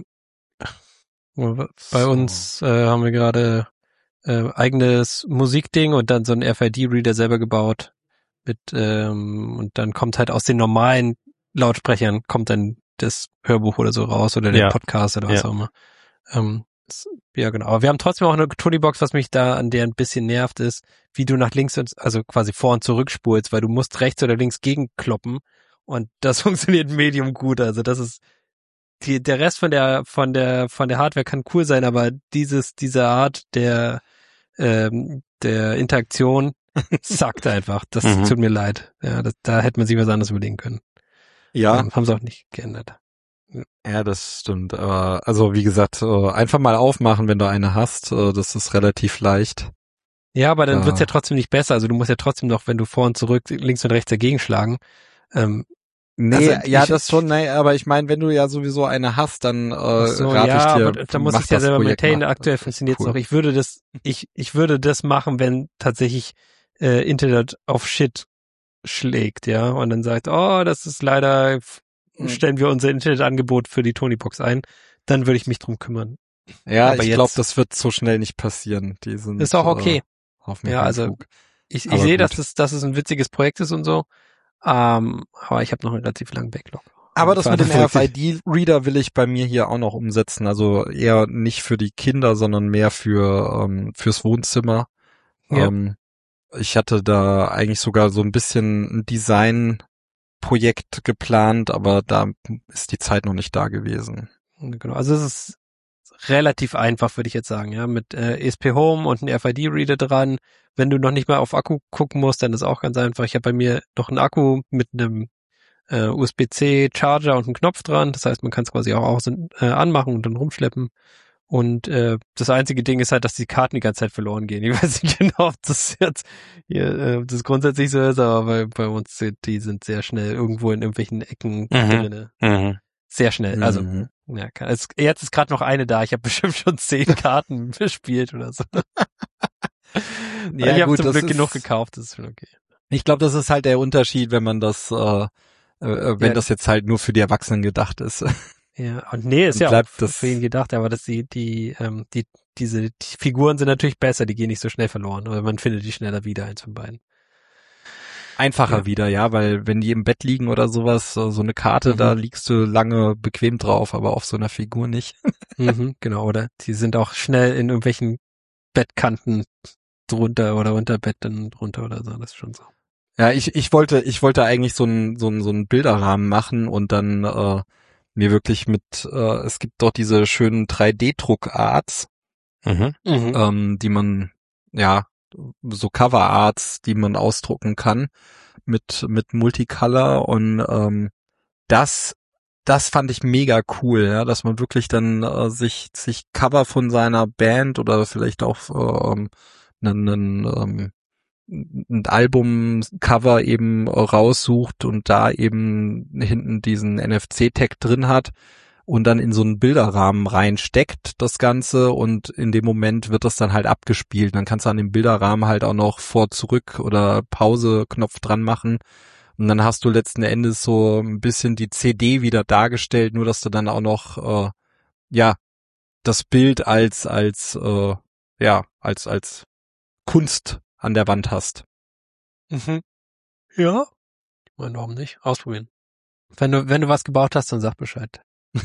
Bei So. uns äh, haben wir gerade äh, eigenes Musikding und dann so einen R F I D-Reader selber gebaut. Mit ähm, und dann kommt halt aus den normalen Lautsprechern kommt dann das Hörbuch oder so raus oder der Ja. Podcast oder was Ja. auch immer. Ähm, das, ja, genau. Aber wir haben trotzdem auch eine Tony-Box, was mich da an der ein bisschen nervt, ist, wie du nach links und also quasi vor und zurück spulst, weil du musst rechts oder links gegenkloppen und das funktioniert medium gut. Also das ist die, der Rest von der von der von der Hardware kann cool sein, aber dieses diese Art der ähm, der Interaktion sackt einfach. Das Mhm. tut mir leid. Ja, das, da hätte man sich was anderes überlegen können. Ja, Ähm, haben sie auch nicht geändert. ja, das stimmt. Aber also wie gesagt, äh, einfach mal aufmachen, wenn du eine hast. Äh, das ist relativ leicht. Ja, aber dann Ja. wird's ja trotzdem nicht besser. Also du musst ja trotzdem noch, wenn du vor und zurück, links und rechts dagegen schlagen. Ähm, Nee, Also ja, ich- das schon, nee, aber ich meine, wenn du ja sowieso eine hast, dann äh, ach so, rate ja, ich dir, aber da muss mach ich ja das selber Projekt maintainen. mal. Aktuell Das ist funktioniert's cool. noch. Ich würde das, ich, ich würde das machen, wenn tatsächlich äh, Internet auf Shit schlägt, ja, und dann sagt, oh, das ist leider, Mhm. stellen wir unser Internetangebot für die Tonybox ein, dann würde ich mich drum kümmern. Ja, aber ich jetzt- glaube, das wird so schnell nicht passieren. Die sind Ist auch okay. Äh, auf dem Ja, also Höhenflug. ich, ich aber sehe, gut. dass es, dass es ein witziges Projekt ist und so, ähm, aber ich habe noch einen relativ langen Backlog. Aber Und das für mit dem andere R F I Projekte- D-Reader will ich bei mir hier auch noch umsetzen. Also eher nicht für die Kinder, sondern mehr für ähm, fürs Wohnzimmer. Ja. Ähm, ich hatte da eigentlich sogar so ein bisschen ein Designprojekt geplant, aber da ist die Zeit noch nicht da gewesen. Genau, also es ist relativ einfach, würde ich jetzt sagen, ja, mit äh, E S P Home und einem R F I D-Reader dran. Wenn du noch nicht mal auf Akku gucken musst, dann ist auch ganz einfach. Ich habe bei mir noch einen Akku mit einem äh, U S B C Charger und einen Knopf dran. Das heißt, man kann es quasi auch aus und, äh, anmachen und dann rumschleppen. Und äh, das einzige Ding ist halt, dass die Karten die ganze Zeit verloren gehen. Ich weiß nicht genau, ob das jetzt hier, äh, ob das grundsätzlich so ist, aber bei, bei uns sind die sind sehr schnell irgendwo in irgendwelchen Ecken Mhm. drinne. Mhm. Sehr schnell. Also Mhm. ja, kann- es, jetzt ist gerade noch eine da. Ich habe bestimmt schon zehn Karten bespielt oder so. Ja, ich habe gut, zum das Glück ist- genug gekauft, das ist schon okay. Ich glaube, das ist halt der Unterschied, wenn man das, äh, äh, wenn Ja. das jetzt halt nur für die Erwachsenen gedacht ist. Ja, und nee, ist Dann ja auch bleibt für das- ihn gedacht, aber dass die, die, ähm, die, diese die Figuren sind natürlich besser, die gehen nicht so schnell verloren, aber man findet die schneller wieder, eins von beiden. Einfacher Ja. wieder, ja, weil wenn die im Bett liegen oder sowas, so so eine Karte, Mhm. da liegst du lange bequem drauf, aber auf so einer Figur nicht. Mhm, genau, oder die sind auch schnell in irgendwelchen Bettkanten drunter oder unter Betten drunter oder so, das ist schon so. Ja, ich, ich wollte, ich wollte eigentlich so einen so einen so einen Bilderrahmen machen und dann äh, mir wirklich mit, äh, es gibt dort diese schönen drei D-Druckarts, Mhm. Mhm. ähm, die man, ja, so Coverarts, die man ausdrucken kann mit mit Multicolor und ähm, das das fand ich mega cool, ja, dass man wirklich dann äh, sich sich Cover von seiner Band oder vielleicht auch ähm, einen, einen ähm, ein Albumcover eben raussucht und da eben hinten diesen N F C-Tag drin hat und dann in so einen Bilderrahmen reinsteckt, das Ganze, und in dem Moment wird das dann halt abgespielt. Dann kannst du an dem Bilderrahmen halt auch noch vor, zurück oder Pause-Knopf dran machen und dann hast du letzten Endes so ein bisschen die C D wieder dargestellt, nur dass du dann auch noch, äh, ja, das Bild als, als, äh, ja, als, als Kunst an der Wand hast. Mhm. Ja. Ich meine, warum nicht? Ausprobieren. Wenn du, wenn du was gebaut hast, dann sag Bescheid.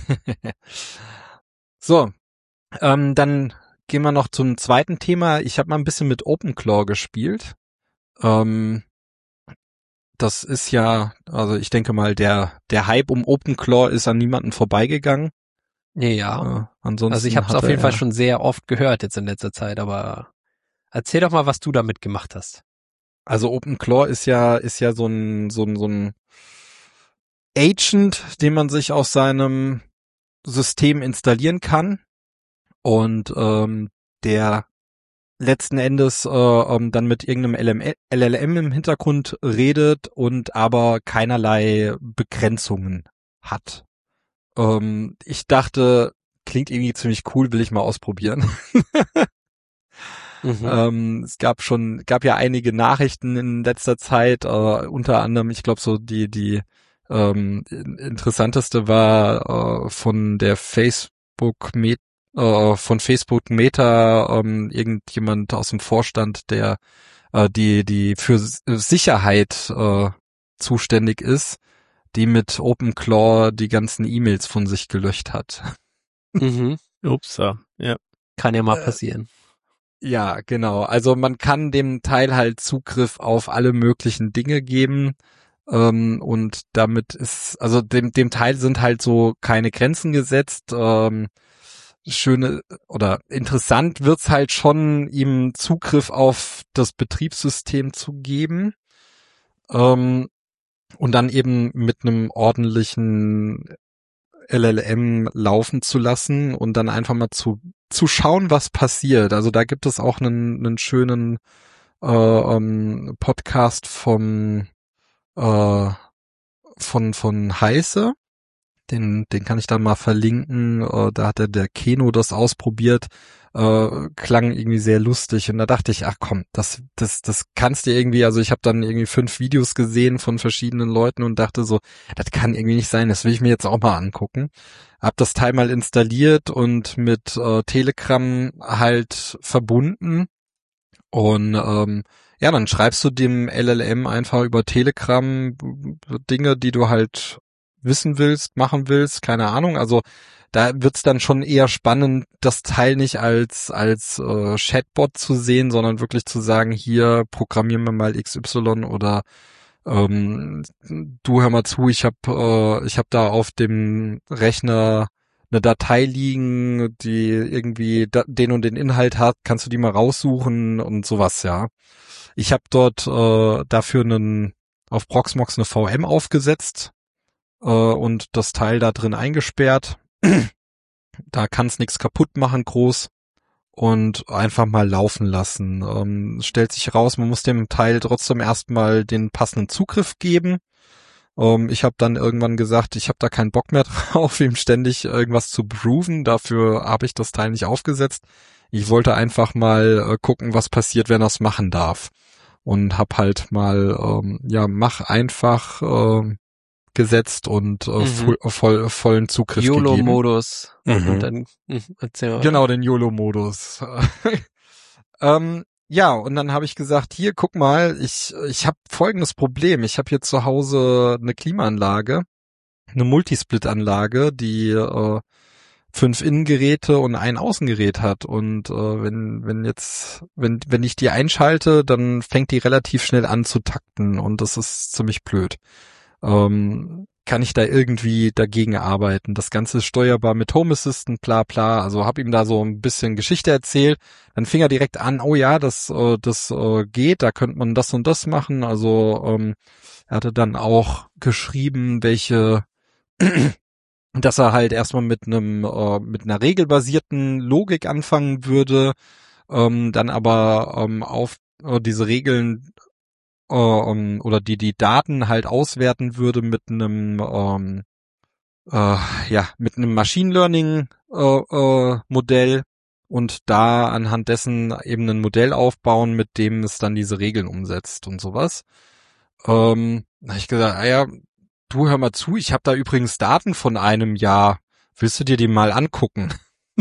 So, ähm, dann gehen wir noch zum zweiten Thema. Ich habe mal ein bisschen mit OpenClaw gespielt. Ähm, das ist ja, also ich denke mal, der der Hype um OpenClaw ist an niemanden vorbeigegangen. Nee, ja. Äh, ansonsten Also ich habe es auf hatte jeden Fall er- schon sehr oft gehört jetzt in letzter Zeit, aber erzähl doch mal, was du damit gemacht hast. Also OpenClaw ist ja ist ja so ein so ein so ein Agent, den man sich aus seinem System installieren kann und ähm, der letzten Endes äh, ähm, dann mit irgendeinem L M L L M im Hintergrund redet und aber keinerlei Begrenzungen hat. Ähm, ich dachte, klingt irgendwie ziemlich cool, will ich mal ausprobieren. Mhm. Ähm, es gab schon, gab ja einige Nachrichten in letzter Zeit, äh, unter anderem, ich glaube so die die ähm, interessanteste war äh, von der Facebook Met äh, von Facebook Meta ähm, irgendjemand aus dem Vorstand, der äh, die die für S- Sicherheit äh, zuständig ist, die mit OpenClaw die ganzen E-Mails von sich gelöscht hat. Mhm. Upsa, ja. Kann ja mal Äh, passieren. Ja, genau. Also man kann dem Teil halt Zugriff auf alle möglichen Dinge geben. Ähm, und damit ist, also dem, dem Teil sind halt so keine Grenzen gesetzt. Ähm, schöne oder interessant wird's halt schon, ihm Zugriff auf das Betriebssystem zu geben. Ähm, und dann eben mit einem ordentlichen L L M laufen zu lassen und dann einfach mal zu zu schauen, was passiert. Also da gibt es auch einen, einen schönen äh, ähm, Podcast vom äh, von von Heise. Den den kann ich dann mal verlinken. Äh, da hat der der Keno das ausprobiert. Äh, klang irgendwie sehr lustig und da dachte ich, ach komm, das das das kannst du irgendwie, also ich habe dann irgendwie fünf Videos gesehen von verschiedenen Leuten und dachte so, das kann irgendwie nicht sein, das will ich mir jetzt auch mal angucken. Hab das Teil mal installiert und mit äh, Telegram halt verbunden und ähm, ja, dann schreibst du dem L L M einfach über Telegram Dinge, die du halt wissen willst, machen willst, keine Ahnung. Also da wird's dann schon eher spannend, das Teil nicht als als äh, Chatbot zu sehen, sondern wirklich zu sagen, hier programmieren wir mal X Y oder ähm, du hör mal zu, ich habe äh, ich habe da auf dem Rechner eine Datei liegen, die irgendwie da, den und den Inhalt hat, kannst du die mal raussuchen und sowas, ja. Ich habe dort äh, dafür einen auf Proxmox eine V M aufgesetzt äh, und das Teil da drin eingesperrt. Da kann's nichts kaputt machen, groß. Und einfach mal laufen lassen. Ähm, es stellt sich raus, man muss dem Teil trotzdem erstmal den passenden Zugriff geben. Ähm, ich habe dann irgendwann gesagt, ich habe da keinen Bock mehr drauf, ihm ständig irgendwas zu proven. Dafür habe ich das Teil nicht aufgesetzt. Ich wollte einfach mal äh, gucken, was passiert, wenn er es machen darf. Und hab halt mal, ähm, ja, mach einfach äh, gesetzt und äh, Mhm. voll, voll, vollen Zugriff gegeben. YOLO-Modus. Mhm. Und dann, mhm, erzähl mal. Genau, den YOLO-Modus. ähm, ja, und dann habe ich gesagt, hier, guck mal, ich ich habe folgendes Problem. Ich habe hier zu Hause eine Klimaanlage, eine Multisplit-Anlage, die äh, fünf Innengeräte und ein Außengerät hat. Und äh, wenn wenn jetzt wenn wenn ich die einschalte, dann fängt die relativ schnell an zu takten und das ist ziemlich blöd. Ähm, kann ich da irgendwie dagegen arbeiten? Das Ganze ist steuerbar mit Home Assistant, bla bla. Also habe ihm da so ein bisschen Geschichte erzählt. Dann fing er direkt an, oh ja, das äh, das äh, geht, da könnte man das und das machen. Also ähm, er hatte dann auch geschrieben, welche, dass er halt erstmal mit einem äh, mit einer regelbasierten Logik anfangen würde, ähm, dann aber ähm, auf äh, diese Regeln äh, um, oder die die Daten halt auswerten würde mit einem ähm, äh, ja mit einem Machine Learning äh, äh, Modell und da anhand dessen eben ein Modell aufbauen, mit dem es dann diese Regeln umsetzt und sowas. Ähm, da hab ich gesagt, ah ja, du hör mal zu, ich habe da übrigens Daten von einem Jahr. Willst du dir die mal angucken?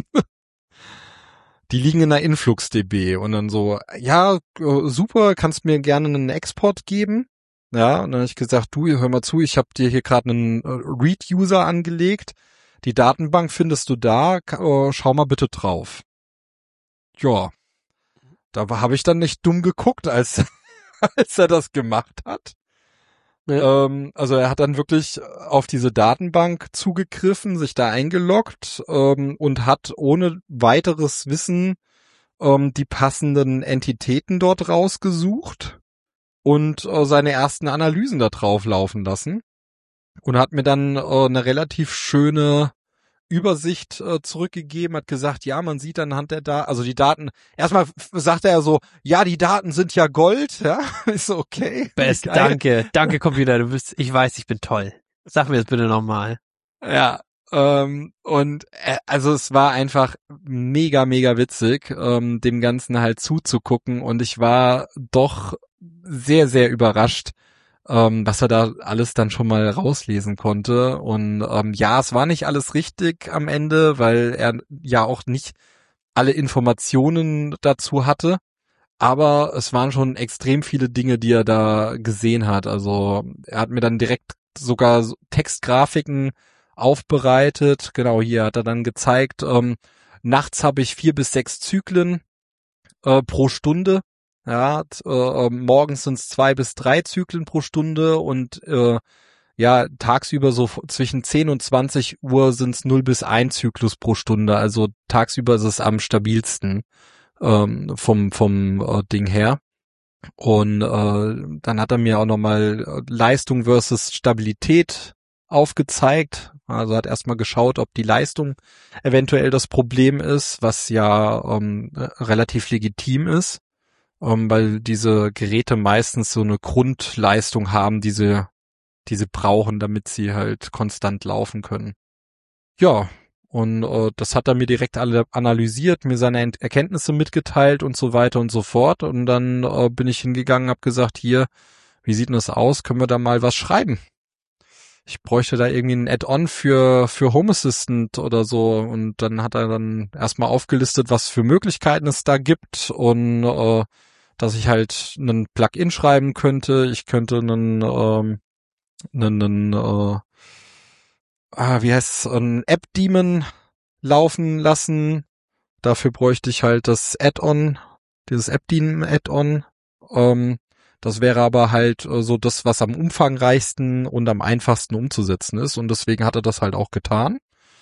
Die liegen in der InfluxDB und dann so, ja, äh, super, kannst mir gerne einen Export geben. Ja, und dann habe ich gesagt, du, hör mal zu, ich habe dir hier gerade einen äh, Read-User angelegt. Die Datenbank findest du da, Ka- äh, schau mal bitte drauf. Ja, da habe ich dann nicht dumm geguckt, als, als er das gemacht hat. Ja. Ähm, also er hat dann wirklich auf diese Datenbank zugegriffen, sich da eingeloggt ähm, und hat ohne weiteres Wissen ähm, die passenden Entitäten dort rausgesucht und äh, seine ersten Analysen da drauf laufen lassen und hat mir dann äh, eine relativ schöne Übersicht äh, zurückgegeben, hat gesagt, ja, man sieht anhand der Daten, also die Daten, erstmal f- sagte er so, ja, die Daten sind ja Gold, ja, ist so, okay. Best, geil. danke, danke Computer, du bist, ich weiß, ich bin toll. Sag mir das bitte nochmal. Ja, ähm, und äh, also es war einfach mega, mega witzig, ähm, dem Ganzen halt zuzugucken und ich war doch sehr, sehr überrascht, ähm, was er da alles dann schon mal rauslesen konnte. Und ähm, ja, es war nicht alles richtig am Ende, weil er ja auch nicht alle Informationen dazu hatte. Aber es waren schon extrem viele Dinge, die er da gesehen hat. Also er hat mir dann direkt sogar so Textgrafiken aufbereitet. Genau, hier hat er dann gezeigt, ähm, nachts habe ich vier bis sechs Zyklen äh, pro Stunde. Ja, t- äh, äh, morgens sind es zwei bis drei Zyklen pro Stunde und äh, ja, tagsüber so f- zwischen zehn und zwanzig Uhr sind es null bis ein Zyklus pro Stunde. Also tagsüber ist es am stabilsten ähm, vom vom äh, Ding her. Und äh, dann hat er mir auch nochmal äh, Leistung versus Stabilität aufgezeigt. Also hat erstmal geschaut, ob die Leistung eventuell das Problem ist, was ja ähm, äh, relativ legitim ist, ähm, weil diese Geräte meistens so eine Grundleistung haben, die sie, die sie brauchen, damit sie halt konstant laufen können. Ja, und äh, das hat er mir direkt alle analysiert, mir seine Ent- Erkenntnisse mitgeteilt und so weiter und so fort. Und dann äh, bin ich hingegangen, habe gesagt, hier, wie sieht denn das aus? Können wir da mal was schreiben? Ich bräuchte da irgendwie ein Add-on für für Home Assistant oder so. Und dann hat er dann erstmal aufgelistet, was für Möglichkeiten es da gibt und äh, dass ich halt einen Plugin schreiben könnte. Ich könnte einen ähm, einen, einen äh, ah, wie heißt es, ein App-Daemon laufen lassen. Dafür bräuchte ich halt das Add-on, dieses App-Daemon-Add-on. Ähm, das wäre aber halt äh, so das, was am umfangreichsten und am einfachsten umzusetzen ist. Und deswegen hat er das halt auch getan.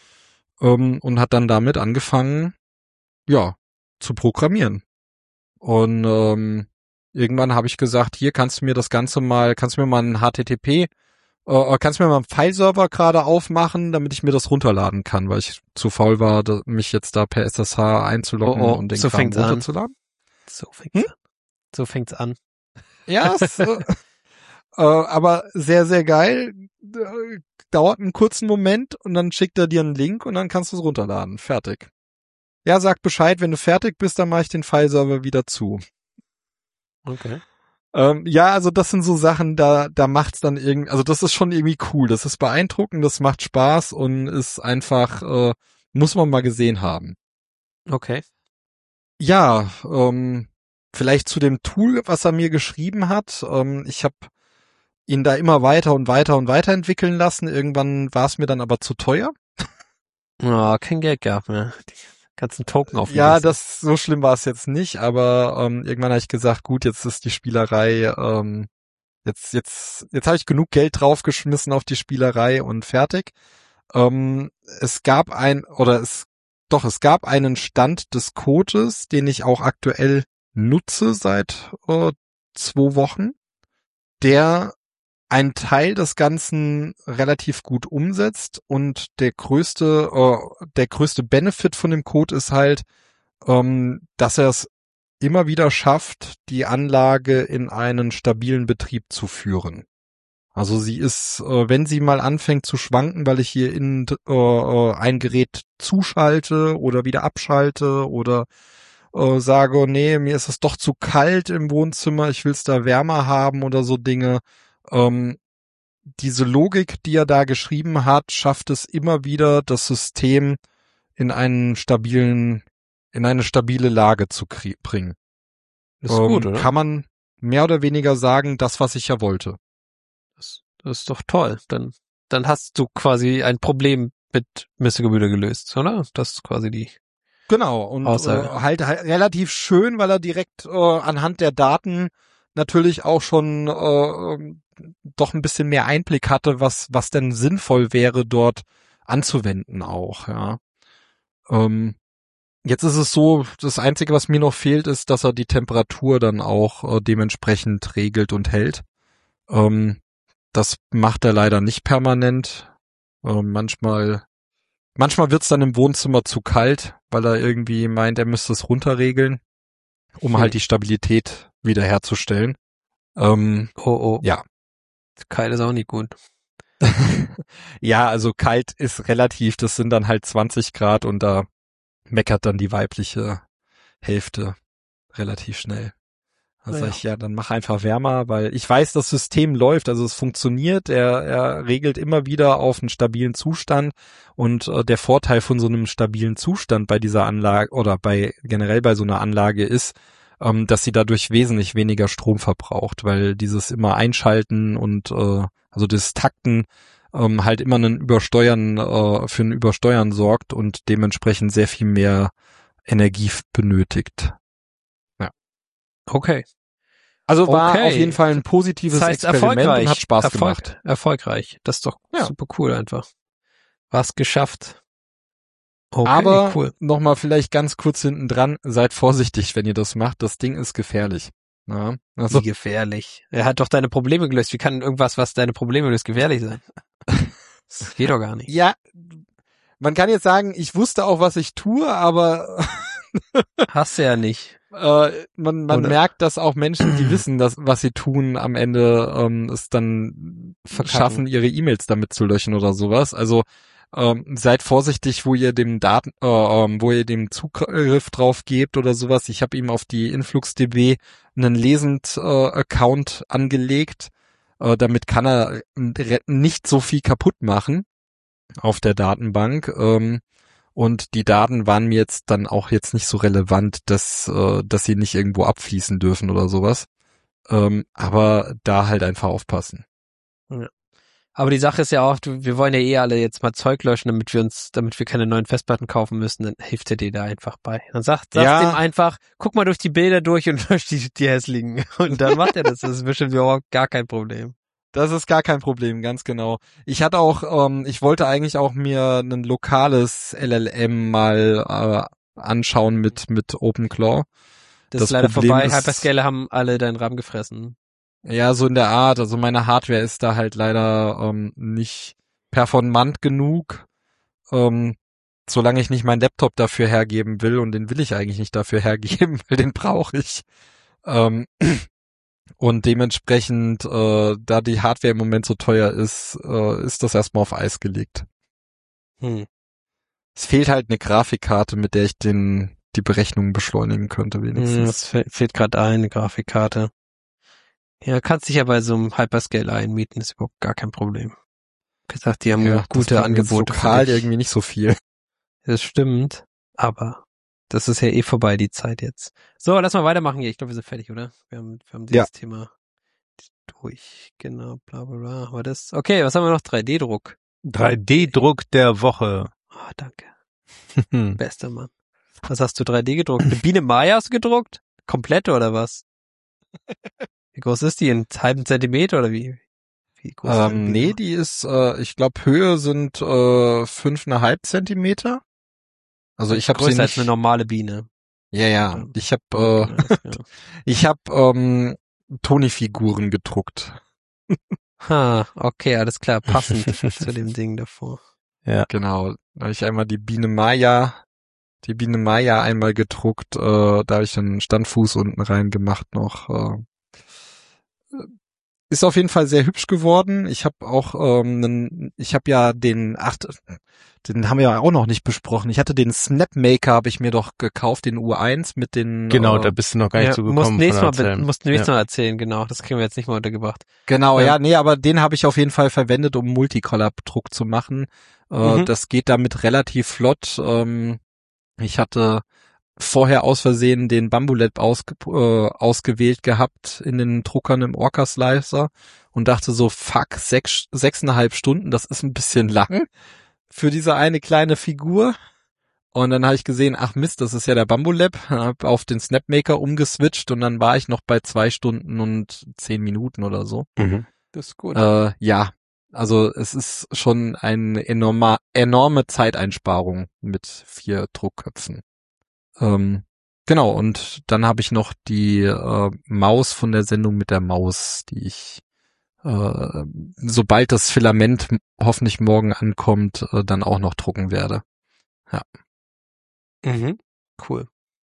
Ähm, und hat dann damit angefangen, ja, zu programmieren. Und ähm, irgendwann habe ich gesagt, hier kannst du mir das Ganze mal, kannst du mir mal ein H T T P Äh, kannst du mir mal einen File-Server gerade aufmachen, damit ich mir das runterladen kann, weil ich zu faul war, da, mich jetzt da per S S H einzuloggen Oh, oh, und den so Kram fängt's an. runterzuladen. So fängt's Hm? an. So fängt's an. Ja, es, äh, äh, aber sehr, sehr geil. Äh, Dauert einen kurzen Moment und dann schickt er dir einen Link und dann kannst du es runterladen. Fertig. Ja, sag Bescheid, wenn du fertig bist, dann mache ich den File-Server wieder zu. Okay. Ähm, ja, also das sind so Sachen, da da macht's dann irgendwie, also das ist schon irgendwie cool, das ist beeindruckend, das macht Spaß und ist einfach, äh, muss man mal gesehen haben. Okay. Ja, ähm, vielleicht zu dem Tool, was er mir geschrieben hat. Ähm, ich habe ihn da immer weiter und weiter und weiter entwickeln lassen. Irgendwann war es mir dann aber zu teuer. Oh, kein Geld gab mehr. Die ganzen Token auf Ja, das so schlimm war es jetzt nicht, aber ähm, irgendwann habe ich gesagt, gut, jetzt ist die Spielerei, ähm, jetzt jetzt jetzt habe ich genug Geld draufgeschmissen auf die Spielerei und fertig. Ähm, es gab ein oder es doch es gab einen Stand des Codes, den ich auch aktuell nutze seit äh, zwei Wochen, der einen Teil des Ganzen relativ gut umsetzt und der größte äh, der größte Benefit von dem Code ist halt, ähm, dass er es immer wieder schafft, die Anlage in einen stabilen Betrieb zu führen. Also sie ist, äh, wenn sie mal anfängt zu schwanken, weil ich hier in äh, äh, ein Gerät zuschalte oder wieder abschalte oder äh, sage, nee, mir ist es doch zu kalt im Wohnzimmer, ich will es da wärmer haben oder so Dinge. Ähm, diese Logik, die er da geschrieben hat, schafft es immer wieder, das System in einen stabilen, in eine stabile Lage zu krie- bringen. Ist ähm, gut, oder? Kann man mehr oder weniger sagen, das, was ich ja wollte. Das, das ist doch toll. Dann, dann hast du quasi ein Problem mit Mister Gebühr gelöst, oder? Das ist quasi die Genau, und äh, Aussage. halt, halt relativ schön, weil er direkt äh, anhand der Daten natürlich auch schon äh, doch ein bisschen mehr Einblick hatte, was was denn sinnvoll wäre, dort anzuwenden auch, ja. Ähm, jetzt ist es so, das Einzige, was mir noch fehlt, ist, dass er die Temperatur dann auch äh, dementsprechend regelt und hält. Ähm, das macht er leider nicht permanent. Äh, manchmal manchmal wird's dann im Wohnzimmer zu kalt, weil er irgendwie meint, er müsste es runterregeln, um Hm. halt die Stabilität wiederherzustellen. Ähm, Oh, oh. ja. Kalt ist auch nicht gut. Ja, also kalt ist relativ, das sind dann halt zwanzig Grad und da meckert dann die weibliche Hälfte relativ schnell. Da Ja. sag ich, ja, dann mach einfach wärmer, weil ich weiß, das System läuft, also es funktioniert, er, er regelt immer wieder auf einen stabilen Zustand und äh, der Vorteil von so einem stabilen Zustand bei dieser Anlage oder bei generell bei so einer Anlage ist, ähm, dass sie dadurch wesentlich weniger Strom verbraucht, weil dieses immer Einschalten und äh, also das Takten ähm, halt immer ein Übersteuern äh, für ein Übersteuern sorgt und dementsprechend sehr viel mehr Energie benötigt. Okay. Also war Okay. auf jeden Fall ein positives Das heißt Experiment erfolgreich. und hat Spaß Erfolg, gemacht. Erfolgreich. Das ist doch Ja. super cool einfach. Was geschafft. Okay, Aber cool. nochmal vielleicht ganz kurz hinten dran, seid vorsichtig, wenn ihr das macht. Das Ding ist gefährlich. Ja, also Wie gefährlich. Er hat doch deine Probleme gelöst. Wie kann irgendwas, was deine Probleme löst, gefährlich sein? Das geht doch gar nicht. ja, man kann jetzt sagen, ich wusste auch, was ich tue, aber Hast du ja nicht. äh, man, man Oder? merkt, dass auch Menschen, die wissen, dass was sie tun, am Ende ähm, es dann Verkacken. schaffen, ihre E-Mails damit zu löschen oder sowas. Also ähm, seid vorsichtig, wo ihr dem Daten, äh, ähm, wo ihr dem Zugriff drauf gebt oder sowas. Ich habe ihm auf die InfluxDB einen Lesend-Account angelegt. Äh, damit kann er nicht so viel kaputt machen auf der Datenbank. Ähm, und die Daten waren mir jetzt dann auch jetzt nicht so relevant, dass, äh, dass sie nicht irgendwo abfließen dürfen oder sowas. Ähm, aber da halt einfach aufpassen. Aber die Sache ist ja auch, du, wir wollen ja eh alle jetzt mal Zeug löschen, damit wir uns, damit wir keine neuen Festplatten kaufen müssen, dann hilft er dir da einfach bei. Dann sagt, sagt Ja. ihm einfach, guck mal durch die Bilder durch und lösch die, die hässlichen. Und dann macht er das. Das ist bestimmt überhaupt gar kein Problem. Das ist gar kein Problem, ganz genau. Ich hatte auch, ähm, ich wollte eigentlich auch mir ein lokales L L M mal äh, anschauen mit mit OpenClaw. Das, Das ist leider Problem vorbei. ist- Hyperscaler haben alle deinen RAM gefressen. Ja, so in der Art. Also meine Hardware ist da halt leider ähm, nicht performant genug, ähm, solange ich nicht meinen Laptop dafür hergeben will, und den will ich eigentlich nicht dafür hergeben, weil den brauche ich. Ähm, und dementsprechend, äh, da die Hardware im Moment so teuer ist, äh, ist das erstmal auf Eis gelegt. Hm. Es fehlt halt eine Grafikkarte, mit der ich den die Berechnungen beschleunigen könnte, Hm, wenigstens. Es fe- fehlt gerade eine Grafikkarte. Ja, kannst dich ja bei so einem Hyperscaler einmieten, ist überhaupt gar kein Problem. Gesagt, die haben Ja, das gute bringt mir jetzt Angebote. für lokal dich. irgendwie nicht so viel. Das stimmt, aber das ist ja eh vorbei, die Zeit jetzt. So, lass mal weitermachen hier. Ich glaube, wir sind fertig, oder? Wir haben, wir haben dieses Ja. Thema durch. Genau, bla bla bla. Aber das. Okay, was haben wir noch? drei D Druck. drei D Druck der Woche. Oh, danke. Bester Mann. Was hast du drei D gedruckt? Eine Biene Maya hast du gedruckt? Komplette oder was? Wie groß ist die? Einen halben Zentimeter oder wie? Wie groß ist eine Ähm, Biene nee, Maya? die ist, äh, ich glaube, Höhe sind äh, fünfeinhalb Zentimeter. Also ich habe sie Größer als nicht. eine normale Biene. Ja, ja. Ich habe, äh, Ja. ich habe ähm, Toni-Figuren gedruckt. Ha, okay, alles klar, passend zu dem Ding davor. Genau. Da habe ich einmal die Biene Maya, die Biene Maya einmal gedruckt. Äh, da habe ich einen Standfuß unten rein gemacht noch. Äh, ist auf jeden Fall sehr hübsch geworden. Ich habe auch, ähm, einen, ich habe ja den, ach, den haben wir ja auch noch nicht besprochen. Ich hatte den Snapmaker, habe ich mir doch gekauft, den U eins mit den. Genau, äh, da bist du noch gar nicht Ja, zugekommen. musst nächstes Mal, von erzählen. musst nächstes Ja. Mal erzählen, genau. Das kriegen wir jetzt nicht mal untergebracht. Genau, Ähm, ja, nee, aber den habe ich auf jeden Fall verwendet, um Multicolor-Druck zu machen. Äh, Mhm. Das geht damit relativ flott. Ähm, ich hatte vorher aus Versehen den Bambulab ausge äh, ausgewählt gehabt in den Druckern im Orca Slicer und dachte so, fuck, sechs, sechseinhalb Stunden, das ist ein bisschen lang für diese eine kleine Figur. Und dann habe ich gesehen, ach Mist, das ist ja der Bambolab, hab auf den Snapmaker umgeswitcht und dann war ich noch bei zwei Stunden und zehn Minuten oder so. Mhm. Das ist gut. Äh, ja, also es ist schon eine enorme, enorme Zeiteinsparung mit vier Druckköpfen. Ähm, genau, und dann habe ich noch die äh, Maus von der Sendung mit der Maus, die ich, äh, sobald das Filament hoffentlich morgen ankommt, äh, dann auch noch drucken werde. Ja. Mhm. Cool.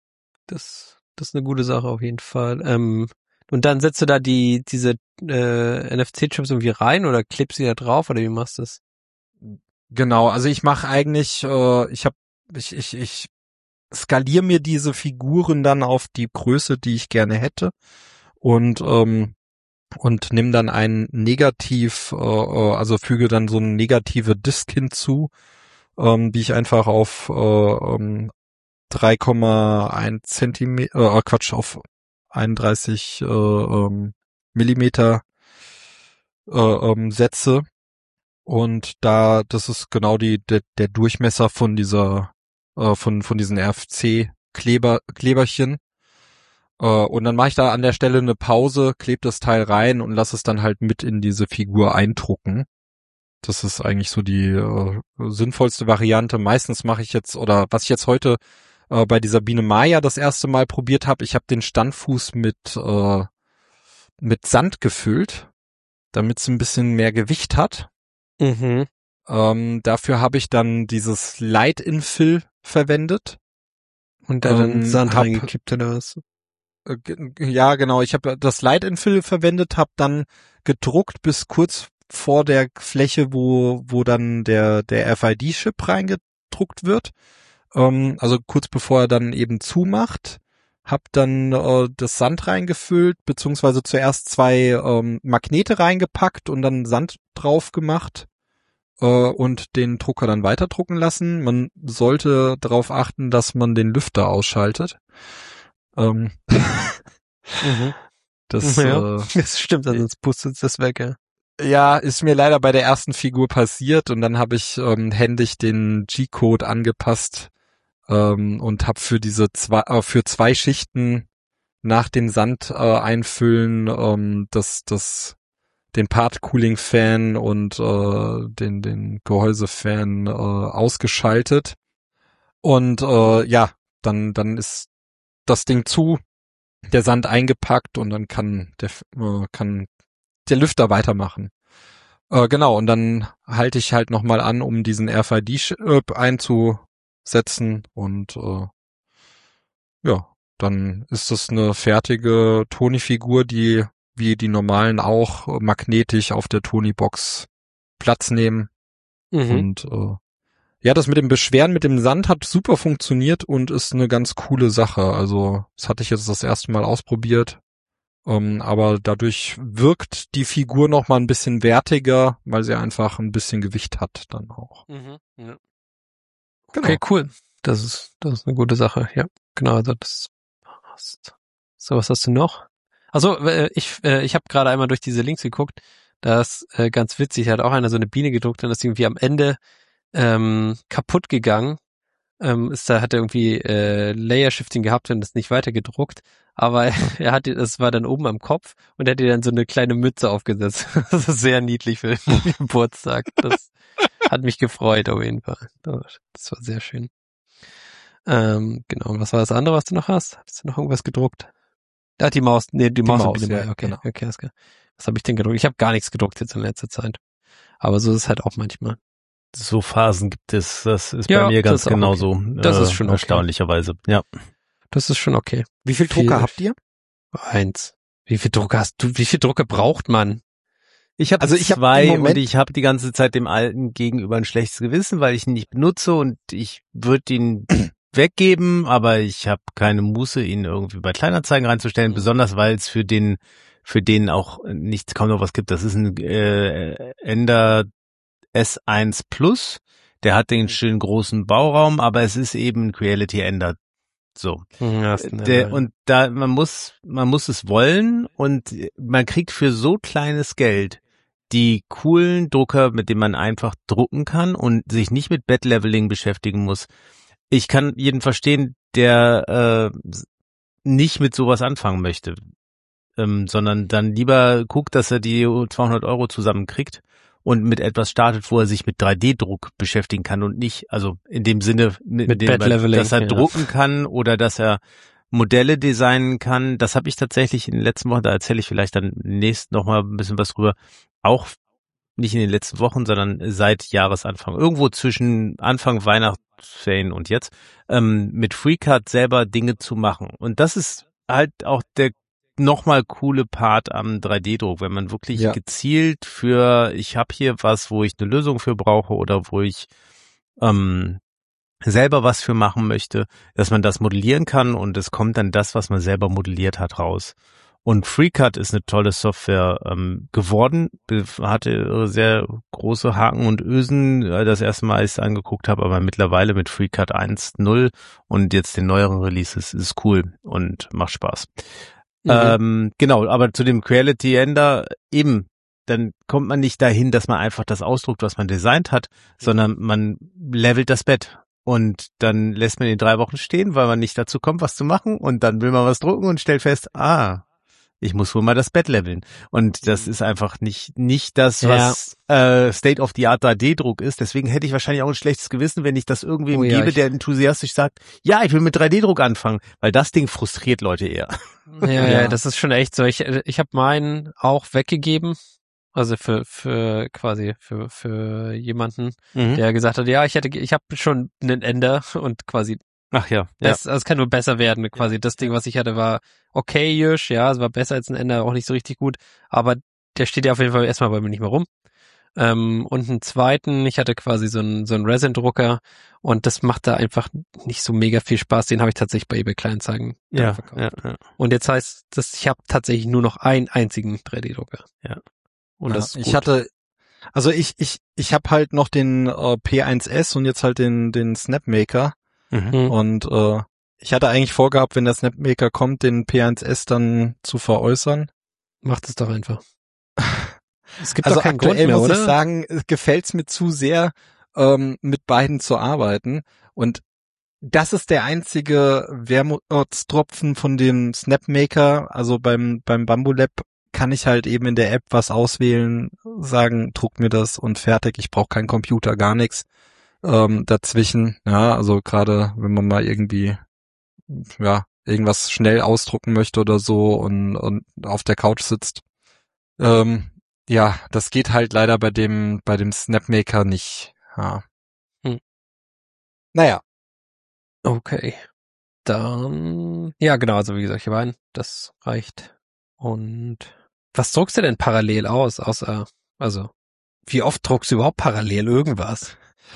Das, das ist eine gute Sache auf jeden Fall. Ähm, und dann setzt du da die, diese äh, N F C-Chips irgendwie rein oder klebst sie da drauf oder wie machst du das? Genau, also ich mache eigentlich, äh, ich habe, ich, ich, ich skaliere mir diese Figuren dann auf die Größe, die ich gerne hätte und ähm, und nimm dann ein Negativ, äh, äh, also füge dann so eine negative Disk hinzu, ähm, die ich einfach auf äh, ähm, drei Komma eins Zentimeter, äh, Quatsch, auf einunddreißig äh, ähm, Millimeter äh, ähm, setze. Und da, das ist genau die, der, der Durchmesser von dieser, äh, von, von diesen R F C-Kleber, Kleberchen. Äh, und dann mache ich da an der Stelle eine Pause, klebe das Teil rein und lasse es dann halt mit in diese Figur eindrucken. Das ist eigentlich so die äh, sinnvollste Variante. Meistens mache ich jetzt, oder was ich jetzt heute äh, bei dieser Biene Maya das erste Mal probiert habe, ich habe den Standfuß mit, äh, mit Sand gefüllt, damit es ein bisschen mehr Gewicht hat. Mhm. Ähm, dafür habe ich dann dieses Light-Infill verwendet. Und da dann Ähm, Sand hab, reingekippt oder was? äh, ge- ja, genau. Ich habe das Light-Infill verwendet, habe dann gedruckt bis kurz vor der Fläche, wo wo dann der der R F I D-Chip reingedruckt wird. Ähm, also kurz bevor er dann eben zumacht. Hab dann äh, das Sand reingefüllt, beziehungsweise zuerst zwei ähm, Magnete reingepackt und dann Sand drauf gemacht. Und den Drucker dann weiterdrucken lassen. Man sollte darauf achten, dass man den Lüfter ausschaltet. Ähm, Mhm. das, Ja, äh, das stimmt, also sonst pustet das weg, ja. ja, ist mir leider bei der ersten Figur passiert und dann habe ich ähm, händisch den G-Code angepasst ähm, und habe für diese zwei, äh, für zwei Schichten nach dem Sand äh, einfüllen ähm, das, das den Part-Cooling-Fan und äh, den den Gehäuse-Fan äh, ausgeschaltet und äh, ja, dann dann ist das Ding zu, der Sand eingepackt und dann kann der äh, kann der Lüfter weitermachen. Äh, genau, und dann halte ich halt nochmal an, um diesen R F I D-Chip einzusetzen und äh, ja, dann ist das eine fertige Toni-Figur, die wie die normalen auch magnetisch auf der Toni-Box Platz nehmen. Mhm. Und äh, ja, das mit dem Beschweren mit dem Sand hat super funktioniert und ist eine ganz coole Sache. Also das hatte ich jetzt das erste Mal ausprobiert. Ähm, aber dadurch wirkt die Figur noch mal ein bisschen wertiger, weil sie einfach ein bisschen Gewicht hat dann auch. Mhm. Ja. Genau. Okay, cool. Das ist, das ist eine gute Sache, ja. Genau, also das passt. So, was hast du noch? Also, äh, ich, äh, ich habe gerade einmal durch diese Links geguckt. Da ist äh, ganz witzig, da hat auch einer so eine Biene gedruckt und ist irgendwie am Ende ähm, kaputt gegangen. Ähm, ist da hat er irgendwie äh, Layer Shifting gehabt und ist nicht weiter gedruckt, aber er hatte, es war dann oben am Kopf und er hat ihr dann so eine kleine Mütze aufgesetzt. Das ist sehr niedlich für den Geburtstag. Das hat mich gefreut auf jeden Fall. Das war sehr schön. Ähm, genau. Und was war das andere, was du noch hast? Hast du noch irgendwas gedruckt? Ah, die Maus. Nee, die, Die Maus. Maus, und ja, okay, genau. okay, okay. Was habe ich denn gedruckt? Ich habe gar nichts gedruckt jetzt in letzter Zeit. Aber so ist es halt auch manchmal. So Phasen gibt es, das ist Ja, bei mir das ganz ist auch genauso. okay. Das äh, ist schon okay. Erstaunlicherweise, ja. Das ist schon okay. Wie viel Viel- Drucker habt ihr? Eins. Wie viel Drucker hast du? Wie viel Drucker braucht man? Ich habe Also ich hab zwei im Moment- und ich habe die ganze Zeit dem alten gegenüber ein schlechtes Gewissen, weil ich ihn nicht benutze und ich würde ihn weggeben, aber ich habe keine Muße, ihn irgendwie bei Kleinanzeigen reinzustellen, Mhm. besonders weil es für den für den auch nichts kaum noch was gibt. Das ist ein äh, Ender S eins Plus, der hat den schönen großen Bauraum, aber es ist eben ein Creality Ender. So. Ja, ist ein Der, Ender. und da, man muss, man muss es wollen und man kriegt für so kleines Geld die coolen Drucker, mit denen man einfach drucken kann und sich nicht mit Bed-Leveling beschäftigen muss. ich kann jeden verstehen, der äh, nicht mit sowas anfangen möchte, ähm, sondern dann lieber guckt, dass er die zweihundert Euro zusammenkriegt und mit etwas startet, wo er sich mit drei D-Druck beschäftigen kann und nicht, also in dem Sinne, mit, Mit dem, Bed-Leveling, dass er ja. drucken kann oder dass er Modelle designen kann. Das habe ich tatsächlich in den letzten Wochen, da erzähle ich vielleicht dann nächst noch mal ein bisschen was drüber, auch nicht in den letzten Wochen, sondern seit Jahresanfang, irgendwo zwischen Anfang Weihnachtsferien und jetzt, ähm, mit FreeCAD selber Dinge zu machen. Und das ist halt auch der nochmal coole Part am drei D-Druck, wenn man wirklich Ja. gezielt für, ich habe hier was, wo ich eine Lösung für brauche oder wo ich ähm, selber was für machen möchte, dass man das modellieren kann und es kommt dann das, was man selber modelliert hat, raus. Und FreeCAD ist eine tolle Software ähm, geworden, hatte sehr große Haken und Ösen, äh, das erste Mal, als ich es angeguckt habe, aber mittlerweile mit FreeCAD eins Punkt null und jetzt den neueren Releases ist cool und macht Spaß. Mhm. Ähm, genau, aber zu dem Creality Ender eben, dann kommt man nicht dahin, dass man einfach das ausdruckt, was man designt hat, sondern man levelt das Bett. Und dann lässt man ihn drei Wochen stehen, weil man nicht dazu kommt, was zu machen. Und dann will man was drucken und stellt fest, ah, ich muss wohl mal das Bett leveln. Und das ist einfach nicht nicht das, was ja. äh, State-of-the-Art drei D-Druck ist. Deswegen hätte ich wahrscheinlich auch ein schlechtes Gewissen, wenn ich das irgendwem Oh ja, gebe, ich- der enthusiastisch sagt, ja, ich will mit drei D-Druck anfangen. Weil das Ding frustriert Leute eher. Ja, ja, Ja. das ist schon echt so. Ich, ich habe meinen auch weggegeben. Also für für quasi für für jemanden, Mhm. der gesagt hat, ja, ich hätte ich habe schon einen Ender und quasi Ach ja. ja. das, also es kann nur besser werden. Quasi das Ding, was ich hatte, war okayisch, ja, es war besser als ein Ender, auch nicht so richtig gut, aber der steht ja auf jeden Fall erstmal bei mir nicht mehr rum. Ähm, und einen zweiten, ich hatte quasi so einen so einen Resin-Drucker und das macht da einfach nicht so mega viel Spaß. Den habe ich tatsächlich bei eBay Kleinanzeigen dann Ja, verkauft. ja, ja. Und jetzt heißt das, ich habe tatsächlich nur noch einen einzigen drei D-Drucker. Ja. Und Ja, das ist gut. ich hatte, also ich ich ich habe halt noch den äh, P eins S und jetzt halt den den Snapmaker Mhm. Hm. und äh, ich hatte eigentlich vorgehabt, wenn der Snapmaker kommt, den P eins S dann zu veräußern. Macht es doch einfach. Es gibt Also doch keinen aktuell Grund mehr, muss oder? ich sagen, gefällt's mir zu sehr, ähm, mit beiden zu arbeiten. Und das ist der einzige Wermutstropfen von dem Snapmaker. Also beim beim Bamboo Lab kann ich halt eben in der App was auswählen, sagen, druck mir das und fertig. Ich brauche keinen Computer, gar nichts ähm, dazwischen. Ja, also gerade wenn man mal irgendwie ja irgendwas schnell ausdrucken möchte oder so und, und auf der Couch sitzt. Ähm, ja, das geht halt leider bei dem bei dem Snapmaker nicht. Ja. Hm. Naja, Okay. Dann, ja, genau, also wie gesagt, ich habe einen, das reicht. Und was druckst du denn parallel aus, außer, also, wie oft druckst du überhaupt parallel irgendwas?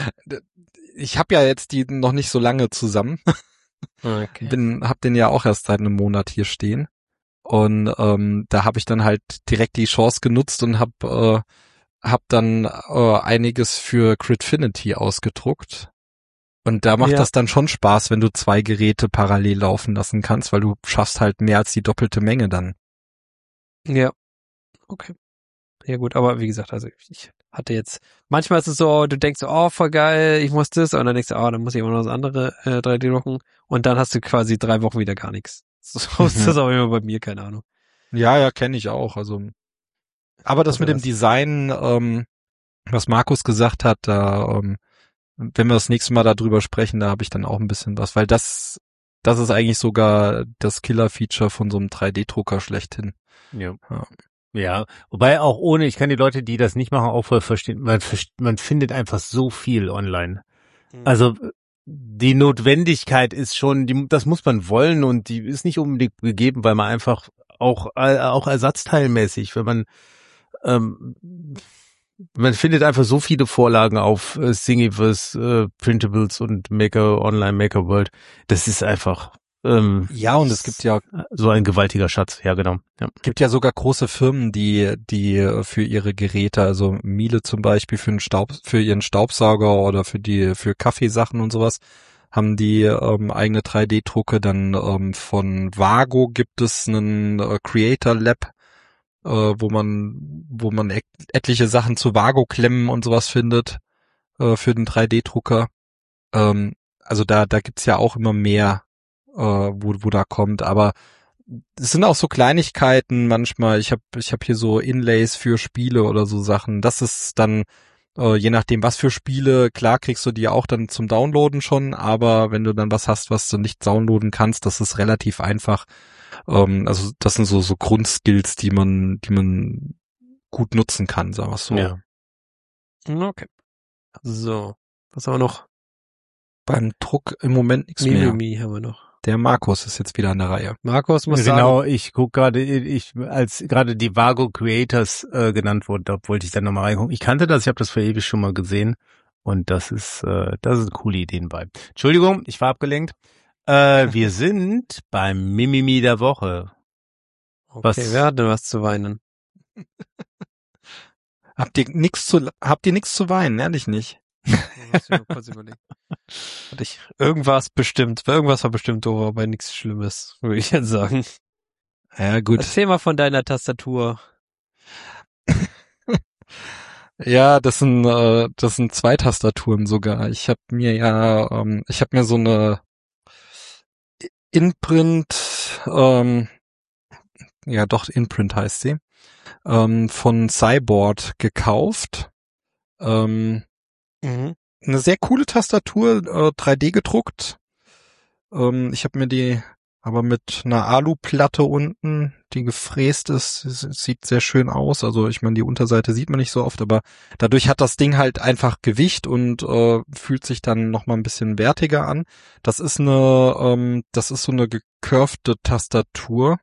ich habe ja jetzt die noch nicht so lange zusammen. Okay. Bin, hab den ja auch erst seit einem Monat hier stehen. Und ähm, da habe ich dann halt direkt die Chance genutzt und hab, äh, hab dann äh, einiges für Critfinity ausgedruckt. Und da macht Ja. das dann schon Spaß, wenn du zwei Geräte parallel laufen lassen kannst, weil du schaffst halt mehr als die doppelte Menge dann. Ja. Okay. Ja gut, aber wie gesagt, also ich hatte jetzt, manchmal ist es so, du denkst so, oh, voll geil, ich muss das, und dann denkst du, oh, dann muss ich immer noch das andere äh, drei D drucken, und dann hast du quasi drei Wochen wieder gar nichts. So ist das auch immer bei mir, keine Ahnung. Ja, ja, kenne ich auch. Also, aber das Also mit dem das- Design, ähm, was Markus gesagt hat, da, ähm, wenn wir das nächste Mal darüber sprechen, da habe ich dann auch ein bisschen was, weil das, das ist eigentlich sogar das Killer-Feature von so einem drei D Drucker schlechthin. Ja. Ja. Ja, wobei auch ohne, ich kann die Leute, die das nicht machen, auch voll verstehen. Man, verst- man findet einfach so viel online. Also die Notwendigkeit ist schon, die, das muss man wollen und die ist nicht unbedingt gegeben, weil man einfach auch äh, auch ersatzteilmäßig, wenn man ähm, man findet einfach so viele Vorlagen auf äh, Thingiverse, äh, Printables und Maker Online, Maker World. Das ist einfach ähm, Ja, und es gibt ja so ein gewaltiger Schatz. Ja, genau. Ja. gibt ja sogar große Firmen, die die für ihre Geräte, also Miele zum Beispiel für einen Staub, für ihren Staubsauger oder für die für Kaffeesachen und sowas, haben die ähm, eigene drei D Drucke. Dann ähm, von Vago gibt es einen äh, Creator Lab, äh, wo man wo man et etliche Sachen zu Vago Klemmen und sowas findet äh, für den drei D Drucker. Ähm, also da da gibt's ja auch immer mehr, äh, wo wo da kommt, aber es sind auch so Kleinigkeiten manchmal. Ich habe ich hab hier so Inlays für Spiele oder so Sachen. Das ist dann, äh, je nachdem was für Spiele, klar kriegst du die auch dann zum Downloaden schon, aber wenn du dann was hast, was du nicht downloaden kannst, das ist relativ einfach. Ähm, also das sind so so Grundskills, die man die man gut nutzen kann, sagen wir so. Ja. Okay. So, was haben wir noch? Beim Druck im Moment nichts mehr. Mimimi haben wir noch. Der Markus ist jetzt wieder an der Reihe. Markus muss Genau, sagen. ich guck gerade, ich als gerade die Vago Creators äh, genannt wurde, da wollte ich dann nochmal reingucken. Ich kannte das, ich habe das vor ewig schon mal gesehen und das ist äh, das sind coole Ideen bei. Entschuldigung, ich war abgelenkt. Äh, wir sind beim Mimimi der Woche. Okay, was- wer hat denn was zu weinen? Habt ihr nix zu habt ihr nix zu weinen, ehrlich nicht? Muss ich mal kurz überlegen. Hatte ich irgendwas bestimmt, irgendwas war bestimmt doof, aber nichts Schlimmes, würde ich jetzt sagen. Ja, gut. Erzähl mal von deiner Tastatur. Ja, das sind äh, das sind zwei Tastaturen sogar. Ich habe mir ja ähm, ich habe mir so eine Inprint ähm, ja doch Inprint heißt sie ähm, von Cyborg gekauft. Ähm, Mhm. eine sehr coole Tastatur, äh, drei D gedruckt. Ähm, ich habe mir die aber mit einer Aluplatte unten, die gefräst ist, es sieht sehr schön aus. Also ich meine, die Unterseite sieht man nicht so oft, aber dadurch hat das Ding halt einfach Gewicht und äh, fühlt sich dann noch mal ein bisschen wertiger an. Das ist eine, ähm, das ist so eine gecurvte Tastatur,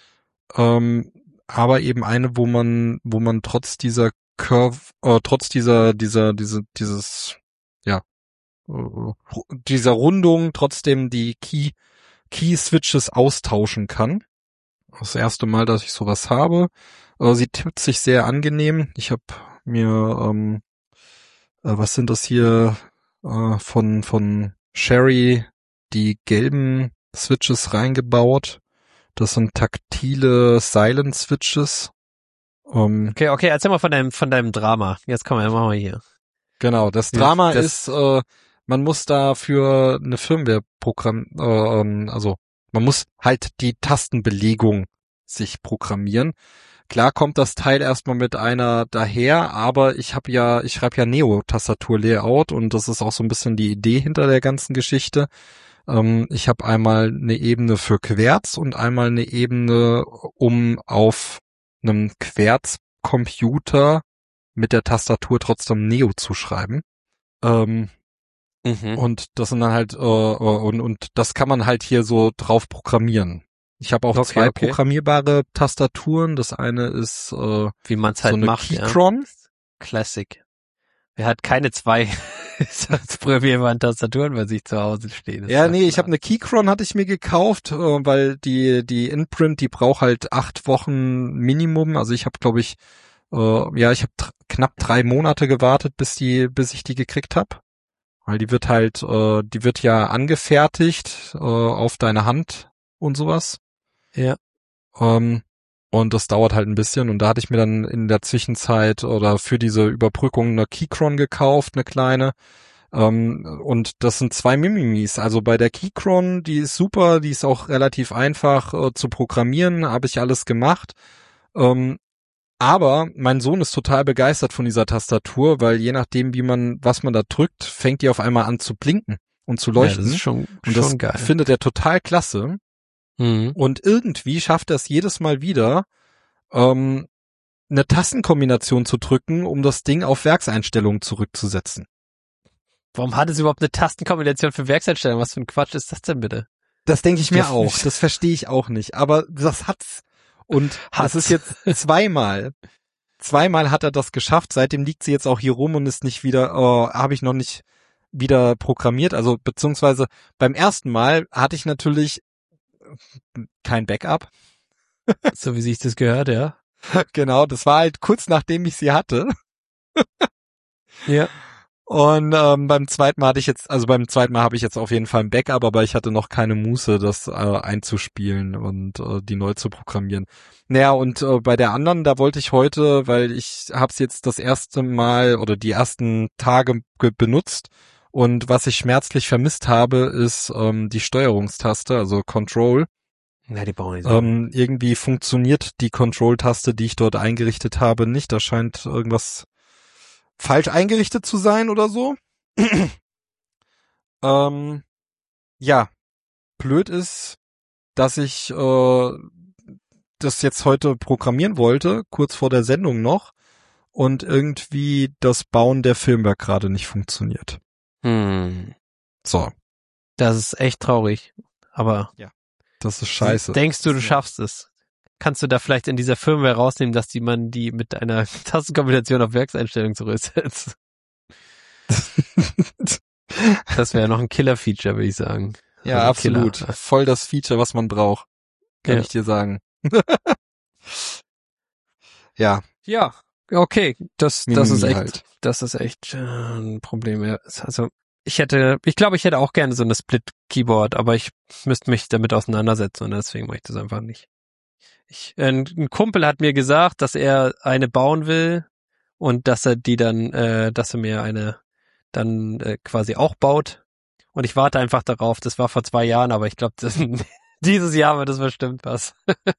ähm, aber eben eine, wo man, wo man trotz dieser Curve, äh, trotz dieser, dieser, diese, dieses, ja, äh, dieser Rundung trotzdem die Key Key-Switches austauschen kann. Das erste Mal, dass ich sowas habe. Äh, sie tippt sich sehr angenehm. Ich habe mir, ähm, äh, was sind das hier, äh, von von Sherry die gelben Switches reingebaut. Das sind taktile Silent Switches. Ähm, Okay, okay, erzähl mal von deinem, von deinem Drama. Jetzt kommen wir, machen wir hier. Genau, das Ja, Drama das- ist, äh, man muss da für eine Firmware-Programm, äh, ähm, also man muss halt die Tastenbelegung sich programmieren. Klar kommt das Teil erstmal mit einer daher, aber ich habe ja, ich schreibe ja Neo-Tastatur-Layout und das ist auch so ein bisschen die Idee hinter der ganzen Geschichte. Ähm, ich habe einmal eine Ebene für Querz und einmal eine Ebene, um auf einem Querz-Computer mit der Tastatur trotzdem Neo zu schreiben. Ähm, Mhm. und das sind dann halt, äh, und, und das kann man halt hier so drauf programmieren. Ich habe auch Okay, zwei okay. programmierbare Tastaturen. Das eine ist äh, Wie man es so halt eine macht, ja. Keychron. Classic. Wer hat keine zwei programmierbaren Tastaturen bei sich zu Hause stehen? Ja, Ist nee, ich klar. habe eine Keychron hatte ich mir gekauft, äh, weil die die Inprint, die braucht halt acht Wochen Minimum. Also ich habe, glaube ich, äh, ja, ich habe tr- knapp drei Monate gewartet, bis die, bis ich die gekriegt habe. Weil die wird halt, äh, die wird ja angefertigt äh, auf deine Hand und sowas. Ja. Ähm, und das dauert halt ein bisschen. Und da hatte ich mir dann in der Zwischenzeit oder für diese Überbrückung eine Keychron gekauft, eine kleine. Ähm, und das sind zwei Mimimis. Also bei der Keychron, die ist super, die ist auch relativ einfach äh, zu programmieren, habe ich alles gemacht. Ähm, aber mein Sohn ist total begeistert von dieser Tastatur, weil je nachdem, wie man, was man da drückt, fängt die auf einmal an zu blinken und zu Ja, leuchten. das ist schon, und das schon geil. findet er total klasse. Mhm. Und irgendwie schafft er es jedes Mal wieder, ähm, eine Tastenkombination zu drücken, um das Ding auf Werkseinstellungen zurückzusetzen. Warum hat es überhaupt eine Tastenkombination für Werkseinstellungen? Was für ein Quatsch ist das denn bitte? Das denke ich mir Das- auch. Das verstehe ich auch nicht. Aber das hat's. Und Hat's. das ist jetzt zweimal. Zweimal hat er das geschafft. Seitdem liegt sie jetzt auch hier rum und ist nicht wieder, oh, habe ich noch nicht wieder programmiert. Also beziehungsweise beim ersten Mal hatte ich natürlich kein Backup. So wie sich das gehört, ja. Genau, das war halt kurz nachdem ich sie hatte. Ja. Und ähm, beim zweiten Mal hatte ich jetzt, also beim zweiten Mal habe ich jetzt auf jeden Fall ein Backup, aber ich hatte noch keine Muße, das äh, einzuspielen und äh, die neu zu programmieren. Naja, und äh, bei der anderen, da wollte ich heute, weil ich habe es jetzt das erste Mal oder die ersten Tage ge- benutzt Und was ich schmerzlich vermisst habe, ist ähm, die Steuerungstaste, also Control. Na, die brauchen nicht so. Ähm, irgendwie funktioniert die Control-Taste, die ich dort eingerichtet habe, nicht. Da scheint irgendwas falsch eingerichtet zu sein oder so. ähm, ja, blöd ist, dass ich äh, das jetzt heute programmieren wollte, kurz vor der Sendung noch, und irgendwie das Bauen der Firmware gerade nicht funktioniert. Hm. So. Das ist echt traurig. Aber Das ist scheiße. denkst du, du schaffst es? Kannst du da vielleicht in dieser Firmware rausnehmen, dass die man die mit einer Tastenkombination auf Werkseinstellung zurücksetzt? Das wäre noch ein Killer-Feature, würde ich sagen. Ja, Oder absolut. Killer. Voll das Feature, was man braucht. Kann Ja. ich dir sagen. Ja. Ja, okay, das, das ist Mimimi echt, halt. das ist echt äh, ein Problem. Ja. Also ich hätte, ich glaube, ich hätte auch gerne so eine Split-Keyboard, aber ich müsste mich damit auseinandersetzen und deswegen mache ich das einfach nicht. Ich, ein, ein Kumpel hat mir gesagt, dass er eine bauen will und dass er die dann, äh, dass er mir eine dann äh, quasi auch baut. Und ich warte einfach darauf. Das war vor zwei Jahren, aber ich glaube, dieses Jahr wird das bestimmt was.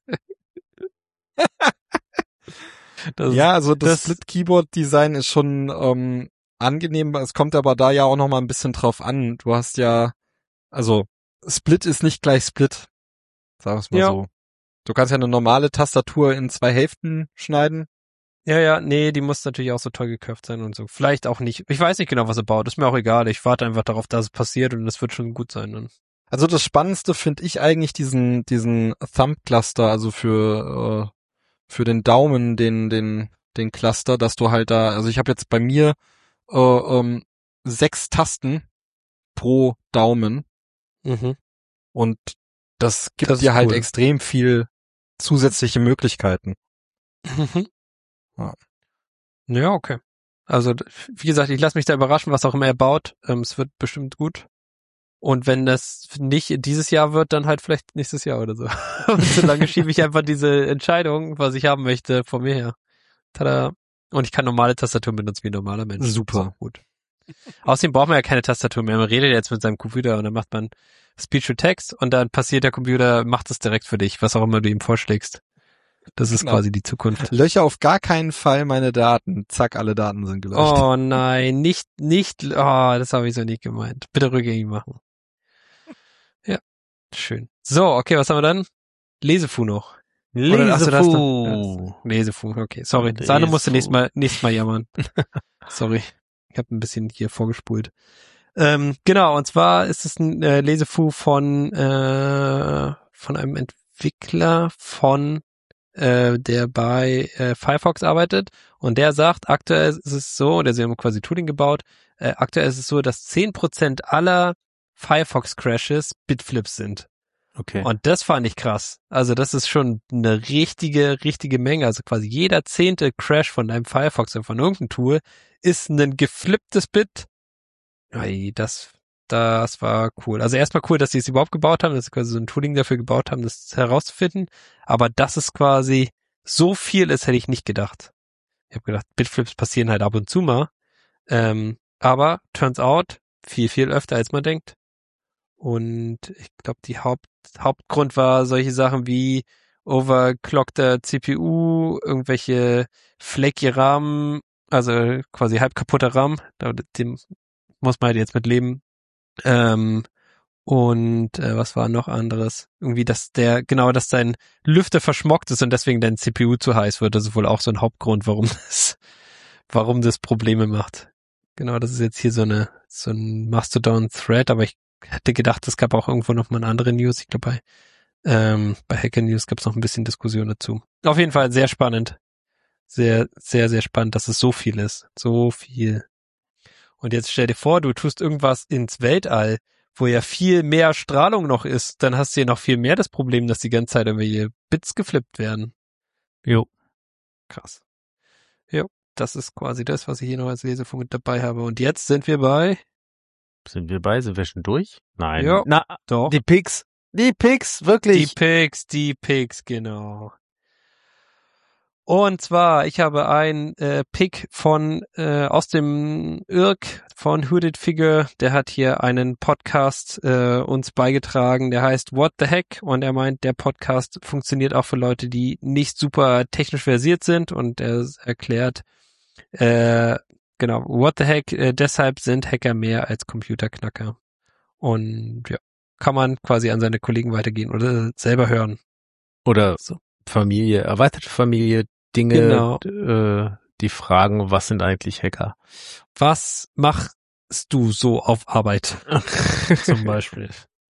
Das, Ja, also das, das- Split-Keyboard-Design ist schon ähm, angenehm. Es kommt aber da ja auch noch mal ein bisschen drauf an. Du hast ja, also Split ist nicht gleich Split. Sagen wir es mal Ja. so. Du kannst ja eine normale Tastatur in zwei Hälften schneiden. Ja, ja, nee, die muss natürlich auch so toll geköpft sein und so. Vielleicht auch nicht. Ich weiß nicht genau, was er baut. Ist mir auch egal. Ich warte einfach darauf, dass es passiert und es wird schon gut sein dann. Also das Spannendste finde ich eigentlich diesen diesen Thumb-Cluster, also für äh, für den Daumen, den den den Cluster, dass du halt da, also ich habe jetzt bei mir äh, ähm, sechs Tasten pro Daumen Mhm. und das gibt Das ist dir halt cool. extrem viel zusätzliche Möglichkeiten. Mhm. Ja. Ja, okay. Also, wie gesagt, ich lasse mich da überraschen, was auch immer er baut. Ähm, es wird bestimmt gut. Und wenn das nicht dieses Jahr wird, dann halt vielleicht nächstes Jahr oder so. Und solange schiebe ich einfach diese Entscheidung, was ich haben möchte, vor mir her. Tada. Und ich kann normale Tastatur benutzen wie ein normaler Mensch. Super. Ist auch gut. Außerdem braucht man ja keine Tastatur mehr. Man redet jetzt mit seinem Computer und dann macht man Speech to Text und dann passiert der Computer, macht es direkt für dich, was auch immer du ihm vorschlägst. Das ist Genau. quasi die Zukunft. Löcher auf gar keinen Fall meine Daten. Zack, alle Daten sind gelöscht. Oh nein, nicht, nicht, oh, das habe ich so nicht gemeint. Bitte rückgängig machen. Ja, schön. So, okay, was haben wir dann? Lesefu noch. Oder- achso, da hast du- Lesefu. ja, Lesefu, okay, sorry. Lesefu. Sahne musste nächstes Mal, nächstes Mal jammern. Sorry. Ich habe ein bisschen hier vorgespult. Ähm, genau, und zwar ist es ein äh, Lesefu von, äh, von einem Entwickler von äh, der bei äh, Firefox arbeitet und der sagt, aktuell ist es so, der sie haben quasi Tooling gebaut, äh, aktuell ist es so, dass zehn Prozent aller Firefox-Crashes Bitflips sind. Okay. Und das fand ich krass. Also das ist schon eine richtige, richtige Menge. Also quasi jeder zehnte Crash von deinem Firefox oder von irgendeinem Tool ist ein geflipptes Bit. Ey, das, das war cool. Also erstmal cool, dass sie es überhaupt gebaut haben, dass sie quasi so ein Tooling dafür gebaut haben, das herauszufinden. Aber dass es quasi so viel ist, hätte ich nicht gedacht. Ich habe gedacht, Bitflips passieren halt ab und zu mal. Ähm, aber turns out viel, viel öfter, als man denkt. Und ich glaube, die Haupt, Hauptgrund war solche Sachen wie overclockter C P U, irgendwelche flaky RAM, also quasi halb kaputter RAM, da- dem muss man halt jetzt mit leben. Ähm, und äh, was war noch anderes? Irgendwie, dass der, genau, dass dein Lüfter verschmockt ist und deswegen dein C P U zu heiß wird. Das ist wohl auch so ein Hauptgrund, warum das, warum das Probleme macht. Genau, das ist jetzt hier so eine, so ein Mastodon-Thread, aber ich hätte gedacht, es gab auch irgendwo noch mal eine andere News. Ich glaube, bei, ähm, bei Hacker News gab es noch ein bisschen Diskussion dazu. Auf jeden Fall sehr spannend. Sehr, sehr, sehr spannend, dass es so viel ist. So viel. Und jetzt stell dir vor, du tust irgendwas ins Weltall, wo ja viel mehr Strahlung noch ist, dann hast du ja noch viel mehr das Problem, dass die ganze Zeit irgendwelche Bits geflippt werden. Jo. Krass. Jo, das ist quasi das, was ich hier noch als Lesefunk mit dabei habe. Und jetzt sind wir bei, Sind wir bei? Sind wir schon durch? Nein. Ja, Na, doch, die Picks. Die Picks, die wirklich. Picks, die Picks, genau. Und zwar, ich habe ein äh, Pick von äh, aus dem Irk von Hooded Figure. Der hat hier einen Podcast äh, uns beigetragen, der heißt What the Heck? Und er meint, der Podcast funktioniert auch für Leute, die nicht super technisch versiert sind. Und er erklärt, äh, genau, What the Heck? Äh, deshalb sind Hacker mehr als Computerknacker. Und ja, kann man quasi an seine Kollegen weitergehen oder selber hören. Oder So. Familie, erweiterte Familie, Dinge, Genau. äh, die fragen, was sind eigentlich Hacker? Was machst du so auf Arbeit? Zum Beispiel.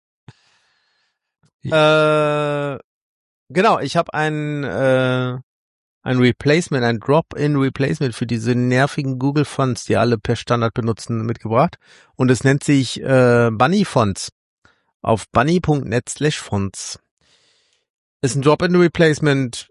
Äh, genau, ich habe ein äh, ein Replacement, ein Drop-in-Replacement für diese nervigen Google-Fonts, die alle per Standard benutzen, mitgebracht. Und es nennt sich äh, Bunny-Fonts. Auf bunny.net slash fonts. Ist ein Drop-in-Replacement.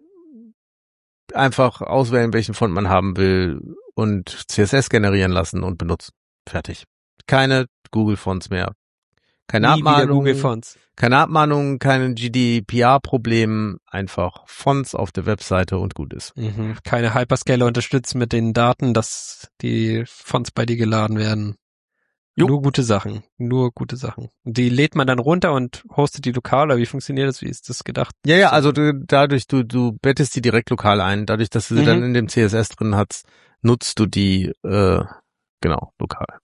Einfach auswählen, welchen Font man haben will und C S S generieren lassen und benutzen. Fertig. Keine Google-Fonts mehr. Keine Nie wieder Abmahnung. Google Fonts. Keine Abmahnung, kein G D P R-Problem, einfach Fonts auf der Webseite und gut ist. Mhm. Keine Hyperscaler unterstützen mit den Daten, dass die Fonts bei dir geladen werden. Jo. Nur gute Sachen. Nur gute Sachen. Die lädt man dann runter und hostet die lokal, oder wie funktioniert das? Wie ist das gedacht? Ja, ja, also du, dadurch, du, du bettest die direkt lokal ein, dadurch, dass du sie Mhm. dann in dem C S S drin hast, nutzt du die, äh, genau, lokal.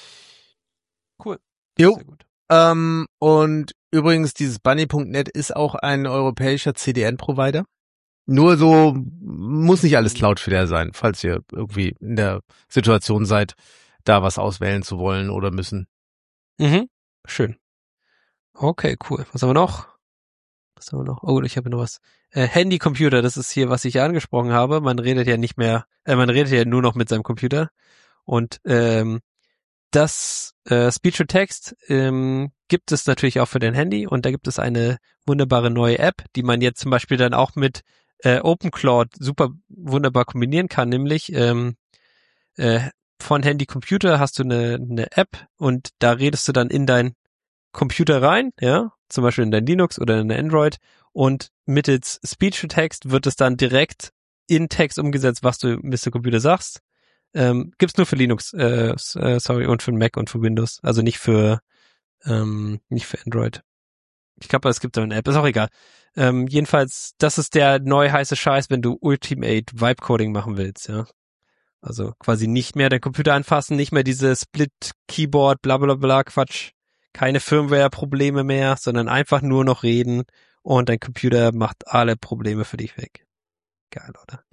Cool. Jo. Sehr gut. Ähm, und übrigens, dieses Bunny.net ist auch ein europäischer C D N-Provider. Nur so muss nicht alles Cloudflare sein, falls ihr irgendwie in der Situation seid, da was auswählen zu wollen oder müssen. Mhm. Schön. Okay, cool. Was haben wir noch? Was haben wir noch? Oh, ich habe noch was. Äh, Handy-Computer, das ist hier, was ich ja angesprochen habe. Man redet ja nicht mehr, äh, man redet ja nur noch mit seinem Computer. Und ähm, das äh, Speech-to-Text ähm, gibt es natürlich auch für dein Handy. Und da gibt es eine wunderbare neue App, die man jetzt zum Beispiel dann auch mit äh, OpenCloud super wunderbar kombinieren kann. Nämlich ähm, äh, von Handy-Computer hast du eine, eine App und da redest du dann in dein Computer rein, ja, zum Beispiel in dein Linux oder in dein Android und mittels Speech-to-Text wird es dann direkt in Text umgesetzt, was du mit dem Computer sagst. Ähm, gibt's nur für Linux, äh, sorry, und für Mac und für Windows, also nicht für ähm, nicht für Android. Ich glaube, es gibt da eine App, ist auch egal. Ähm, jedenfalls, das ist der neue heiße Scheiß, wenn du Ultimate Vibe Coding machen willst, ja. Also quasi nicht mehr den Computer anfassen, nicht mehr diese Split-Keyboard, bla bla bla Quatsch, keine Firmware-Probleme mehr, sondern einfach nur noch reden und dein Computer macht alle Probleme für dich weg. Geil, oder?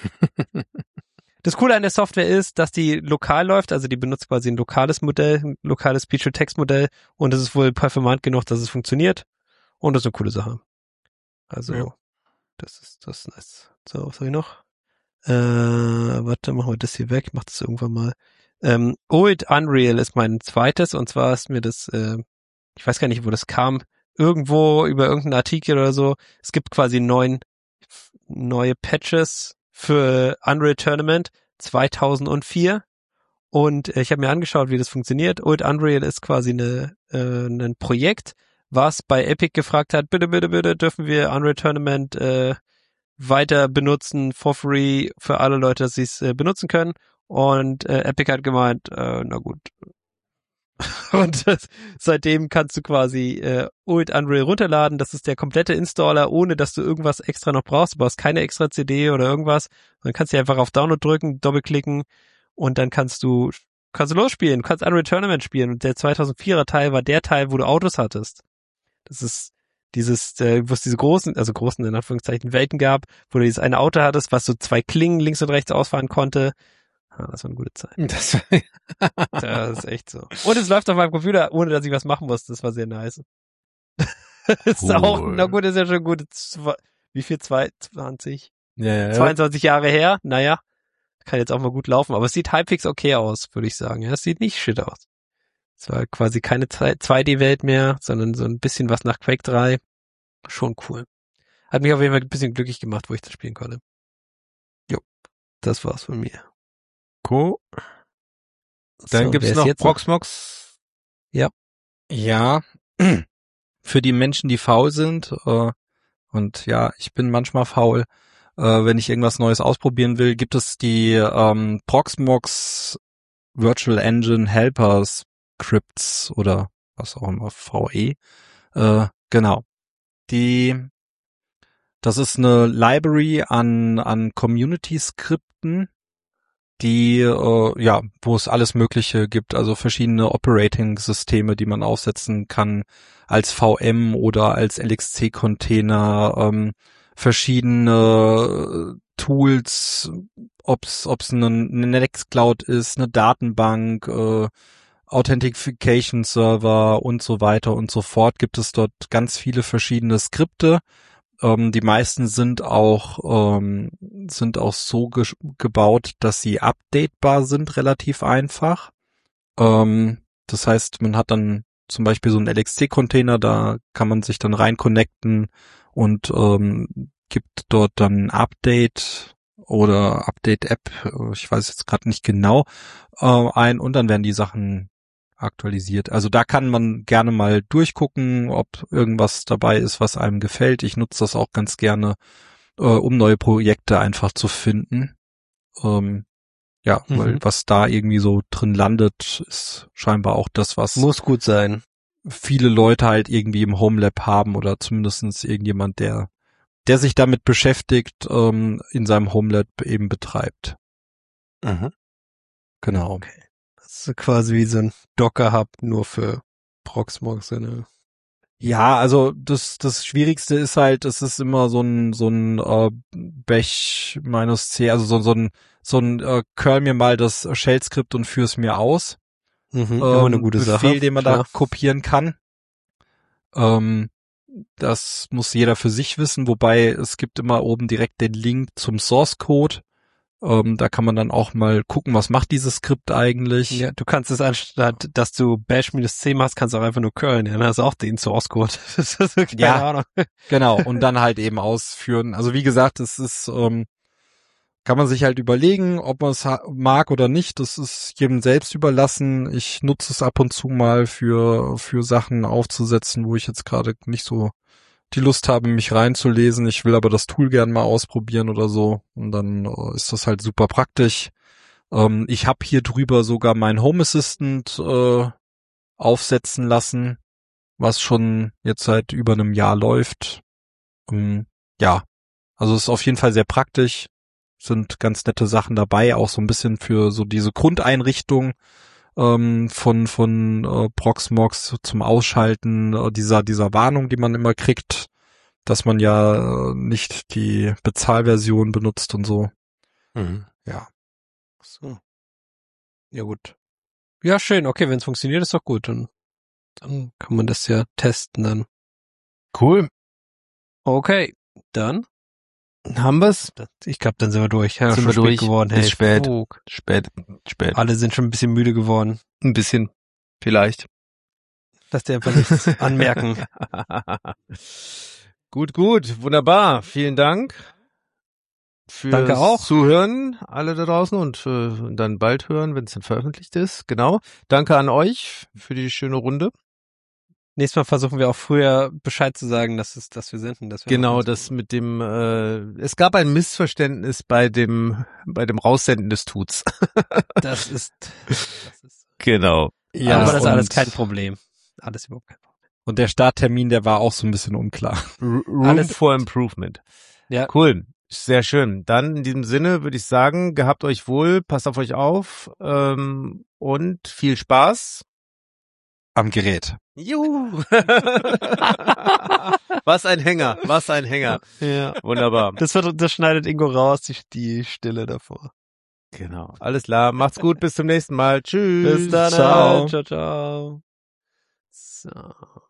Das Coole an der Software ist, dass die lokal läuft, also die benutzt quasi ein lokales Modell, ein lokales Speech-to-Text-Modell und es ist wohl performant genug, dass es funktioniert und das ist eine coole Sache. Also, Ja. das ist, das ist nice. So, was habe ich noch? Äh, warte, machen wir das hier weg, mach das irgendwann mal. Ähm, Old Unreal ist mein zweites und zwar ist mir das, äh, ich weiß gar nicht, wo das kam, irgendwo über irgendeinen Artikel oder so. Es gibt quasi neun neue Patches für Unreal Tournament zweitausendvier und äh, ich habe mir angeschaut, wie das funktioniert. Old Unreal ist quasi eine, äh, ein Projekt, was bei Epic gefragt hat, bitte, bitte, bitte dürfen wir Unreal Tournament äh, weiter benutzen for free für alle Leute, dass sie es äh, benutzen können. Und äh, Epic hat gemeint, äh, na gut. Und das, seitdem kannst du quasi äh, Old Unreal runterladen. Das ist der komplette Installer, ohne dass du irgendwas extra noch brauchst. Du brauchst keine extra C D oder irgendwas. Dann kannst du einfach auf Download drücken, doppelklicken und dann kannst du kannst du losspielen. Du kannst Unreal Tournament spielen. Und der zweitausendvierer Teil war der Teil, wo du Autos hattest. Das ist dieses, äh, wo es diese großen, also großen in Anführungszeichen Welten gab, wo du dieses eine Auto hattest, was so zwei Klingen links und rechts ausfahren konnte. Ah, das war eine gute Zeit. Das war Das ist echt so. Und es läuft auf meinem Computer, ohne dass ich was machen muss. Das war sehr nice. Ist Cool. auch, na gut, ist ja schon gut. Zw- Wie viel? Zwei, zwanzig? ja, ja, ja. zweiundzwanzig Jahre her? Naja, kann jetzt auch mal gut laufen. Aber es sieht halbwegs okay aus, würde ich sagen. Ja, es sieht nicht shit aus. Es war quasi keine zwei D-Welt mehr, sondern so ein bisschen was nach Quake drei. Schon cool. Hat mich auf jeden Fall ein bisschen glücklich gemacht, wo ich das spielen konnte. Jo, das war's von mir. Cool. Dann So, gibt's wer ist noch jetzt Proxmox. Ja, für die Menschen, die faul sind, äh, und ja, ich bin manchmal faul, äh, wenn ich irgendwas Neues ausprobieren will, gibt es die ähm, Proxmox Virtual Engine Helper Scripts oder was auch immer, V E. Äh, genau. Die, das ist eine Library an, an Community-Skripten, die, äh, ja, wo es alles Mögliche gibt, also verschiedene Operating-Systeme, die man aufsetzen kann als V M oder als L X C-Container, ähm, verschiedene Tools, ob's, ob's eine, eine Nextcloud ist, eine Datenbank, äh, Authentication Server und so weiter und so fort, gibt es dort ganz viele verschiedene Skripte. Ähm, die meisten sind auch ähm, sind auch so ge- gebaut, dass sie updatebar sind, relativ einfach. Ähm, das heißt, man hat dann zum Beispiel so einen L X C-Container, da kann man sich dann rein connecten und ähm, gibt dort dann ein Update oder Update-App, ich weiß jetzt gerade nicht genau, äh, ein und dann werden die Sachen aktualisiert. Also da kann man gerne mal durchgucken, ob irgendwas dabei ist, was einem gefällt. Ich nutze das auch ganz gerne, äh, um neue Projekte einfach zu finden. Ähm, ja, Mhm. weil was da irgendwie so drin landet, ist scheinbar auch das, was Muss gut sein. viele Leute halt irgendwie im Homelab haben oder zumindestens irgendjemand, der der sich damit beschäftigt, ähm, in seinem Homelab eben betreibt. Mhm. Genau. Okay. Das ist quasi wie so ein Docker-Hub nur für Proxmox. Ne? Ja, also das das Schwierigste ist halt, es ist immer so ein so ein äh, Bash minus C, also so so ein so ein äh, curl mir mal das Shell-Skript und führ's mir aus. Mhm, Ähm, immer eine gute Befehl, Sache. den man Klar. da kopieren kann. Ähm, das muss jeder für sich wissen, wobei es gibt immer oben direkt den Link zum Source Code. Ähm, da kann man dann auch mal gucken, was macht dieses Skript eigentlich. Ja, du kannst es anstatt, dass du Bash-C machst, kannst du auch einfach nur curlen. Ja, dann hast du auch den Source-Code. Das ist keine Ja. Ahnung. Genau, und dann halt eben ausführen. Also wie gesagt, es ist, ähm, kann man sich halt überlegen, ob man es ha- mag oder nicht. Das ist jedem selbst überlassen. Ich nutze es ab und zu mal für für Sachen aufzusetzen, wo ich jetzt gerade nicht so die Lust habe, mich reinzulesen. Ich will aber das Tool gern mal ausprobieren oder so. Und dann äh, ist das halt super praktisch. Ähm, ich habe hier drüber sogar mein Home Assistant äh, aufsetzen lassen, was schon jetzt seit über einem Jahr läuft. Ähm, ja, also es ist auf jeden Fall sehr praktisch. Sind ganz nette Sachen dabei, auch so ein bisschen für so diese Grundeinrichtung ähm, von von äh, Proxmox zum Ausschalten äh, dieser dieser Warnung, die man immer kriegt, dass man ja äh, nicht die Bezahlversion benutzt und so. Mhm. Ja. So. Ja, gut. Ja, schön. Okay, wenn es funktioniert, ist doch gut. Dann, dann kann man das ja testen dann. Cool. Okay, dann. Haben wir's? Ich glaube, dann sind wir durch. Ja, Sind schon wir spät durch. geworden. Ist Hey, spät. Fug. Spät. Spät. Alle sind schon ein bisschen müde geworden. Ein bisschen. Vielleicht. Lass dir einfach nichts anmerken. Gut, gut. Wunderbar. Vielen Dank. Fürs Danke auch. Zuhören, alle da draußen und äh, dann bald hören, wenn es dann veröffentlicht ist. Genau. Danke an euch für die schöne Runde. Nächstes Mal versuchen wir auch früher Bescheid zu sagen, dass es, dass wir senden. Dass wir Genau, noch- das mit dem, äh, es gab ein Missverständnis bei dem, bei dem Raussenden des Tuts. Das ist, das ist. Genau. Ja, aber das ist und, alles kein Problem. Alles überhaupt kein Problem. Und der Starttermin, der war auch so ein bisschen unklar. R- Room Alles- for Improvement. Ja. Cool. Sehr schön. Dann in diesem Sinne würde ich sagen, gehabt euch wohl, passt auf euch auf ähm, und viel Spaß. Am Gerät. Juhu. Was ein Hänger, was ein Hänger. Ja. Wunderbar. Das wird, das schneidet Ingo raus, die, die Stille davor. Genau. Alles klar. Macht's gut. Bis zum nächsten Mal. Tschüss. Bis dann. Ciao. Ciao, ciao. So.